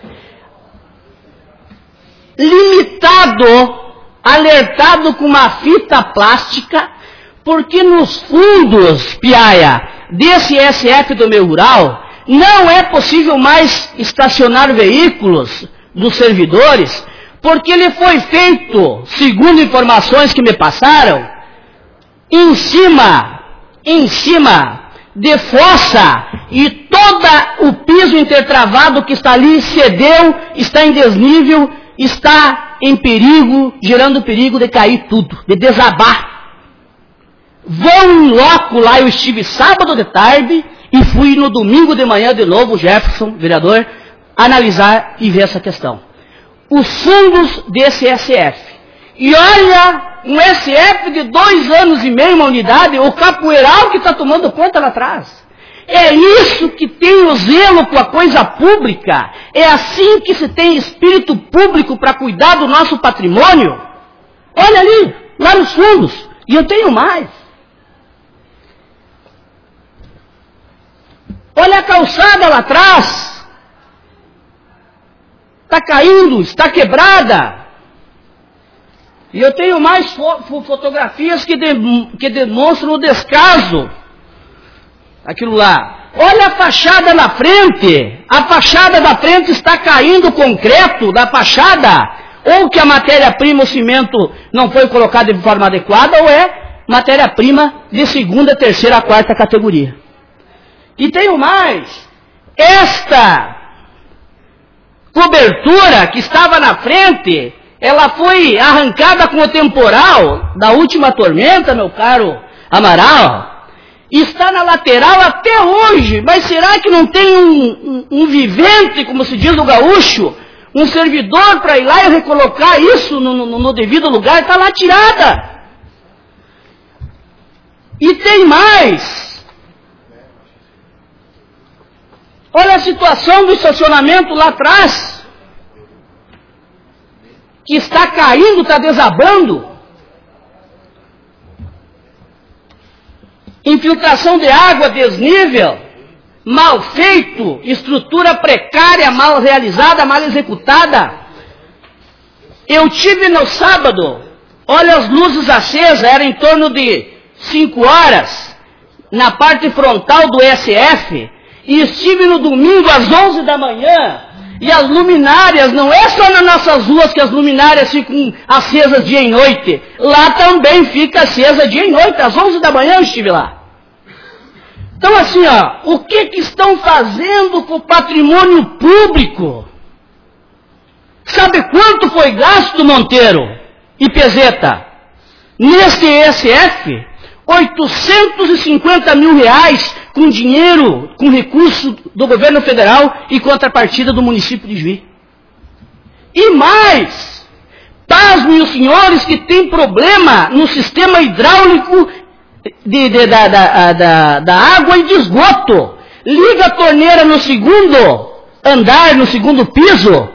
limitado, alertado com uma fita plástica, porque nos fundos, Piaia, desse ESF do meio rural, não é possível mais estacionar veículos dos servidores, porque ele foi feito, segundo informações que me passaram, em cima de fossa, e todo o piso intertravado que está ali cedeu, está em desnível, está em perigo, gerando perigo de cair tudo, de desabar. Vou em loco lá, eu estive sábado de tarde e fui no domingo de manhã de novo, Jefferson, vereador, analisar e ver essa questão. Os fundos desse SF. E olha, um SF de 2 anos e meio, uma unidade, o capoeiral que está tomando conta lá atrás. É isso que tem o zelo com a coisa pública. É assim que se tem espírito público para cuidar do nosso patrimônio. Olha ali, lá nos fundos. E eu tenho mais. Olha a calçada lá atrás. Está caindo, está quebrada. E eu tenho mais fotografias que demonstram o descaso. Aquilo lá. Olha a fachada na frente. A fachada da frente está caindo, o concreto da fachada. Ou que a matéria-prima, o cimento, não foi colocado de forma adequada, ou é matéria-prima de 2ª, 3ª, 4ª categoria. E tenho mais. Esta cobertura que estava na frente, ela foi arrancada com o temporal da última tormenta, meu caro Amaral. Está na lateral até hoje, mas será que não tem um vivente, como se diz no gaúcho, um servidor para ir lá e recolocar isso no devido lugar? Está lá tirada. E tem mais. Olha a situação do estacionamento lá atrás, que está caindo, está desabando. Infiltração de água, desnível, mal feito, estrutura precária, mal realizada, mal executada. Eu tive no sábado, olha as luzes acesas, era em torno de 5 horas, na parte frontal do SF, e estive no domingo às 11 da manhã, e as luminárias, não é só nas nossas ruas que as luminárias ficam acesas dia e noite, lá também fica acesa dia e noite, às 11 da manhã eu estive lá. Então assim, ó, o que estão fazendo com o patrimônio público? Sabe quanto foi gasto, Monteiro e Pezeta? Neste ESF, 850 mil reais com dinheiro, com recurso do governo federal e contrapartida do município de Juí. E mais, pasmem os senhores que tem problema no sistema hidráulico da água e de esgoto. Liga a torneira no 2º andar, no 2º piso,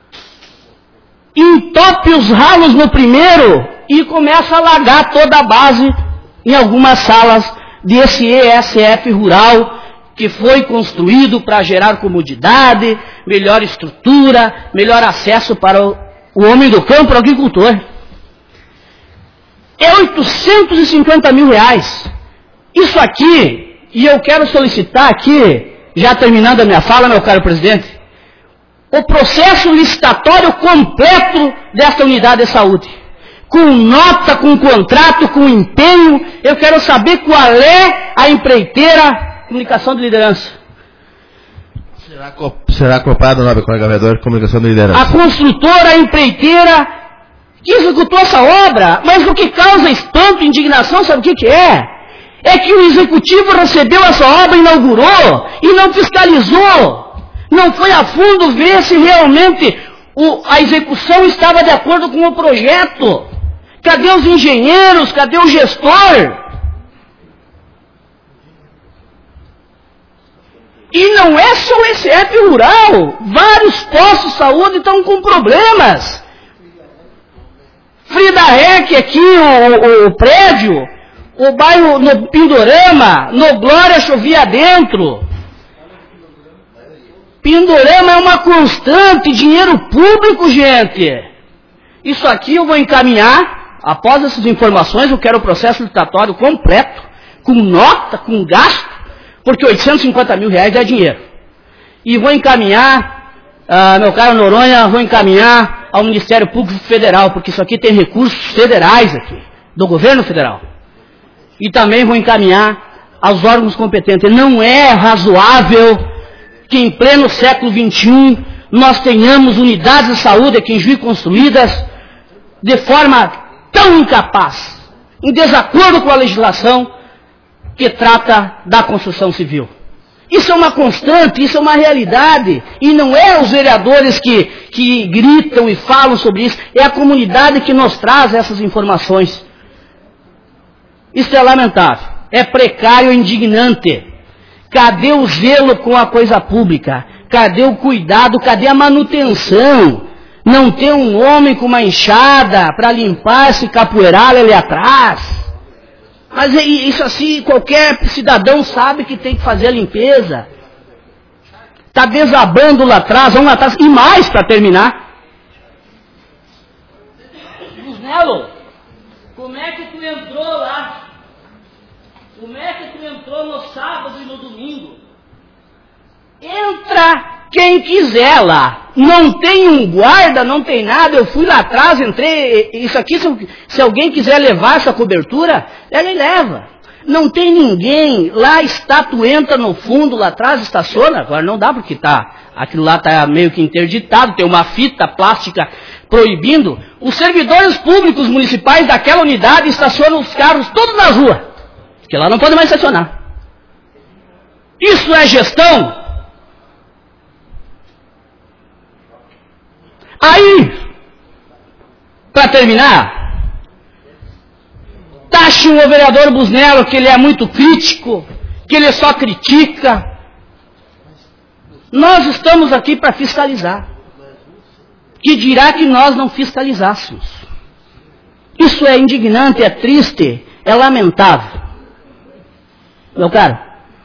entope os ralos no 1º e começa a alagar toda a base em algumas salas desse ESF rural que foi construído para gerar comodidade, melhor estrutura, melhor acesso para o homem do campo, o agricultor. É 850 mil reais. Isso aqui, e eu quero solicitar aqui, já terminando a minha fala, meu caro presidente, o processo licitatório completo desta unidade de saúde. Com nota, com contrato, com empenho, eu quero saber qual é a empreiteira, comunicação de liderança. Será cobrado, nobre colega vereador, comunicação de liderança. A construtora, a empreiteira, que executou essa obra, mas o que causa espanto e indignação, sabe o que é? É que o Executivo recebeu essa obra, inaugurou e não fiscalizou. Não foi a fundo ver se realmente a execução estava de acordo com o projeto. Cadê os engenheiros? Cadê o gestor? E não é só o SF rural. Vários postos de saúde estão com problemas. Frida Rec aqui, o prédio, o bairro no Pindorama, no Glória chovia dentro. Pindorama é uma constante, dinheiro público, gente. Isso aqui eu vou encaminhar, após essas informações, eu quero o processo licitatório completo, com nota, com gasto, porque 850 mil reais é dinheiro. E vou encaminhar, meu caro Noronha, vou encaminhar ao Ministério Público Federal, porque isso aqui tem recursos federais aqui, do governo federal. E também vou encaminhar aos órgãos competentes. Não é razoável que em pleno século XXI nós tenhamos unidades de saúde aqui em Juí construídas de forma tão incapaz, em desacordo com a legislação que trata da construção civil. Isso é uma constante, isso é uma realidade, e não é os vereadores que gritam e falam sobre isso, é a comunidade que nos traz essas informações. Isso é lamentável, é precário e indignante. Cadê o zelo com a coisa pública? Cadê o cuidado? Cadê a manutenção? Não tem um homem com uma enxada para limpar esse capoeiral ali atrás? Mas isso assim, qualquer cidadão sabe que tem que fazer a limpeza. Está desabando lá atrás, vamos lá atrás. E mais para terminar. Busnello, como é que tu entrou lá? Como é que tu entrou no sábado e no domingo? Entra quem quiser lá. Não tem um guarda, não tem nada. Eu fui lá atrás, entrei. Isso aqui, se alguém quiser levar essa cobertura, ele leva. Não tem ninguém. Lá está, tu entra no fundo, lá atrás, estaciona. Agora não dá porque aquilo lá está meio que interditado, tem uma fita plástica proibindo. Os servidores públicos municipais daquela unidade estacionam os carros todos na rua. Porque lá não pode mais estacionar. Isso é gestão? Aí, para terminar, taxe o vereador Busnello que ele é muito crítico, que ele só critica. Nós estamos aqui para fiscalizar. Que dirá que nós não fiscalizássemos? Isso é indignante, é triste, é lamentável. Meu caro.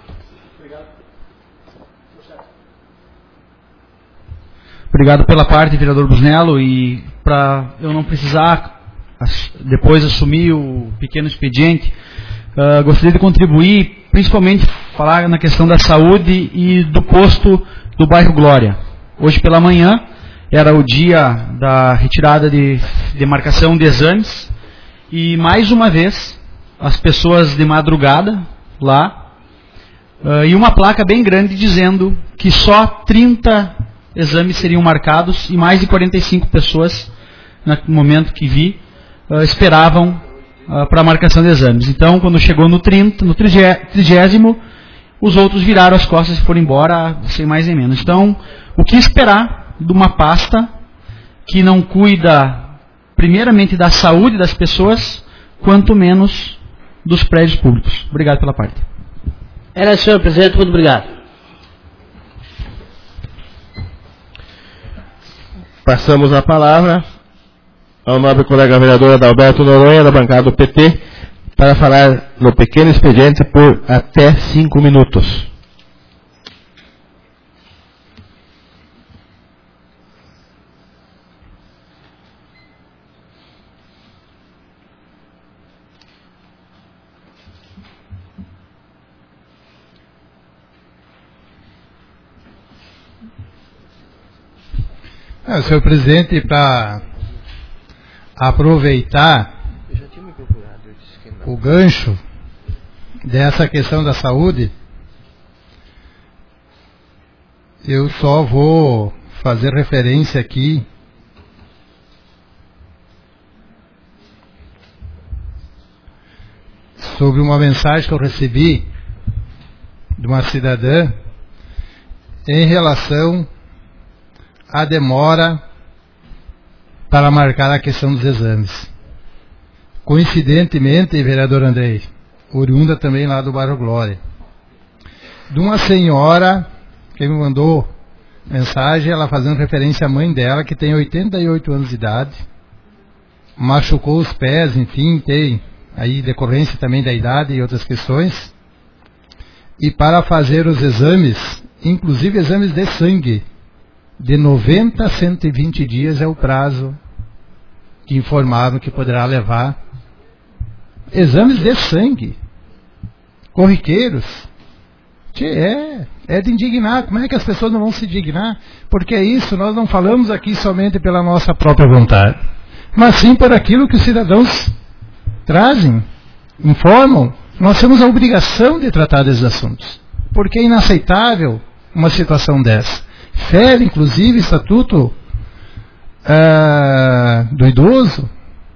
Obrigado pela parte, vereador Busnello, e para eu não precisar depois assumir o pequeno expediente, gostaria de contribuir, principalmente falar na questão da saúde e do posto do bairro Glória. Hoje pela manhã era o dia da retirada de marcação de exames e mais uma vez as pessoas de madrugada lá e uma placa bem grande dizendo que só 30 exames seriam marcados e mais de 45 pessoas, no momento que vi, esperavam para a marcação de exames. Então, quando chegou no 30º, os outros viraram as costas e foram embora, sem mais nem menos. Então, o que esperar de uma pasta que não cuida, primeiramente, da saúde das pessoas, quanto menos dos prédios públicos? Obrigado pela parte. Era, senhor presidente, muito obrigado. Passamos a palavra ao nobre colega vereador Adalberto Noronha, da bancada do PT, para falar no pequeno expediente por até 5 minutos. Senhor presidente, para aproveitar o gancho dessa questão da saúde, eu só vou fazer referência aqui sobre uma mensagem que eu recebi de uma cidadã em relação à demora para marcar a questão dos exames. Coincidentemente, vereador Andrei, oriunda também lá do bairro Glória, de uma senhora que me mandou mensagem, ela fazendo referência à mãe dela, que tem 88 anos de idade, machucou os pés, enfim, tem aí decorrência também da idade e outras questões, e para fazer os exames, inclusive exames de sangue, de 90 a 120 dias é o prazo que informaram que poderá levar. Exames de sangue, corriqueiros. É de indignar. Como é que as pessoas não vão se indignar? Porque é isso, nós não falamos aqui somente pela nossa própria vontade, mas sim por aquilo que os cidadãos trazem, informam. Nós temos a obrigação de tratar desses assuntos, porque é inaceitável uma situação dessa. Fere, inclusive, estatuto do idoso.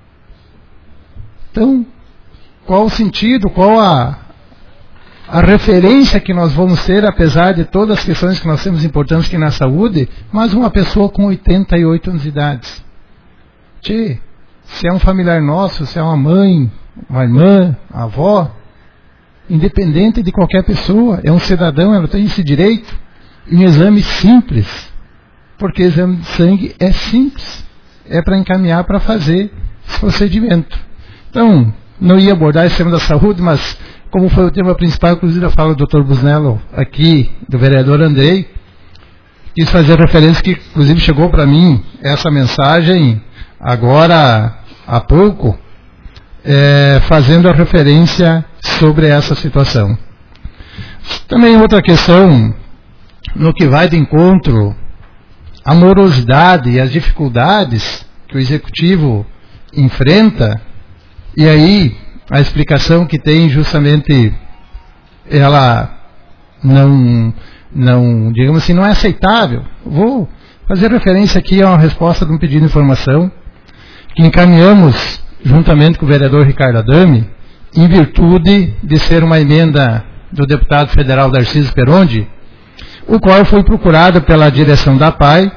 Então, qual o sentido, qual a referência que nós vamos ter, apesar de todas as questões que nós temos importantes aqui na saúde, mas uma pessoa com 88 anos de idade? Se é um familiar nosso, se é uma mãe, uma irmã, uma avó, independente de qualquer pessoa, é um cidadão, ela tem esse direito, em um exame simples, porque o exame de sangue é simples, é para encaminhar para fazer esse procedimento. Então, não ia abordar esse tema da saúde, mas como foi o tema principal, inclusive a fala do Dr. Busnello aqui, do vereador Andrei, quis fazer referência que inclusive chegou para mim essa mensagem agora há pouco, fazendo a referência sobre essa situação. Também outra questão, no que vai de encontro à morosidade e às dificuldades que o Executivo enfrenta, e aí a explicação que tem justamente, ela não, digamos assim, não é aceitável. Vou fazer referência aqui a uma resposta de um pedido de informação que encaminhamos juntamente com o vereador Ricardo Adame, em virtude de ser uma emenda do deputado federal Darciso Perondi, o qual foi procurado pela direção da PAI,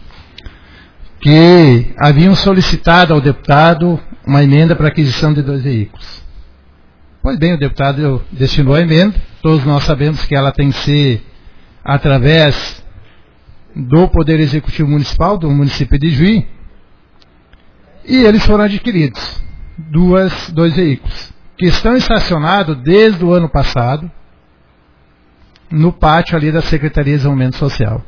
que haviam solicitado ao deputado uma emenda para aquisição de 2 veículos. Pois bem, o deputado destinou a emenda, todos nós sabemos que ela tem que ser através do Poder Executivo Municipal, do município de Juí, e eles foram adquiridos, 2 veículos, que estão estacionados desde o ano passado, no pátio ali da Secretaria de Desenvolvimento Social.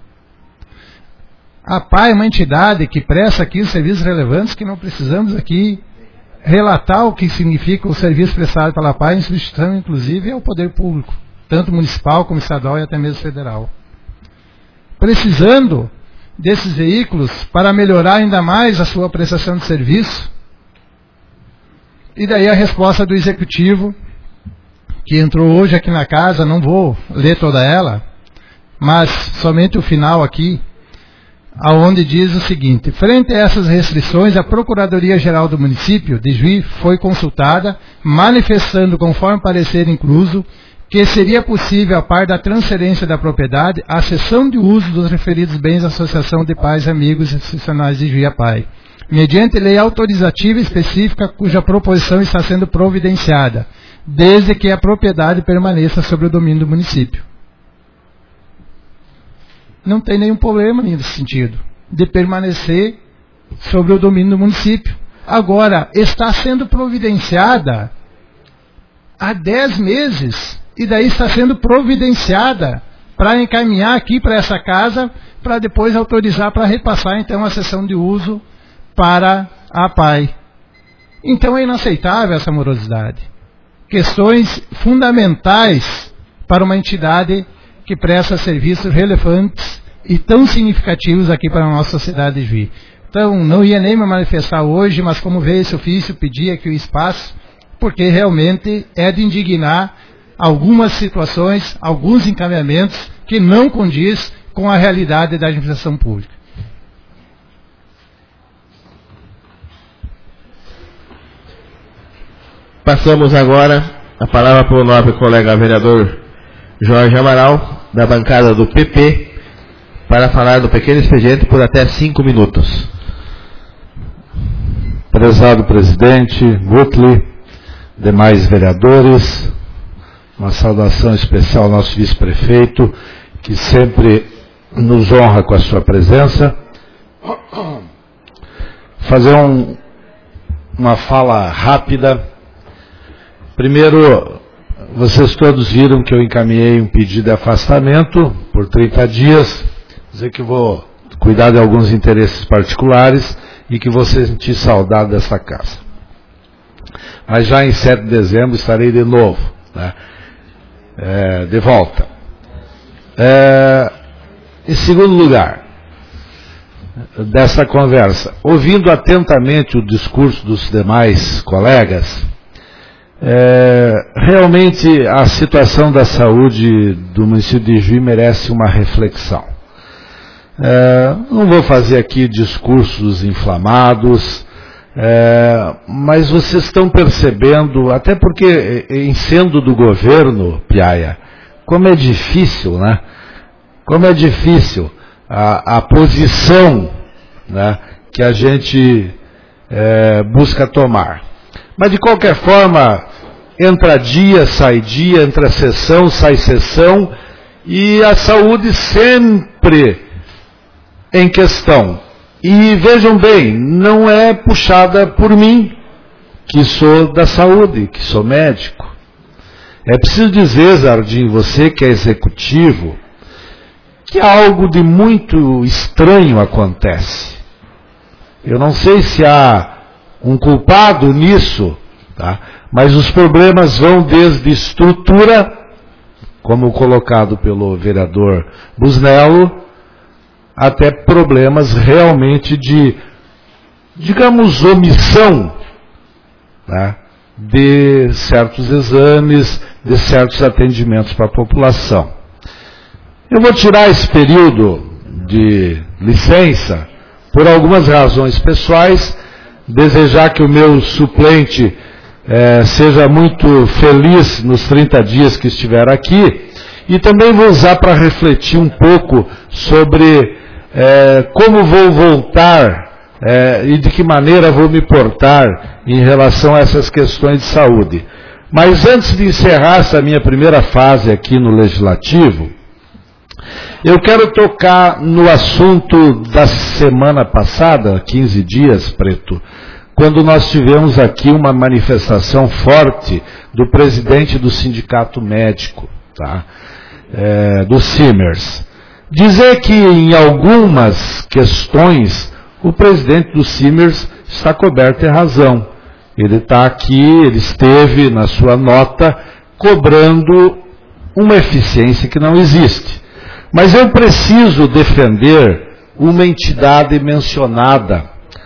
A PAI é uma entidade que presta aqui os serviços relevantes, que não precisamos aqui relatar o que significa o serviço prestado pela PAI, em substituição, inclusive, ao poder público, tanto municipal como estadual e até mesmo federal. Precisando desses veículos para melhorar ainda mais a sua prestação de serviço, e daí a resposta do Executivo, que entrou hoje aqui na casa, não vou ler toda ela, mas somente o final aqui, aonde diz o seguinte: frente a essas restrições, a Procuradoria-Geral do Município de Juí foi consultada, manifestando, conforme parecer incluso, que seria possível, a par da transferência da propriedade, a cessão de uso dos referidos bens à Associação de Pais e Amigos Institucionais de Juí PAI, mediante lei autorizativa específica cuja proposição está sendo providenciada, desde que a propriedade permaneça sobre o domínio do município. Não tem nenhum problema nesse sentido, de permanecer sobre o domínio do município. Agora, está sendo providenciada há 10 meses, e daí está sendo providenciada para encaminhar aqui para essa casa, para depois autorizar para repassar então a cessão de uso para a PAI. Então é inaceitável essa morosidade. Questões fundamentais para uma entidade que presta serviços relevantes e tão significativos aqui para a nossa sociedade de Juí. Então, não ia nem me manifestar hoje, mas como veio esse ofício, pedi aqui o espaço, porque realmente é de indignar algumas situações, alguns encaminhamentos que não condiz com a realidade da administração pública. Passamos agora a palavra para o nobre colega vereador Jorge Amaral, da bancada do PP, para falar do pequeno expediente por até 5 minutos. Prezado presidente, Gutli, demais vereadores, uma saudação especial ao nosso vice-prefeito, que sempre nos honra com a sua presença. Fazer uma fala rápida. Primeiro, vocês todos viram que eu encaminhei um pedido de afastamento por 30 dias, dizer que vou cuidar de alguns interesses particulares e que vou sentir saudade dessa casa. Mas já em 7 de dezembro estarei de novo, né? De volta. Em segundo lugar, dessa conversa, ouvindo atentamente o discurso dos demais colegas, realmente a situação da saúde do município de Juí merece uma reflexão. Não vou fazer aqui discursos inflamados, mas vocês estão percebendo, até porque em sendo do governo, Piaia, como é difícil, né? Como é difícil a posição, né, que a gente busca tomar. Mas de qualquer forma, entra dia, entra sessão, sai sessão, e a saúde sempre em questão. E vejam bem, não é puxada por mim, que sou da saúde, que sou médico. É preciso dizer, Zardim, você que é executivo, que algo de muito estranho acontece. Eu não sei se há um culpado nisso, tá? Mas os problemas vão desde estrutura, como colocado pelo vereador Busnello, até problemas realmente de, digamos, omissão, né, de certos exames, de certos atendimentos para a população. Eu vou tirar esse período de licença por algumas razões pessoais, desejar que o meu suplente seja muito feliz nos 30 dias que estiver aqui, e também vou usar para refletir um pouco sobre como vou voltar e de que maneira vou me portar em relação a essas questões de saúde. Mas antes de encerrar essa minha primeira fase aqui no Legislativo, eu quero tocar no assunto da semana passada, 15 dias, Preto, quando nós tivemos aqui uma manifestação forte do presidente do Sindicato Médico, tá? Do Simers. Dizer que em algumas questões o presidente do Simers está coberto de razão. Ele está aqui, ele esteve na sua nota cobrando uma eficiência que não existe. Mas eu preciso defender uma entidade mencionada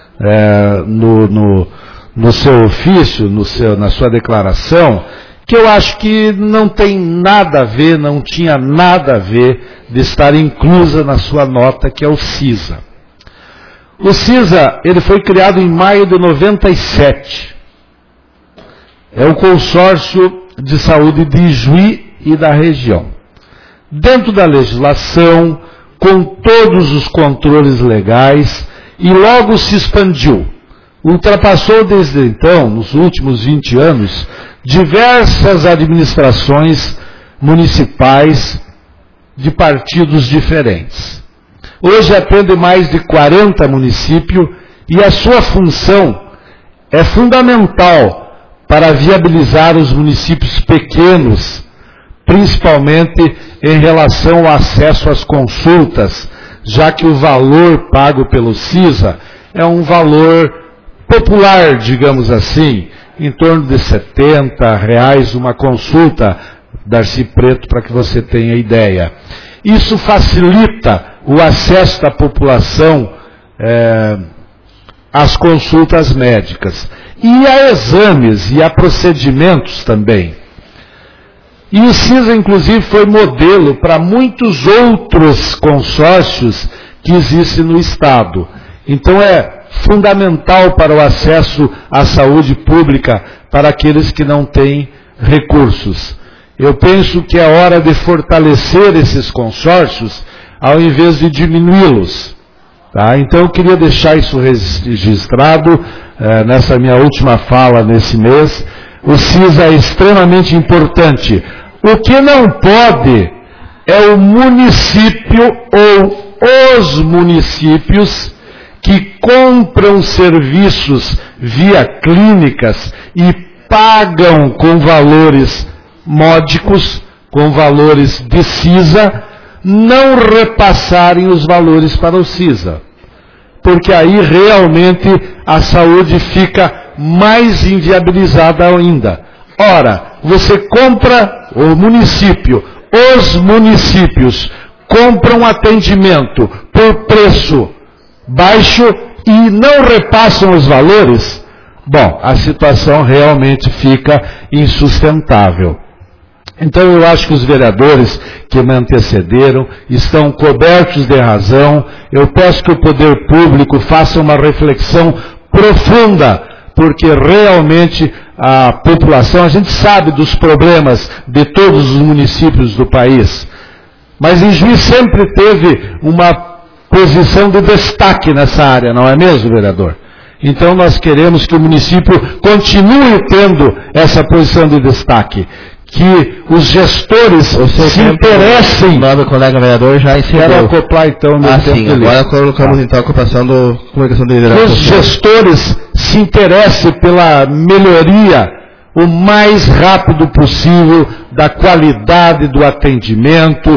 no seu ofício, na sua declaração, que eu acho que não tem nada a ver, não tinha nada a ver de estar inclusa na sua nota, que é o CISA. O CISA, ele foi criado em maio de 97. É o consórcio de saúde de Juí e da região. Dentro da legislação, com todos os controles legais, e logo se expandiu. Ultrapassou desde então, nos últimos 20 anos, diversas administrações municipais de partidos diferentes. Hoje atende mais de 40 municípios e a sua função é fundamental para viabilizar os municípios pequenos, principalmente em relação ao acesso às consultas, já que o valor pago pelo CISA é um valor popular, digamos assim, em torno de R$70 uma consulta, Darcy Preto, para que você tenha ideia. Isso facilita o acesso da população às consultas médicas. E a exames e a procedimentos também. E o CISA, inclusive, foi modelo para muitos outros consórcios que existem no Estado. Então é fundamental para o acesso à saúde pública para aqueles que não têm recursos. Eu penso que é hora de fortalecer esses consórcios ao invés de diminuí-los. Tá? Então eu queria deixar isso registrado nessa minha última fala nesse mês. O CISA é extremamente importante. O que não pode é o município ou os municípios que compram serviços via clínicas e pagam com valores módicos, com valores de CISA, não repassarem os valores para o CISA. Porque aí realmente a saúde fica mais inviabilizada ainda. Ora, você compra, o município, os municípios compram atendimento por preço baixo e não repassam os valores, bom, a situação realmente fica insustentável. Então eu acho que os vereadores que me antecederam estão cobertos de razão. Eu peço que o poder público faça uma reflexão profunda, porque realmente a população, a gente sabe dos problemas de todos os municípios do país, mas em Juiz sempre teve uma posição de destaque nessa área, não é mesmo, vereador? Então nós queremos que o município continue tendo essa posição de destaque, que os gestores se interessem. O nobre colega vereador já encerrou. Quero acoplar então meu tempo. Sim, agora colocamos então a ocupação da comunicação de liderança. Que os gestores se interessem pela melhoria o mais rápido possível da qualidade do atendimento,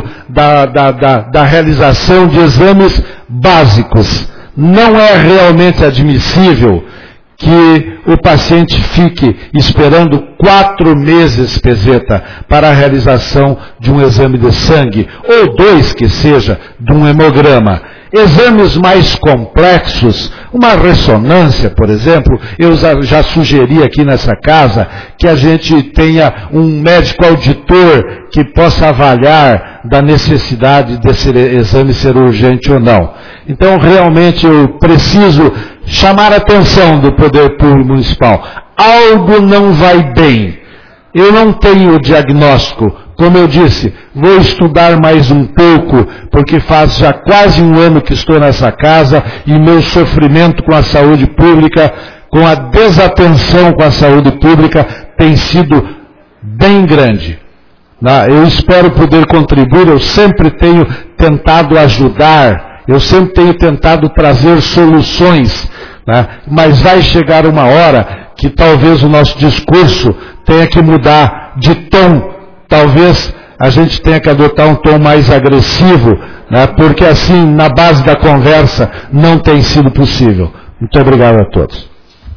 da realização de exames básicos. Não é realmente admissível que o paciente fique esperando 4 meses, Pezeta, para a realização de um exame de sangue, ou 2 que seja, de um hemograma. Exames mais complexos, uma ressonância, por exemplo, eu já sugeri aqui nessa casa que a gente tenha um médico auditor que possa avaliar da necessidade desse exame ser urgente ou não. Então, realmente, eu preciso chamar a atenção do poder público municipal. Algo não vai bem. Eu não tenho o diagnóstico. Como eu disse, vou estudar mais um pouco, porque faz já quase um ano que estou nessa casa e meu sofrimento com a saúde pública, com a desatenção com a saúde pública, tem sido bem grande. Eu espero poder contribuir, eu sempre tenho tentado ajudar, eu sempre tenho tentado trazer soluções, mas vai chegar uma hora que talvez o nosso discurso tenha que mudar de tom. Talvez a gente tenha que adotar um tom mais agressivo, porque assim, na base da conversa, não tem sido possível. Muito obrigado a todos.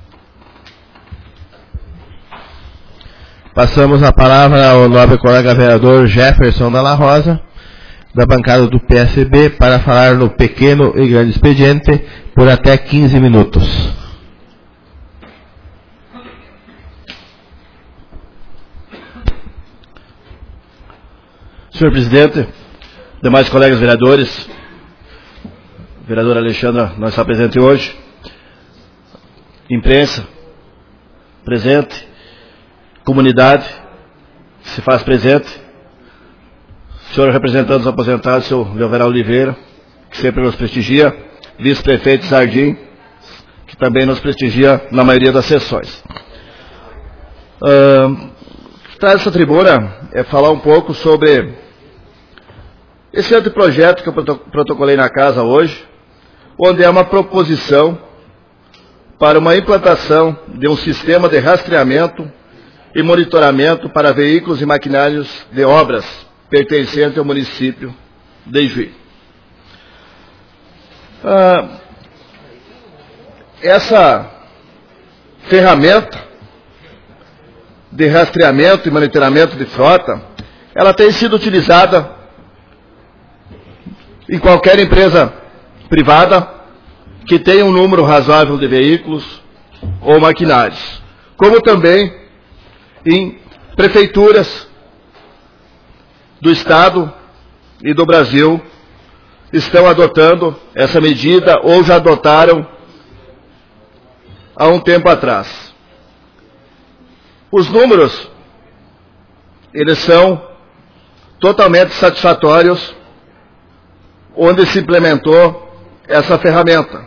Passamos a palavra ao nobre colega vereador Jefferson Dalla Rosa, da bancada do PSB, para falar no pequeno e grande expediente por até 15 minutos. Senhor presidente, demais colegas vereadores, vereadora Alexandra não está presente hoje, imprensa presente, comunidade se faz presente, senhor representante dos aposentados, senhor Leoveral Oliveira, que sempre nos prestigia, vice-prefeito Sardim, que também nos prestigia na maioria das sessões. Traz essa tribuna é falar um pouco sobre esse anteprojeto que eu protocolei na casa hoje, onde é uma proposição para uma implantação de um sistema de rastreamento e monitoramento para veículos e maquinários de obras pertencentes ao município de Ijuí. Essa ferramenta de rastreamento e monitoramento de frota, ela tem sido utilizada em qualquer empresa privada que tenha um número razoável de veículos ou maquinários, como também em prefeituras do Estado e do Brasil estão adotando essa medida ou já adotaram há um tempo atrás. Os números eles são totalmente satisfatórios, onde se implementou essa ferramenta.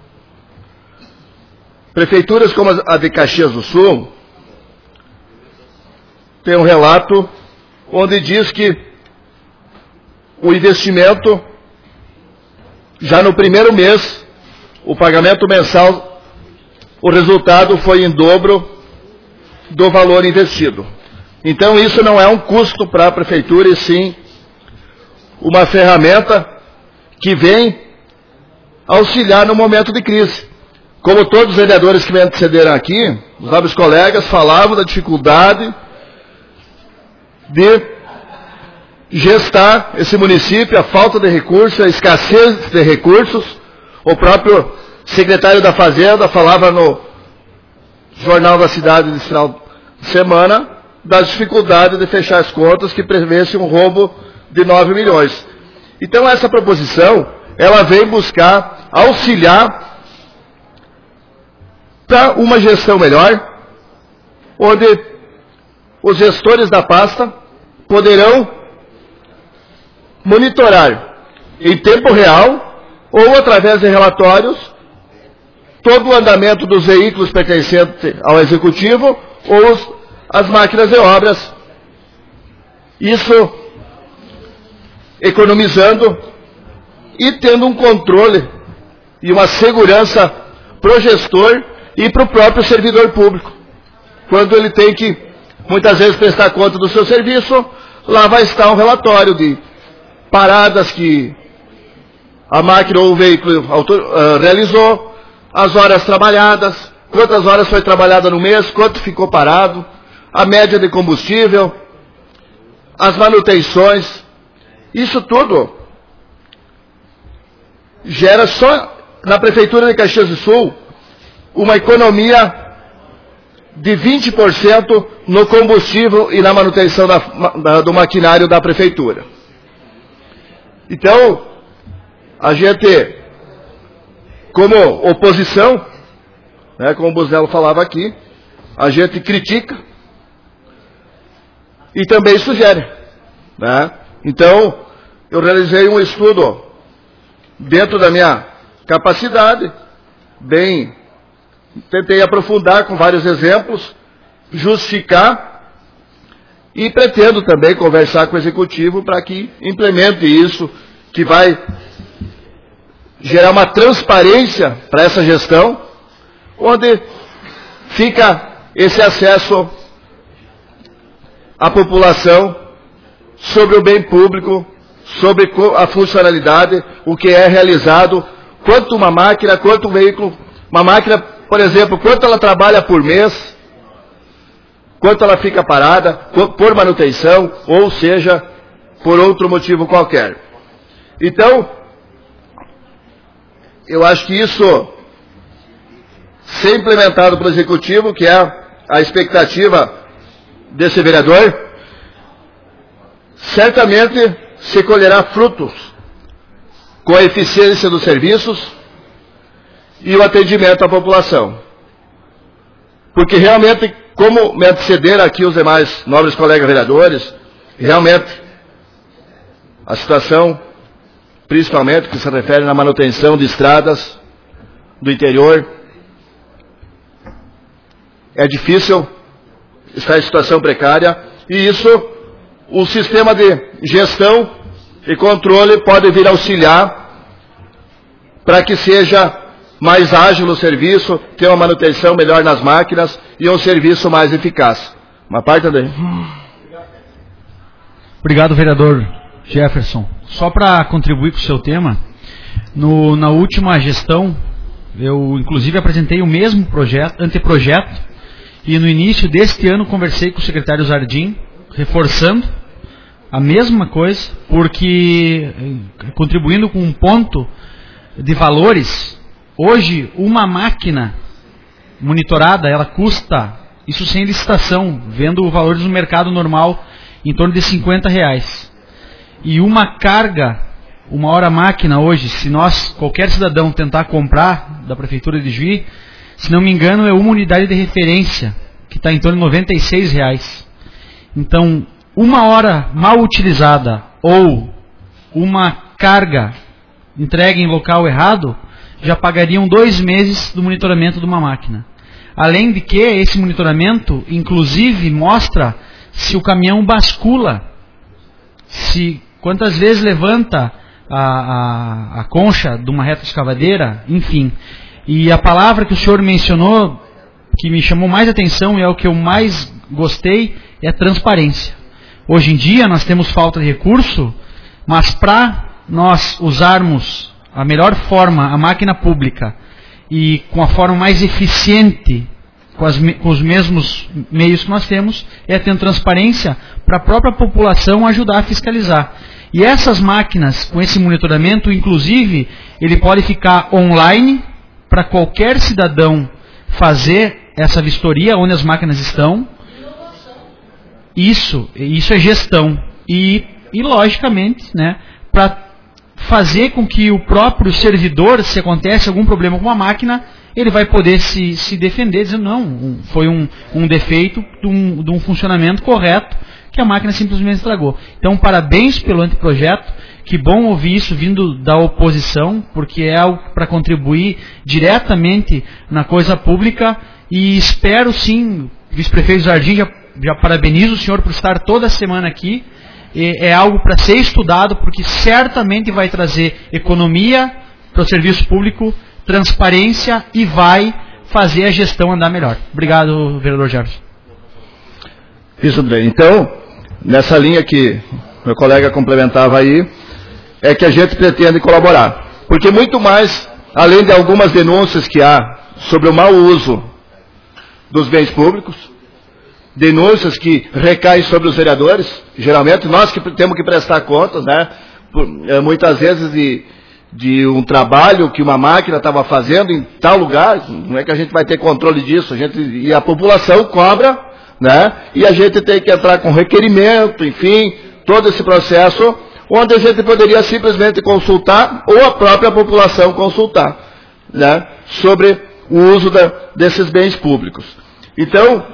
Prefeituras como a de Caxias do Sul tem um relato onde diz que o investimento, já no primeiro mês, o pagamento mensal, o resultado foi em dobro do valor investido. Então isso não é um custo para a prefeitura, e sim uma ferramenta que vem auxiliar no momento de crise. Como todos os vereadores que me antecederam aqui, os nobres colegas falavam da dificuldade de gestar esse município, a falta de recursos, a escassez de recursos. O próprio secretário da Fazenda falava no Jornal da Cidade de final de semana das dificuldades de fechar as contas, que prevê-se um roubo de 9 milhões. Então essa proposição, ela vem buscar auxiliar para uma gestão melhor, onde os gestores da pasta poderão monitorar em tempo real ou através de relatórios todo o andamento dos veículos pertencentes ao executivo ou as máquinas de obras. Isso economizando e tendo um controle e uma segurança para o gestor e para o próprio servidor público. Quando ele tem que, muitas vezes, prestar conta do seu serviço, lá vai estar um relatório de paradas que a máquina ou o veículo realizou, as horas trabalhadas, quantas horas foi trabalhada no mês, quanto ficou parado, a média de combustível, as manutenções. Isso tudo gera só na Prefeitura de Caxias do Sul uma economia de 20% no combustível e na manutenção do maquinário da Prefeitura. Então, a gente, como oposição, né, como o Buzello falava aqui, a gente critica e também sugere. Né? Então, eu realizei um estudo dentro da minha capacidade, tentei aprofundar com vários exemplos, justificar e pretendo também conversar com o Executivo para que implemente isso, que vai gerar uma transparência para essa gestão, onde fica esse acesso à população sobre o bem público, sobre a funcionalidade, o que é realizado, quanto uma máquina, quanto um veículo, uma máquina, por exemplo, quanto ela trabalha por mês, quanto ela fica parada, por manutenção, ou seja, por outro motivo qualquer. Então, eu acho que isso, ser implementado pelo Executivo, que é a expectativa desse vereador, certamente se colherá frutos com a eficiência dos serviços e o atendimento à população. Porque realmente, como me antecederam aqui os demais nobres colegas vereadores, realmente a situação, principalmente que se refere na manutenção de estradas do interior, é difícil, está em situação precária, e isso o sistema de gestão e controle pode vir auxiliar para que seja mais ágil o serviço, ter uma manutenção melhor nas máquinas e um serviço mais eficaz. Uma parte daí. Obrigado, vereador Jefferson. Só para contribuir com o seu tema, na última gestão, eu inclusive apresentei o mesmo anteprojeto, e no início deste ano conversei com o secretário Zardim, reforçando a mesma coisa, porque contribuindo com um ponto de valores, hoje uma máquina monitorada, ela custa, isso sem licitação, vendo valores no mercado normal, em torno de R$50. E uma carga, uma hora máquina hoje, se qualquer cidadão tentar comprar da Prefeitura de Juí, se não me engano é uma unidade de referência, que está em torno de R$96. Então, uma hora mal utilizada ou uma carga entregue em local errado, já pagariam 2 meses do monitoramento de uma máquina. Além de que esse monitoramento, inclusive, mostra se o caminhão bascula, quantas vezes levanta a concha de uma reta escavadeira, enfim. E a palavra que o senhor mencionou, que me chamou mais atenção e é o que eu mais gostei, é transparência. Hoje em dia nós temos falta de recurso, mas para nós usarmos a melhor forma a máquina pública e com a forma mais eficiente, com os mesmos meios que nós temos, é tendo transparência para a própria população ajudar a fiscalizar. E essas máquinas, com esse monitoramento, inclusive, ele pode ficar online para qualquer cidadão fazer essa vistoria onde as máquinas estão. Isso é gestão. E logicamente, né, para fazer com que o próprio servidor, se acontece algum problema com a máquina, ele vai poder se defender, dizendo, não, foi um defeito de um funcionamento correto, que a máquina simplesmente estragou. Então, parabéns pelo anteprojeto, que bom ouvir isso vindo da oposição, porque é algo para contribuir diretamente na coisa pública, e espero sim, vice-prefeito Jardim, já parabenizo o senhor por estar toda semana aqui, é algo para ser estudado, porque certamente vai trazer economia para o serviço público, transparência e vai fazer a gestão andar melhor. Obrigado, vereador Jefferson. Isso, André. Então, nessa linha que meu colega complementava aí, é que a gente pretende colaborar. Porque muito mais, além de algumas denúncias que há sobre o mau uso dos bens públicos, denúncias que recaem sobre os vereadores, geralmente nós que temos que prestar contas, né, muitas vezes de um trabalho que uma máquina estava fazendo em tal lugar, não é que a gente vai ter controle disso, e a população cobra, né, e a gente tem que entrar com requerimento, enfim, todo esse processo, onde a gente poderia simplesmente consultar, ou a própria população consultar, né, sobre o uso desses bens públicos. Então,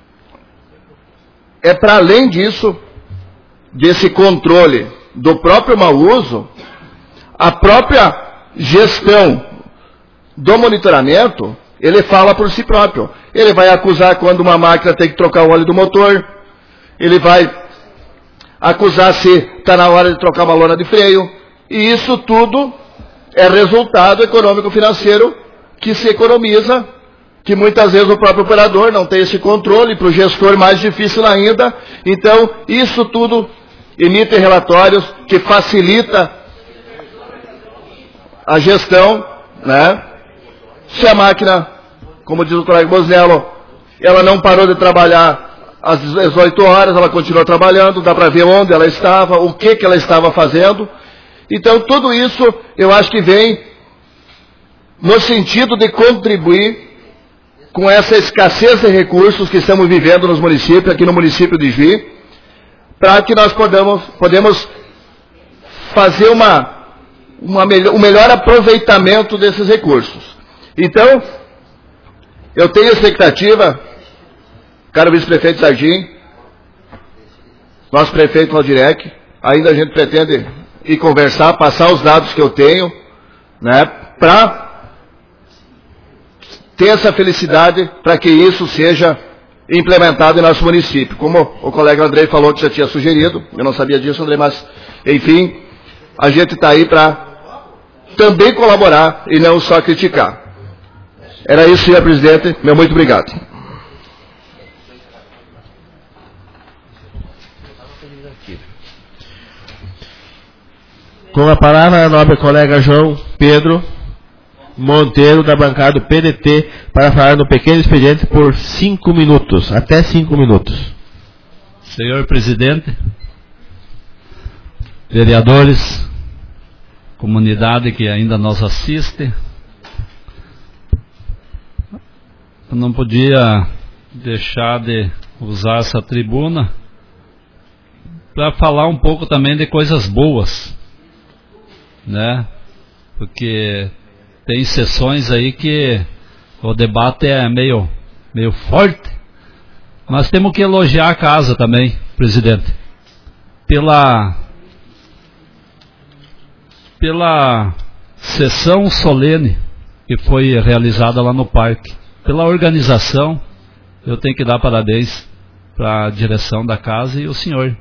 é para além disso, desse controle do próprio mau uso, a própria gestão do monitoramento, ele fala por si próprio. Ele vai acusar quando uma máquina tem que trocar o óleo do motor, ele vai acusar se está na hora de trocar uma lona de freio, e isso tudo é resultado econômico-financeiro que se economiza, que muitas vezes o próprio operador não tem esse controle, para o gestor mais difícil ainda. Então, isso tudo emite relatórios que facilita a gestão, né? Se a máquina, como diz o colega Bosnello, ela não parou de trabalhar às 18 horas, ela continuou trabalhando, dá para ver onde ela estava, o que ela estava fazendo. Então, tudo isso eu acho que vem no sentido de contribuir com essa escassez de recursos que estamos vivendo nos municípios, aqui no município de Juí, para que nós podemos fazer um melhor aproveitamento desses recursos. Então, eu tenho expectativa, caro vice-prefeito Jardim, nosso prefeito Valdirec, ainda a gente pretende ir conversar, passar os dados que eu tenho, né, para ter essa felicidade para que isso seja implementado em nosso município. Como o colega Andrei falou que já tinha sugerido, eu não sabia disso, Andrei, mas, enfim, a gente está aí para também colaborar e não só criticar. Era isso, senhor presidente. Meu muito obrigado. Com a palavra, a nobre colega João Pedro Monteiro, da bancada do PDT, para falar no pequeno expediente por 5 minutos, até 5 minutos. Senhor presidente, vereadores, comunidade que ainda nos assiste, eu não podia deixar de usar essa tribuna para falar um pouco também de coisas boas, né? Porque tem sessões aí que o debate é meio forte, mas temos que elogiar a casa também, presidente. pela sessão solene que foi realizada lá no parque. Pela organização, eu tenho que dar parabéns para a direção da casa e o senhor,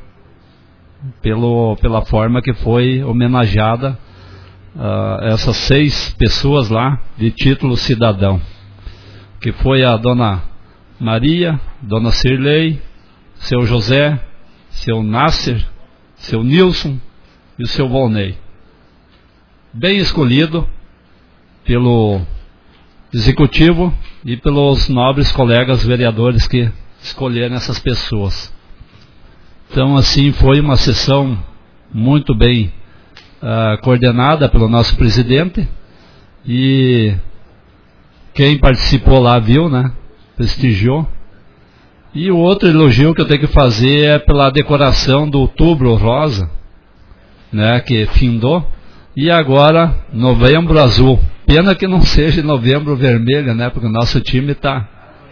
pela forma que foi homenageada essas 6 pessoas lá de título cidadão, que foi a dona Maria, dona Cirlei, seu José, seu Nasser, seu Nilson e o seu Volney. Bem escolhido pelo executivo e pelos nobres colegas vereadores que escolheram essas pessoas. Então, assim, foi uma sessão muito bem coordenada pelo nosso presidente, e quem participou lá viu, né? Prestigiou. E o outro elogio que eu tenho que fazer é pela decoração do Outubro Rosa, né? Que findou. E agora, Novembro Azul. Pena que não seja Novembro Vermelho, né? Porque o nosso time está...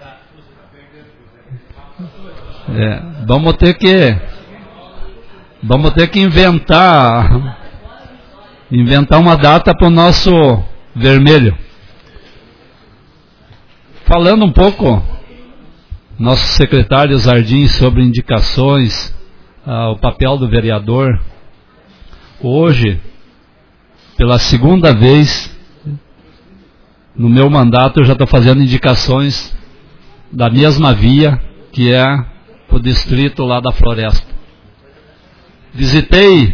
vamos ter que inventar uma data para o nosso vermelho. Falando um pouco, nosso secretário Zardim, sobre indicações, o papel do vereador. Hoje, pela segunda vez no meu mandato, eu já estou fazendo indicações da mesma via, que é o distrito lá da Floresta. Visitei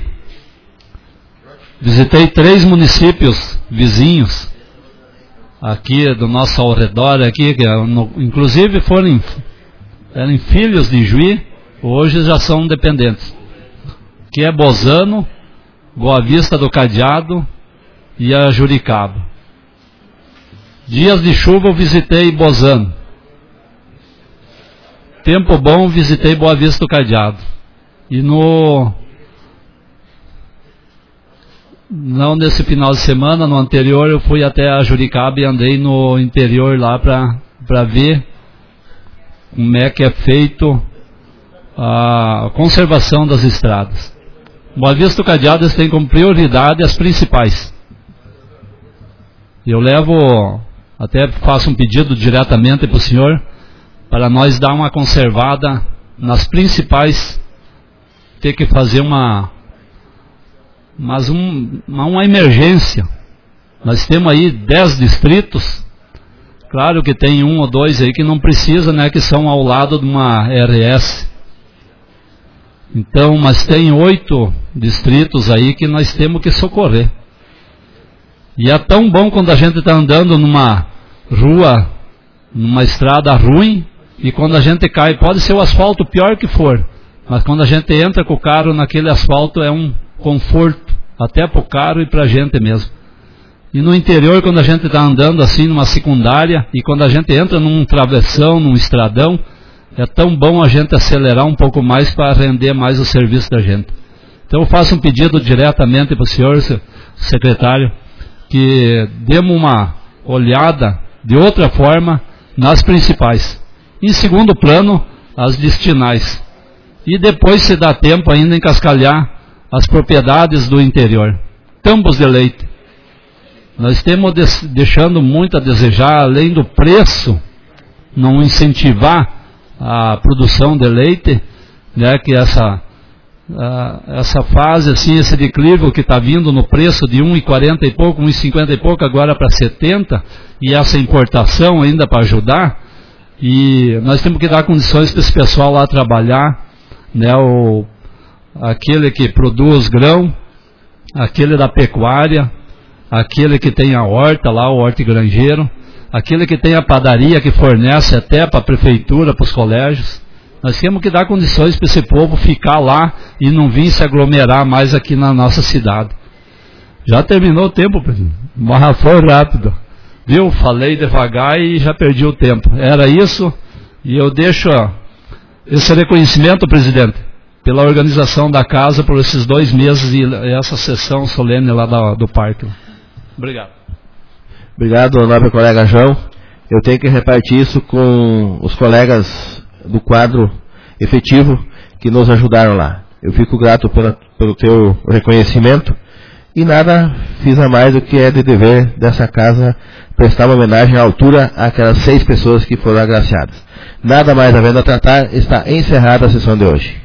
3 municípios vizinhos aqui do nosso ao redor, aqui, inclusive eram filhos de Juí, hoje já são dependentes, que é Bozano, Boa Vista do Cadeado e a Juricaba. Dias de chuva eu visitei Bozano. Tempo bom, visitei Boa Vista do Cadeado. E não nesse final de semana, no anterior, eu fui até a Juricaba e andei no interior lá para ver como é que é feito a conservação das estradas. Boa Vista do Cadeado tem como prioridade as principais. Eu até faço um pedido diretamente para o senhor, para nós dar uma conservada nas principais, ter que fazer uma emergência. Nós temos aí 10 distritos, claro que tem 1 ou 2 aí que não precisa, né, que são ao lado de uma RS. Então, mas tem 8 distritos aí que nós temos que socorrer. E é tão bom quando a gente está andando numa rua, numa estrada ruim, e quando a gente cai, pode ser o asfalto pior que for, mas quando a gente entra com o carro naquele asfalto é um conforto, até para o carro e para a gente mesmo. E no interior, quando a gente está andando assim numa secundária, e quando a gente entra num travessão, num estradão, é tão bom a gente acelerar um pouco mais para render mais o serviço da gente. Então eu faço um pedido diretamente para o senhor secretário, que demos uma olhada de outra forma nas principais. Em segundo plano, as destinais. E depois, se dá tempo ainda, encascalhar as propriedades do interior. Campos de leite. Nós estamos deixando muito a desejar, além do preço, não incentivar a produção de leite, né, que essa fase, assim, esse declive que está vindo no preço de 1,40 e pouco, 1,50 e pouco, agora para 70, e essa importação ainda para ajudar, e nós temos que dar condições para esse pessoal lá trabalhar, né, aquele que produz grão, aquele da pecuária, aquele que tem a horta lá, o hortigranjeiro, aquele que tem a padaria que fornece até para a prefeitura, para os colégios. Nós temos que dar condições para esse povo ficar lá e não vir se aglomerar mais aqui na nossa cidade. Já terminou o tempo, presidente. Mas foi rápido. Viu? Falei devagar e já perdi o tempo. Era isso, e eu deixo esse reconhecimento, presidente, pela organização da casa por esses 2 meses e essa sessão solene lá do parque. Obrigado. Obrigado, nobre colega João. Eu tenho que repartir isso com os colegas do quadro efetivo que nos ajudaram lá. Eu fico grato pelo teu reconhecimento e nada fiz a mais do que é de dever dessa casa prestar uma homenagem à altura àquelas 6 pessoas que foram agraciadas. Nada mais havendo a tratar, está encerrada a sessão de hoje.